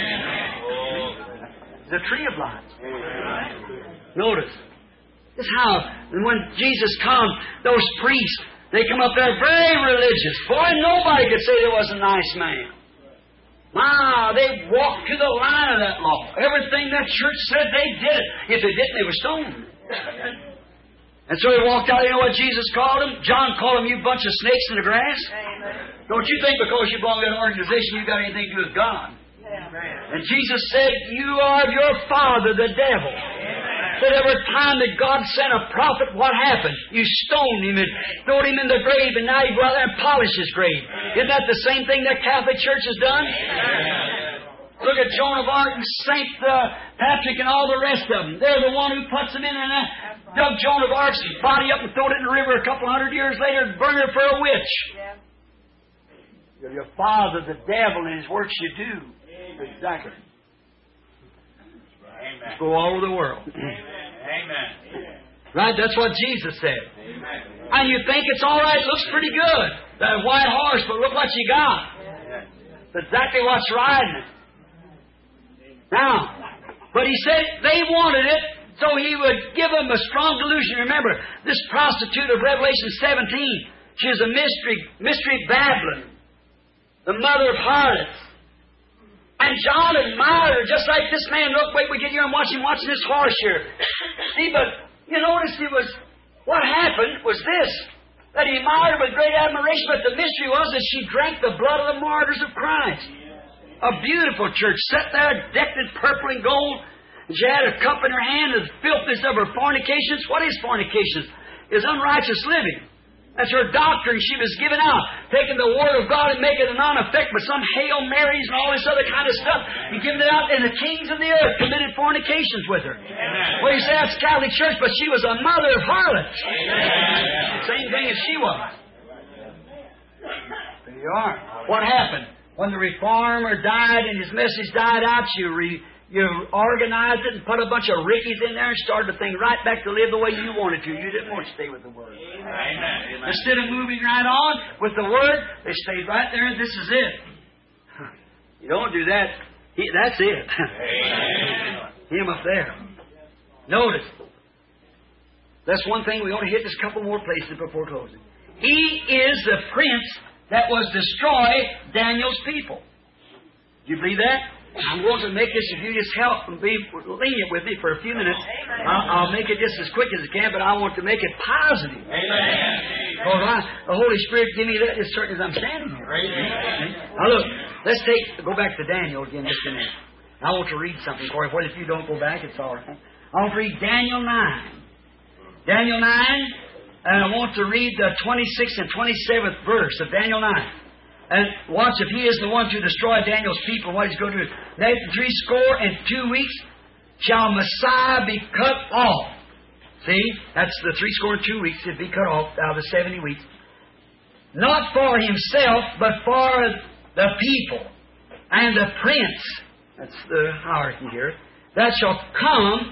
A: The tree of life. Notice. This is how, when Jesus come, those priests, they come up there very religious. Boy, nobody could say there was a nice man. Wow, they walked to the line of that law. Everything that church said, they did it. If they didn't, they were stoned. And so he walked out. You know what Jesus called them? John called them, "You bunch of snakes in the grass." Amen. Don't you think because you belong to an organization you got anything to do with God? And Jesus said, "You are of your father, the devil." That every time that God sent a prophet, what happened? You stoned him and threw him in the grave, and now you go out there and polish his grave. Isn't that the same thing that Catholic Church has done? Look at Joan of Arc and Saint Patrick and all the rest of them. They're the one who puts them in and dug Joan of Arc's body up and threw it in the river a couple hundred years later and burned her for a witch. You're your father, the devil, and his works you do. Exactly. Amen. Go all over the world. Amen. Right? That's what Jesus said. Amen. And you think it's all right, looks pretty good. That white horse, but look what you got. That's exactly what's riding it. Now, but he said they wanted it, so he would give them a strong delusion. Remember, this prostitute of Revelation 17, she is a mystery Babylon, the mother of harlots. And John admired her, just like this man. Look, wait, we get here and watching this horse here. See, but you notice what happened was this, that he admired her with great admiration, but the mystery was that she drank the blood of the martyrs of Christ. A beautiful church, set there, decked in purple and gold. And she had a cup in her hand, the filthiness of her fornications. What is fornications? It's unrighteous living. That's her doctrine she was giving out, taking the Word of God and making it a non-effect with some Hail Marys and all this other kind of stuff, and giving it out, and the kings of the earth committed fornications with her. Amen. Well, you say that's Catholic Church, but she was a mother of harlots. The same thing as she was. There you are. What happened? When the Reformer died and his message died out, you organized it and put a bunch of rickies in there and started the thing right back to live the way you wanted to. You didn't want to stay with the Word. Amen. Instead of moving right on with the Word, they stayed right there and this is it. You don't do that. That's it. Him up there. Notice. That's one thing. We ought to hit this couple more places before closing. He is the prince that was destroy Daniel's people. Do you believe that? I'm going to make this, if you just help and be lenient with me for a few minutes. I'll make it just as quick as I can, but I want to make it positive. Amen. Because the Holy Spirit give me that as certain as I'm standing here. Amen. Now look, let's go back to Daniel again just a minute. I want to read something for you. Well, if you don't go back, it's all right. I want to read Daniel 9. Daniel 9, and I want to read the 26th and 27th verse of Daniel 9. And watch, if he is the one to destroy Daniel's people, what he's going to do. Now, 62 weeks shall Messiah be cut off. See? That's the 62 weeks to be cut off out of the 70 weeks. Not for himself, but for the people. And the prince, that's the hierarchy here, that shall come,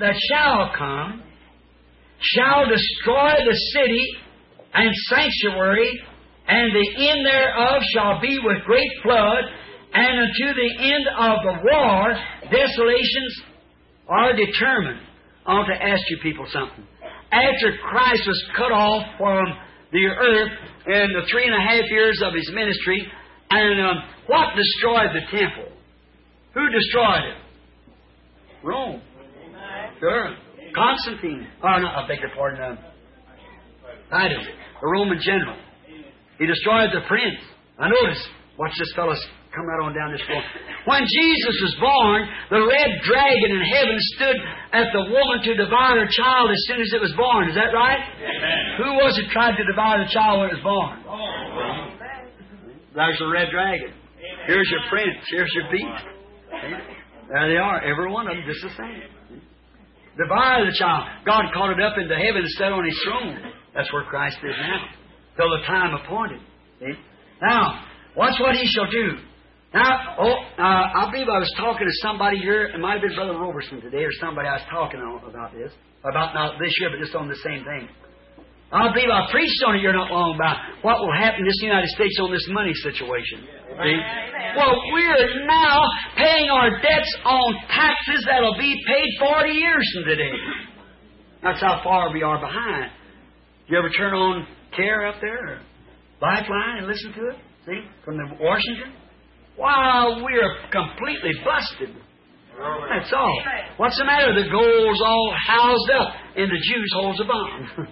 A: shall destroy the city and sanctuary, and the end thereof shall be with great flood, and unto the end of the war, desolations are determined. I want to ask you people something. After Christ was cut off from the earth in the 3.5 years of His ministry, and what destroyed the temple? Who destroyed it? Rome. Sure. Constantine. Oh, no, I beg your pardon. Titus, the Roman general. He destroyed the prince. Now notice, watch this fellow come right on down this floor. When Jesus was born, the red dragon in heaven stood at the woman to devour her child as soon as it was born. Is that right? Amen. Who was it tried to devour the child when it was born? There's the red dragon. Amen. Here's your prince. Here's your beast. There they are. Every one of them just the same. The body of the child. God caught it up into heaven and sat on His throne. That's where Christ is now. Till the time appointed. See? Now, watch what He shall do. Now, I believe I was talking to somebody here. It might have been Brother Robertson today or somebody I was talking about this. About not this year, but just on the same thing. I believe I preached on it here not long about what will happen in this United States on this money situation. See? Well, we're now paying our debts on taxes that'll be paid 40 years from today. That's how far we are behind. Do you ever turn on CARE up there, or Lifeline, and listen to it? See? From the Washington? Wow, we're completely busted. That's all. What's the matter? The gold's all housed up, and the Jews holds a bomb.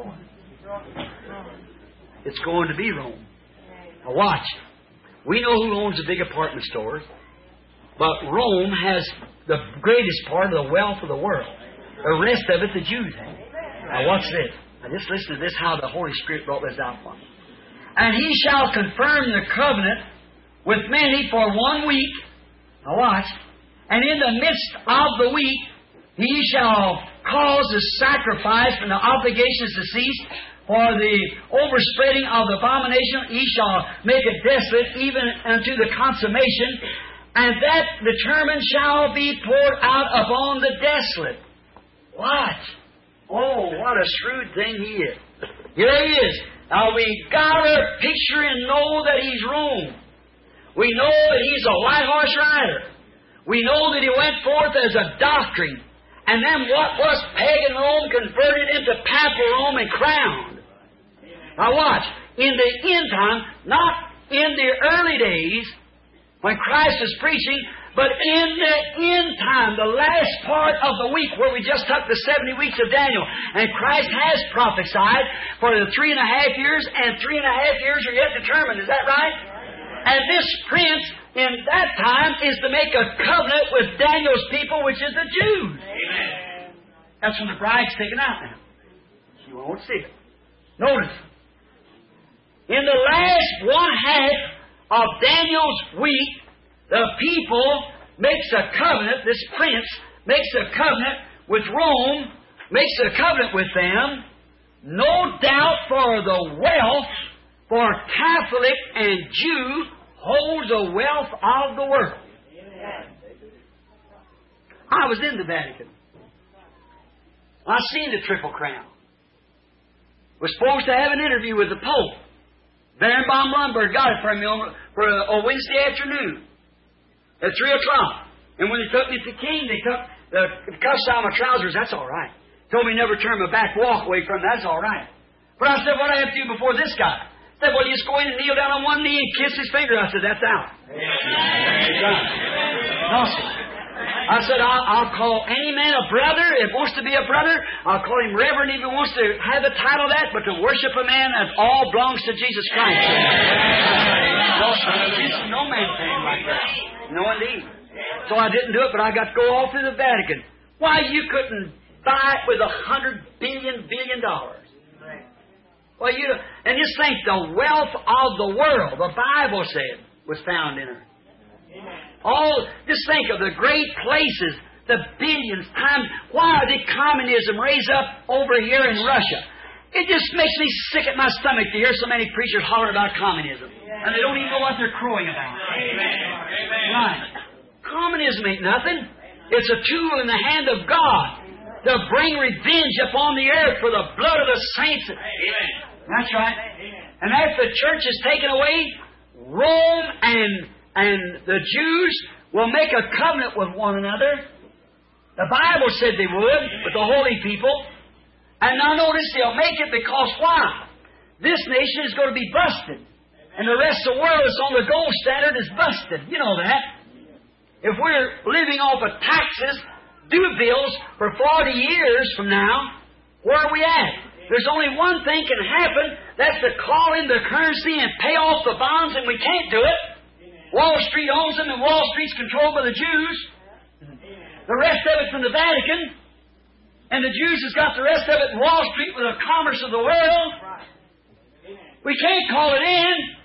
A: It's going to be Rome. Now watch. We know who owns the big apartment stores, but Rome has the greatest part of the wealth of the world. The rest of it, the Jews have. Now watch this. Now just listen to this, how the Holy Spirit brought this out for me. And He shall confirm the covenant with many for 1 week. Now watch. And in the midst of the week, He shall cause the sacrifice and the obligations to cease. For the overspreading of the abomination, He shall make it desolate even unto the consummation. And that determined shall be poured out upon the desolate. Watch. Oh, what a shrewd thing He is. Here He is. Now we got to picture and know that He's Rome. We know that He's a white horse rider. We know that He went forth as a doctrine. And then what was pagan Rome converted into papal Rome and crowned. Now watch. In the end time, not in the early days when Christ was preaching, but in the end time, the last part of the week where we just took the 70 weeks of Daniel, and Christ has prophesied for the 3.5 years, and 3.5 years are yet determined. Is that right? And this prince in that time is to make a covenant with Daniel's people, which is the Jews. Amen. That's when the bride's taken out now. You won't see it. Notice, in the last 1/2 of Daniel's week, the people makes a covenant, this prince makes a covenant with Rome, makes a covenant with them, no doubt for the wealth, for Catholic and Jew holds the wealth of the world. I was in the Vatican. I seen the Triple Crown. Was supposed to have an interview with the Pope. Baron Blumberg got it for me for a Wednesday afternoon at 3 o'clock. And when they took me to the king, they took the cuffs out of my trousers. That's all right. Told me never turn my back, walk away from. That's all right. But I said, what do I have to do before this guy? I said, well, you just go in and kneel down on one knee and kiss his finger. I said, that's out. Awesome. I said, I'll call any man a brother. If he wants to be a brother, I'll call him reverend if he wants to have the title of that. But to worship a man, that all belongs to Jesus Christ. No man can like that. No, indeed. So I didn't do it, but I got to go all through the Vatican. Why, you couldn't buy it with $100 billion. Well, and just think, the wealth of the world, the Bible said, was found in her. Just think of the great places, the billions, times. Why did communism raise up over here in Russia? It just makes me sick at my stomach to hear so many preachers holler about communism. And they don't even know what they're crowing about. Right. Communism ain't nothing. It's a tool in the hand of God to bring revenge upon the earth for the blood of the saints. That's right. And after the church is taken away, Rome and the Jews will make a covenant with one another. The Bible said they would, with the holy people. And now notice they'll make it because why? This nation is going to be busted. And the rest of the world that's on the gold standard is busted. You know that. If we're living off of taxes, due bills for 40 years from now, where are we at? There's only one thing can happen. That's to call in the currency and pay off the bonds, and we can't do it. Wall Street owns them, and Wall Street's controlled by the Jews. The rest of it's in the Vatican. And the Jews has got the rest of it in Wall Street with the commerce of the world. We can't call it in.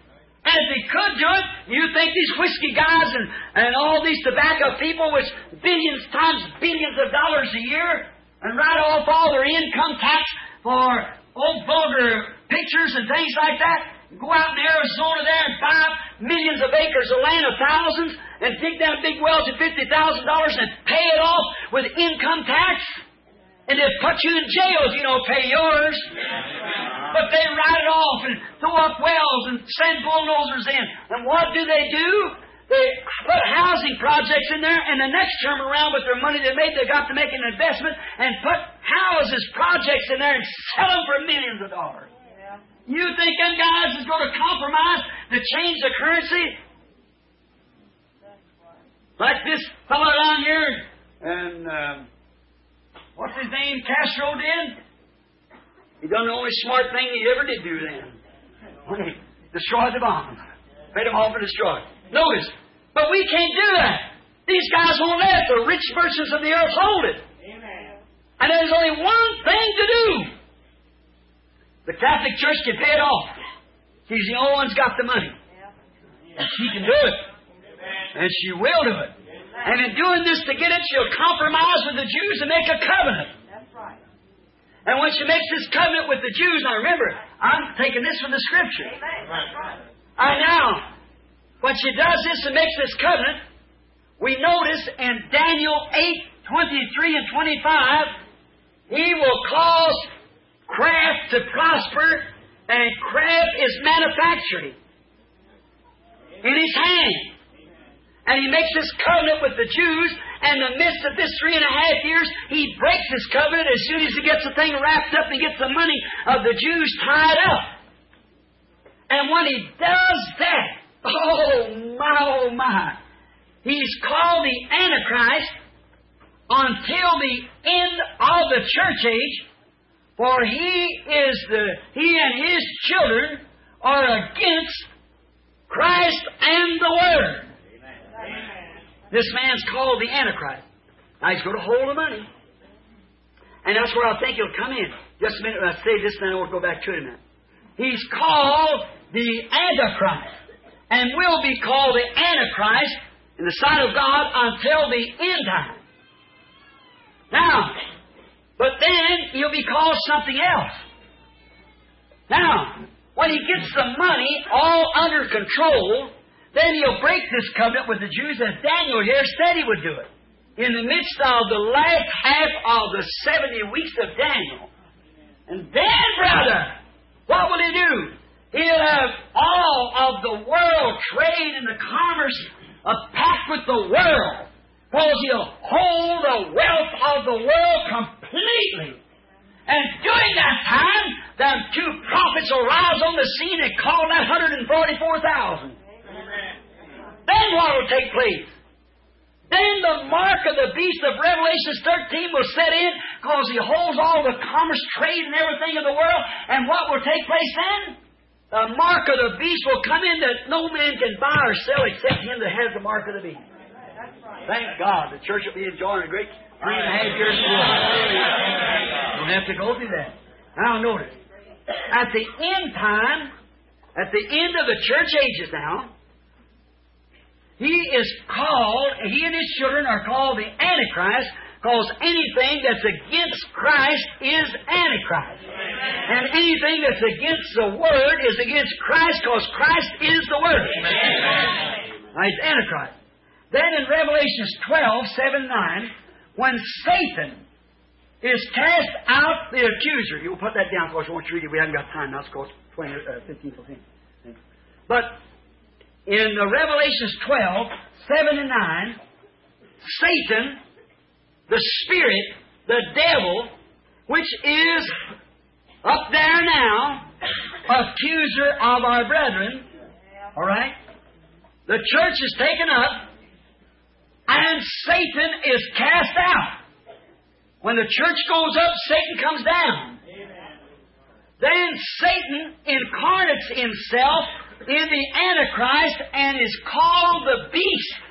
A: And if he could do it, you think these whiskey guys and all these tobacco people with billions times billions of dollars a year and write off all their income tax for old vulgar pictures and things like that, go out in Arizona there and buy millions of acres of land of thousands and dig down big wells at $50,000 and pay it off with income tax? And they'll put you in jail if you don't pay yours. But they write it off and throw up wells and send bulldozers in. And what do? They put housing projects in there, and the next term around with their money they made, they got to make an investment and put houses, projects in there and sell them for millions of dollars. Yeah. You think them guys is going to compromise to change the currency? Like this fellow down here, and what's his name, Castro did? He done the only smart thing he ever did do then. When he destroyed the bomb. Paid them all for destroy. Notice. But we can't do that. These guys won't let the rich merchants of the earth hold it. Amen. And there's only one thing to do. The Catholic Church can pay it off. She's the only one's got the money. And she can do it. And she will do it. And in doing this to get it, she'll compromise with the Jews and make a covenant. That's right. And when she makes this covenant with the Jews, now remember, I'm taking this from the Scripture. Right. Now, when she does this and makes this covenant, we notice in Daniel 8:23 and 25, He will cause craft to prosper, and craft is manufacturing in His hand. And He makes this covenant with the Jews, and in the midst of this 3.5 years, He breaks this covenant as soon as He gets the thing wrapped up and gets the money of the Jews tied up. And when He does that, oh my, He's called the Antichrist until the end of the church age, for he and his children are against Christ and the Word. This man's called the Antichrist. Now he's going to hold the money. And that's where I think he'll come in. Just a minute, when I say this, then I won't go back to it a minute. He's called the Antichrist, and will be called the Antichrist in the sight of God until the end time. Now, but then he'll be called something else. Now, when he gets the money all under control, then he'll break this covenant with the Jews, as Daniel here said he would do it. In the midst of the last half of the 70 weeks of Daniel. And then, brother, what will he do? He'll have all of the world trade and the commerce a pact with the world. Because he'll hold the wealth of the world completely. And during that time, them two prophets will rise on the scene and call that 144,000. Then what will take place? Then the mark of the beast of Revelation 13 will set in, because he holds all the commerce, trade, and everything in the world. And what will take place then? The mark of the beast will come in that no man can buy or sell except him that has the mark of the beast. Thank God. The church will be enjoying a great 3.5 years. Don't have to go through that. Now notice. At the end time, at the end of the church ages now, he and his children are called the Antichrist, because anything that's against Christ is Antichrist. And anything that's against the Word is against Christ, because Christ is the Word. Now, he's Antichrist. Then in Revelations 12:7-9, when Satan is cast out, the accuser, you'll put that down, of course, I want you to read it. We haven't got time now, it's close 15:14. But in Revelations 12:7-9, Satan, the spirit, the devil, which is up there now, accuser of our brethren, all right? The church is taken up, and Satan is cast out. When the church goes up, Satan comes down. Then Satan incarnates himself in the Antichrist and is called the beast.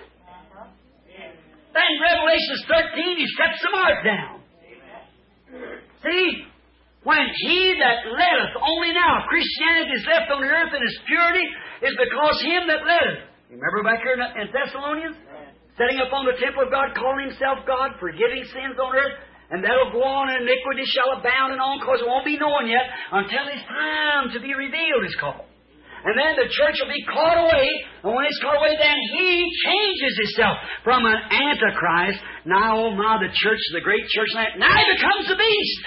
A: Then Revelation 13, he sets the mark down. See? When He that letteth, only now, Christianity is left on the earth in its purity, is because Him that letteth. Remember back here in Thessalonians? Setting up on the temple of God, calling Himself God, forgiving sins on earth, and that'll go on, and iniquity shall abound and on, because it won't be known yet until His time to be revealed is called. And then the church will be caught away, and when it's caught away, then He changes Himself from an Antichrist. Now, oh my, the church, the great church, now He becomes the beast.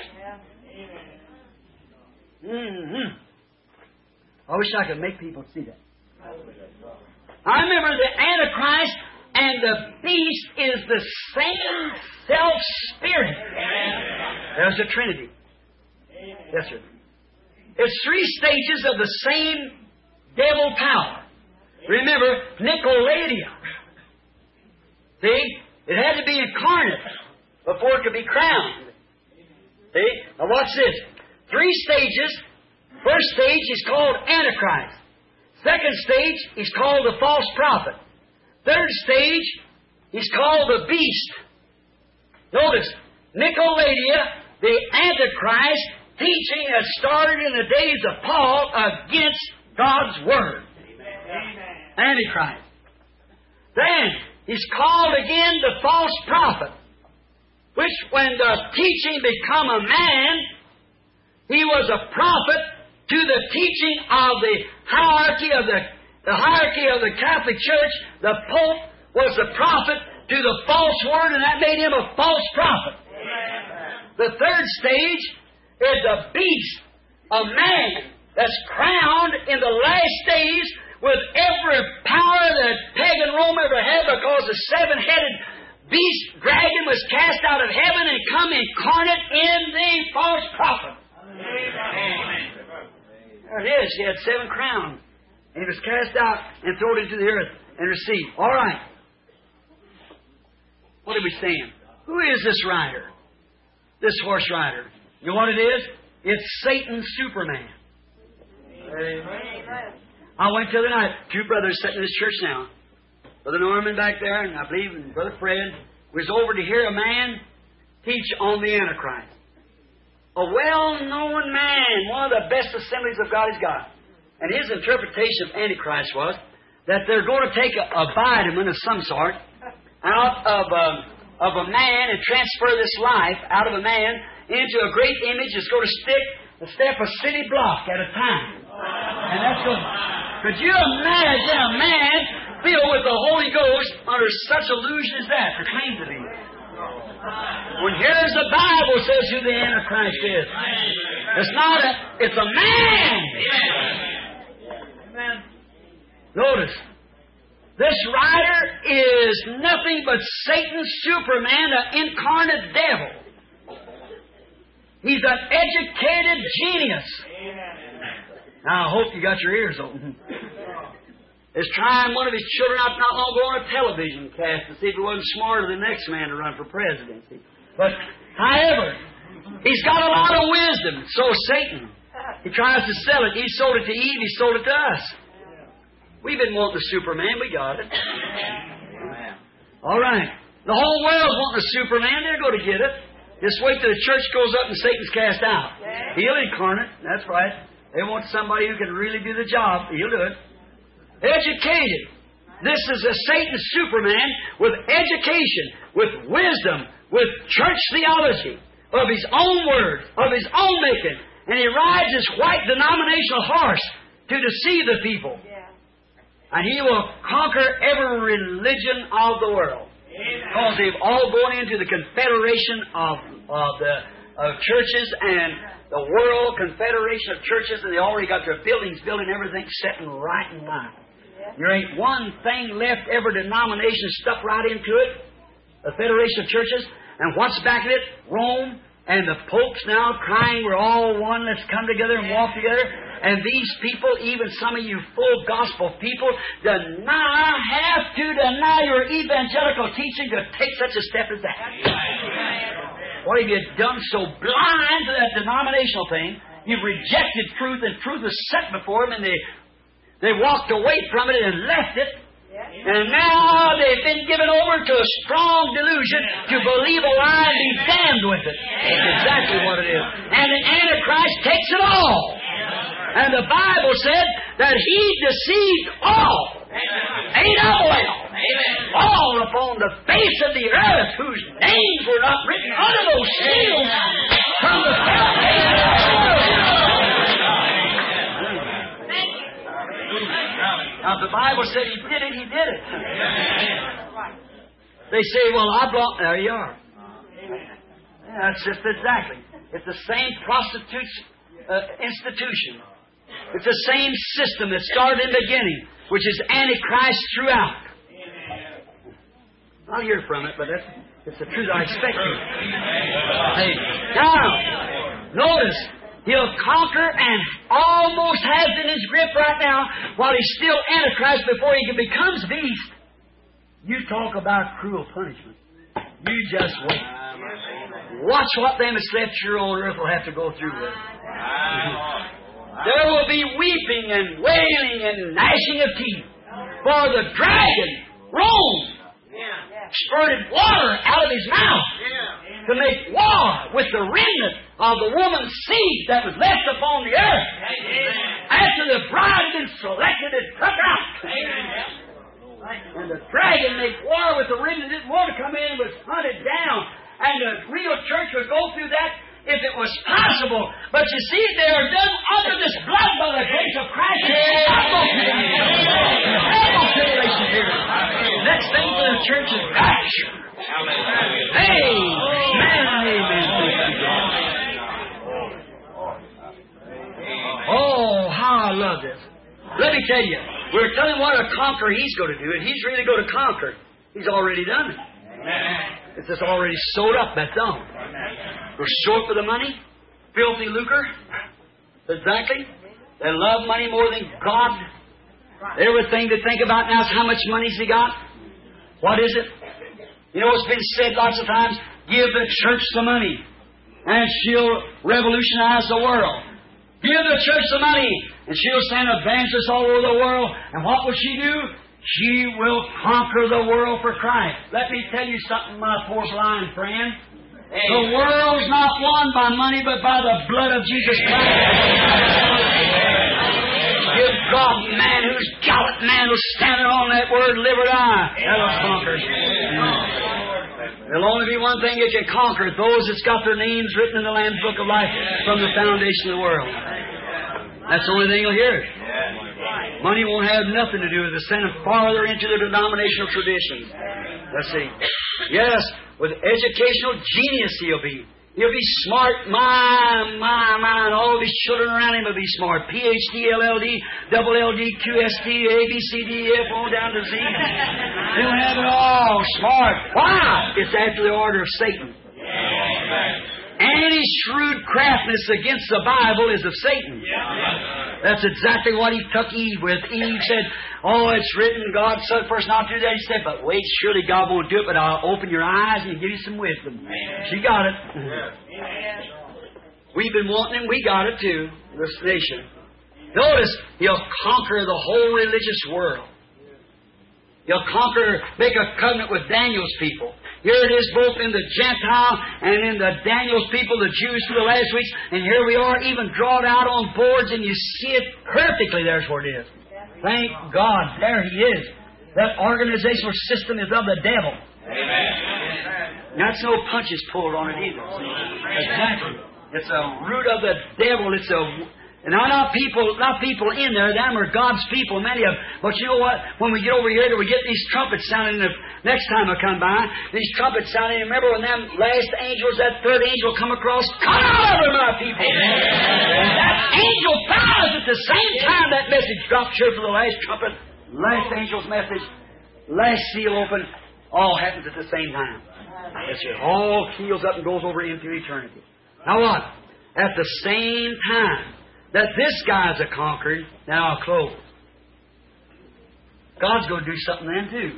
A: Mm-hmm. I wish I could make people see that. I remember the Antichrist and the beast is the same self-spirit. There's the Trinity. Yes, sir. It's three stages of the same devil power. Remember, Nicolaitia. See? It had to be incarnate before it could be crowned. See? Now watch this. Three stages. First stage is called Antichrist. Second stage is called the false prophet. Third stage is called the beast. Notice, Nicolaitia, the Antichrist, teaching has started in the days of Paul against God's Word. Amen. Antichrist. Then, he's called again the false prophet, which when the teaching become a man, he was a prophet to the teaching of the hierarchy of the Catholic Church. The Pope was the prophet to the false word, and that made him a false prophet. The third stage is a beast, a man that's crowned in the last days with every power that pagan Rome ever had, because the seven-headed beast dragon was cast out of heaven and come incarnate in the false prophet. Amen. There it is. He had 7 crowns. And he was cast out and thrown into the earth and received. All right. What are we saying? Who is this rider? This horse rider. You know what it is? It's Satan's Superman. Amen. I went the other night. 2 brothers sitting in this church now. Brother Norman back there, and I believe and Brother Fred was over to hear a man teach on the Antichrist. A well-known man, one of the best assemblies of God he's got. And his interpretation of Antichrist was that they're going to take a vitamin of some sort out of a man and transfer this life out of a man into a great image that's going to step a city block at a time. And that's going. Could you imagine a man filled with the Holy Ghost under such illusion as that, or claim to be? When here's the Bible says who the Antichrist is. It's not it's a man. Amen. Notice, this rider is nothing but Satan's Superman, an incarnate devil. He's an educated genius. Now, I hope you got your ears open. Is trying one of his children out not long ago on a television cast to see if he wasn't smarter than the next man to run for presidency. But, however, he's got a lot of wisdom. So Satan. He tries to sell it. He sold it to Eve. He sold it to us. We've been wanting the Superman. We got it. All right. The whole world's wanting the Superman. They're going to get it. Just wait till the church goes up and Satan's cast out. He'll incarnate. That's right. They want somebody who can really do the job. He'll do it. Educated. This is a Satan's Superman with education, with wisdom, with church theology, of his own words, of his own making. And he rides his white denominational horse to deceive the people. And he will conquer every religion of the world. Because they've all gone into the confederation of churches and the World Confederation of Churches, and they already got their buildings built and everything set right in line. There ain't one thing left. Every denomination stuck right into it. The Federation of Churches. And what's back of it? Rome and the popes now crying, we're all one, let's come together and walk together. And these people, even some of you full gospel people, have to deny your evangelical teaching to take such a step as that. What have you done so blind to that denominational thing? You've rejected truth, and truth was set before them, and they walked away from it and left it. And now they've been given over to a strong delusion to believe a lie and be damned with it. That's exactly what it is. And the Antichrist takes it all. And the Bible said that he deceived all. A-double-L. All upon the face of the earth whose names were not written under those seals from the foundation of the world. Now, if the Bible said he did it, he did it. They say, well, I brought... There you are. Yeah, that's just exactly. It's the same prostitute's institution. It's the same system that started in the beginning, which is Antichrist throughout. I'll hear from it, but it's the truth I expect you. Hey, now, notice, he'll conquer and almost has it in his grip right now while he's still Antichrist before he becomes beast. You talk about cruel punishment. You just wait. Watch what them that slept here on earth will have to go through with. There will be weeping and wailing and gnashing of teeth. For the dragon, Rome, spurted water out of his mouth to make war with the remnant of the woman's seed that was left upon the earth. After the bride had been selected and took out. And the dragon made war with the remnant that didn't want to come in, was hunted down. And the real church would go through that if it was possible. But you see, they are done under this blood by the grace of Christ. Next thing for the church is rapture. Amen. Amen. Oh, how I love this. Let me tell you, we're telling what a conqueror he's going to do, and he's really going to conquer. He's already done it. It's just already sewed up, that's all. We're short for the money, filthy lucre. Exactly. They love money more than God. Everything they think about now is how much money's he got. What is it? You know, it's been said lots of times, give the church some money, and she'll revolutionize the world. Give the church some money, and she'll send evangelists all over the world. And what will she do? She will conquer the world for Christ. Let me tell you something, my porcelain friend. The world's not won by money, but by the blood of Jesus Christ. Give God, man whose gallant man was standing on that word, live or die. That'll conquer. There'll only be one thing that can conquer: those that's got their names written in the Lamb's Book of Life from the foundation of the world. That's the only thing you'll hear. Money won't have nothing to do with it. Send them farther into the denominational traditions. Let's see. Yes, with educational genius he'll be. He'll be smart. My. All of his children around him will be smart. PhD, LLD, double LD, QSD, ABCD, F, on down to Z. He'll have it all. Smart. Why? It's after the order of Satan. Any shrewd craftiness against the Bible is of Satan. That's exactly what he took Eve with. Eve said, oh, it's written, God said first not to do that. He said, but wait, surely God won't do it, but I'll open your eyes and give you some wisdom. She got it. We've been wanting it, we got it too, this nation. Notice, he'll conquer the whole religious world. He'll conquer, make a covenant with Daniel's people. Here it is both in the Gentile and in the Daniel's people, the Jews through the last weeks. And here we are, even drawn out on boards, and you see it perfectly. There's where it is. Thank God. There he is. That organizational system is of the devil. Amen. That's no punches pulled on it either. Exactly. It's a root of the devil. It's a... And not people in there. Them are God's people, many of them. But you know what? When we get over here, we get these trumpets sounding. The next time I come by, these trumpets sounding. Remember when them last angels, that third angel come across? Come out of my people! And that angel bows at the same time that message drops here for the last trumpet. Last angel's message. Last seal open. All happens at the same time. Yes, sir. All keels up and goes over into eternity. Now what? At the same time that this guy's a conquered, now I'll close. God's going to do something then too.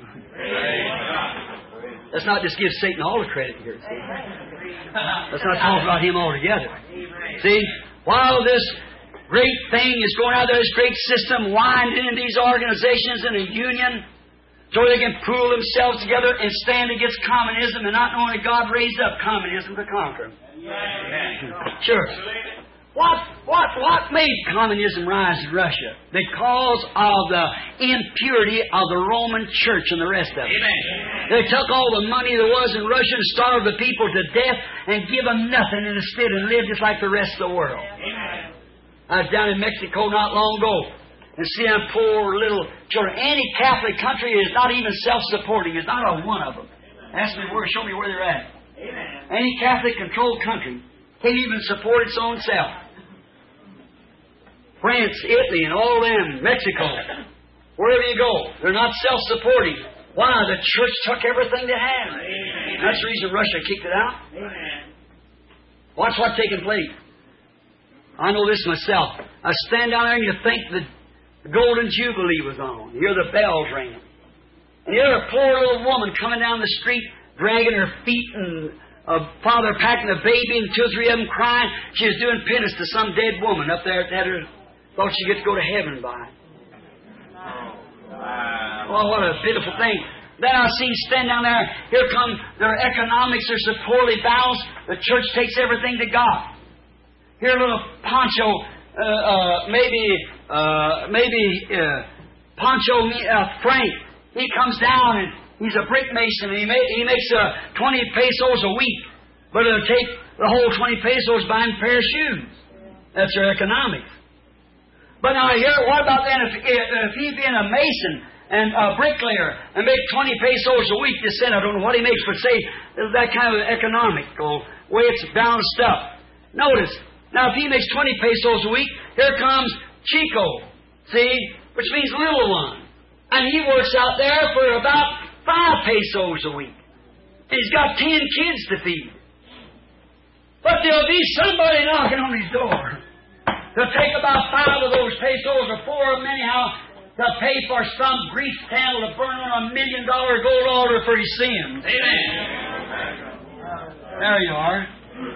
A: Let's not just give Satan all the credit here. See? Let's not talk about him altogether. See, while this great thing is going out there, this great system winding in these organizations in a union so they can pool themselves together and stand against communism, and not knowing that God raised up communism to conquer them. Sure. What made communism rise in Russia? Because of the impurity of the Roman Church and the rest of it. They took all the money there was in Russia and starved the people to death and give them nothing instead and lived just like the rest of the world. I was down in Mexico not long ago and see them poor little children. Any Catholic country is not even self-supporting. There's not a one of them. Ask me where, show me where they're at. Any Catholic-controlled country can't even support its own self. France, Italy, and all them, Mexico, wherever you go, they're not self-supporting. Why? The church took everything they had. That's the reason Russia kicked it out. Watch what's taking place. I know this myself. I stand down there and you think the Golden Jubilee was on. You hear the bells ringing. And you hear a poor little woman coming down the street, dragging her feet, and a father packing a baby, and 2 or 3 of them crying. She was doing penance to some dead woman up there that had her. Thought she'd get to go to heaven by it. Oh, what a pitiful thing. Then I see stand down there. Here come their economics. They're so poorly balanced. The church takes everything to God. Here, little Pancho, Pancho Frank. He comes down and he's a brick mason. And he makes 20 pesos a week, but it'll take the whole 20 pesos buying a pair of shoes. That's their economics. But now here, what about then if he being a mason and a bricklayer and make 20 pesos a week to send? I don't know what he makes, but say that kind of economical way it's balanced up. Notice, now if he makes 20 pesos a week, here comes Chico, see, which means little one. And he works out there for about 5 pesos a week. And he's got 10 kids to feed. But there'll be somebody knocking on his door. They'll take about 5 of those pesos, or 4 of them anyhow, to pay for some grease candle to burn on $1 million gold altar for his sins. Amen. There you are.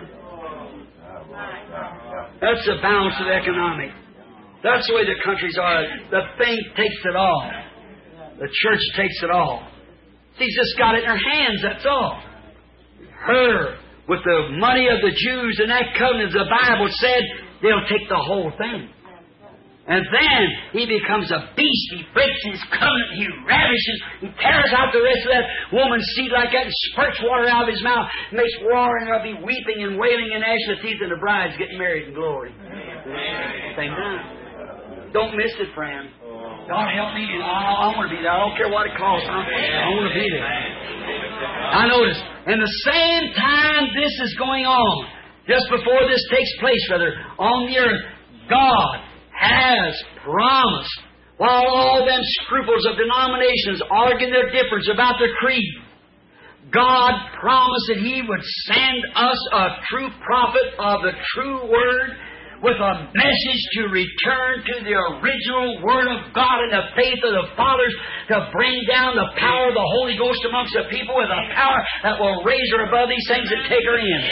A: That's the balance of economic. That's the way the countries are. The thing takes it all. The church takes it all. She's just got it in her hands, that's all. Her, with the money of the Jews and that covenant, the Bible said, they'll take the whole thing. And then he becomes a beast. He breaks his covenant. He ravishes. He tears out the rest of that woman's seed like that and spurts water out of his mouth. Makes war, and there'll be weeping and wailing and gnashing of teeth, and the bride's getting married in glory. Same time. Don't miss it, friend. God help me. I want to be there. I don't care what it costs. I want to be there. I notice, in the same time this is going on, just before this takes place, brother, on the earth, God has promised, while all them scruples of denominations arguing their difference about their creed, God promised that He would send us a true prophet of the true Word with a message to return to the original Word of God and the faith of the fathers, to bring down the power of the Holy Ghost amongst the people with a power that will raise her above these things and take her in.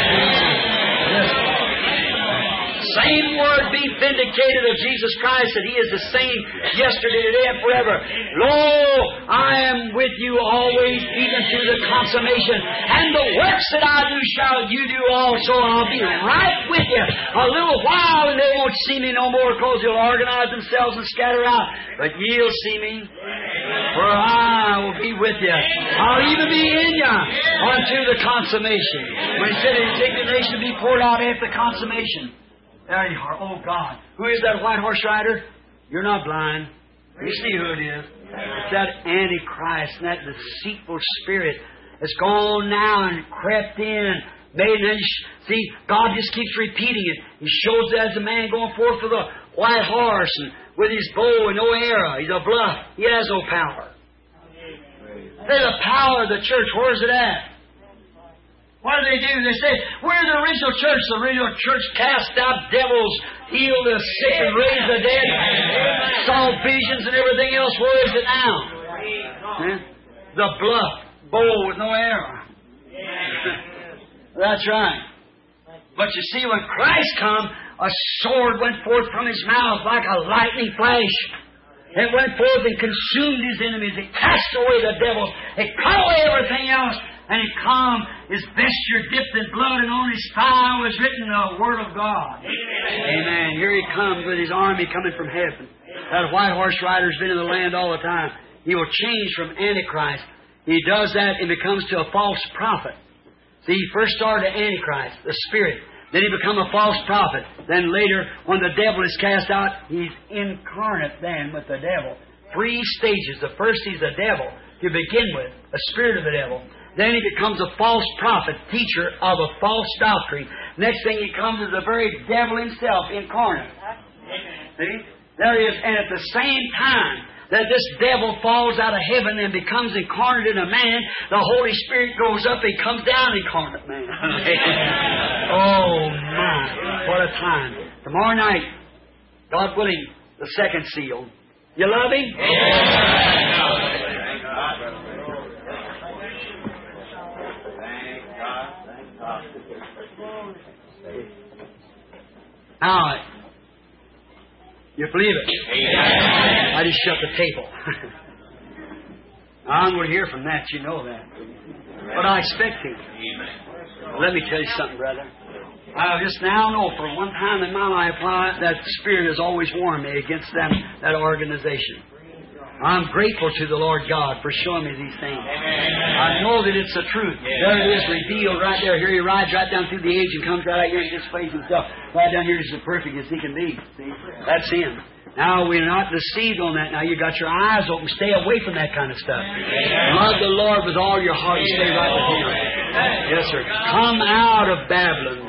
A: Same word be vindicated of Jesus Christ, that He is the same yesterday, today, and forever. Lo, I am with you always, even to the consummation. And the works that I do shall you do also. I'll be right with you a little while, and they won't see me no more, because they'll organize themselves and scatter out. But ye'll see me, for I will be with you. I'll even be in you unto the consummation. When He said His indignation to be poured out at the consummation. There you are. Oh, God. Who is that white horse rider? You're not blind. You see who it is. It's that Antichrist and that deceitful spirit that's gone now and crept in. See, God just keeps repeating it. He shows it as a man going forth for the white horse and with his bow and no arrow. He's a bluff. He has no power. There's the power of the church. Where's it at? What do? They say, we're the original church. The original church cast out devils, healed the sick, and raised the dead, saw visions and everything else. Where is it now? The bluff, bow with no arrow. That's right. But you see, when Christ come, a sword went forth from His mouth like a lightning flash. It went forth and consumed his enemies. It cast away the devil. It cut away everything else. And it come, his vesture dipped in blood, and on his thigh was written the Word of God. Amen. Here he comes with his army coming from heaven. That white horse rider's been in the land all the time. He will change from Antichrist. He does that and becomes to a false prophet. See, he first started Antichrist, the spirit. Then he become a false prophet. Then later, when the devil is cast out, he's incarnate then with the devil. 3 stages. The first, he's the devil to begin with, a spirit of the devil. Then he becomes a false prophet, teacher of a false doctrine. Next thing he comes is the very devil himself, incarnate. See? There he is. And at the same time that this devil falls out of heaven and becomes incarnate in a man, the Holy Spirit goes up and comes down incarnate man. Oh, my. What a time. Tomorrow night, God willing, the second seal. You love Him? Now, you believe it? I just shut the table. I'm going to hear from that, you know that. But I expect to. Let me tell you something, brother. I just now know for one time in my life why that spirit has always warned me against that organization. I'm grateful to the Lord God for showing me these things. I know that it's the truth. There it is revealed right there. Here He rides right down through the age and comes right out here and displays Himself. Right down here is as perfect as He can be. See? That's Him. Now, we're not deceived on that. Now, you got your eyes open. Stay away from that kind of stuff. Love the Lord with all your heart and stay right with Him. Yes, sir. Come out of Babylon.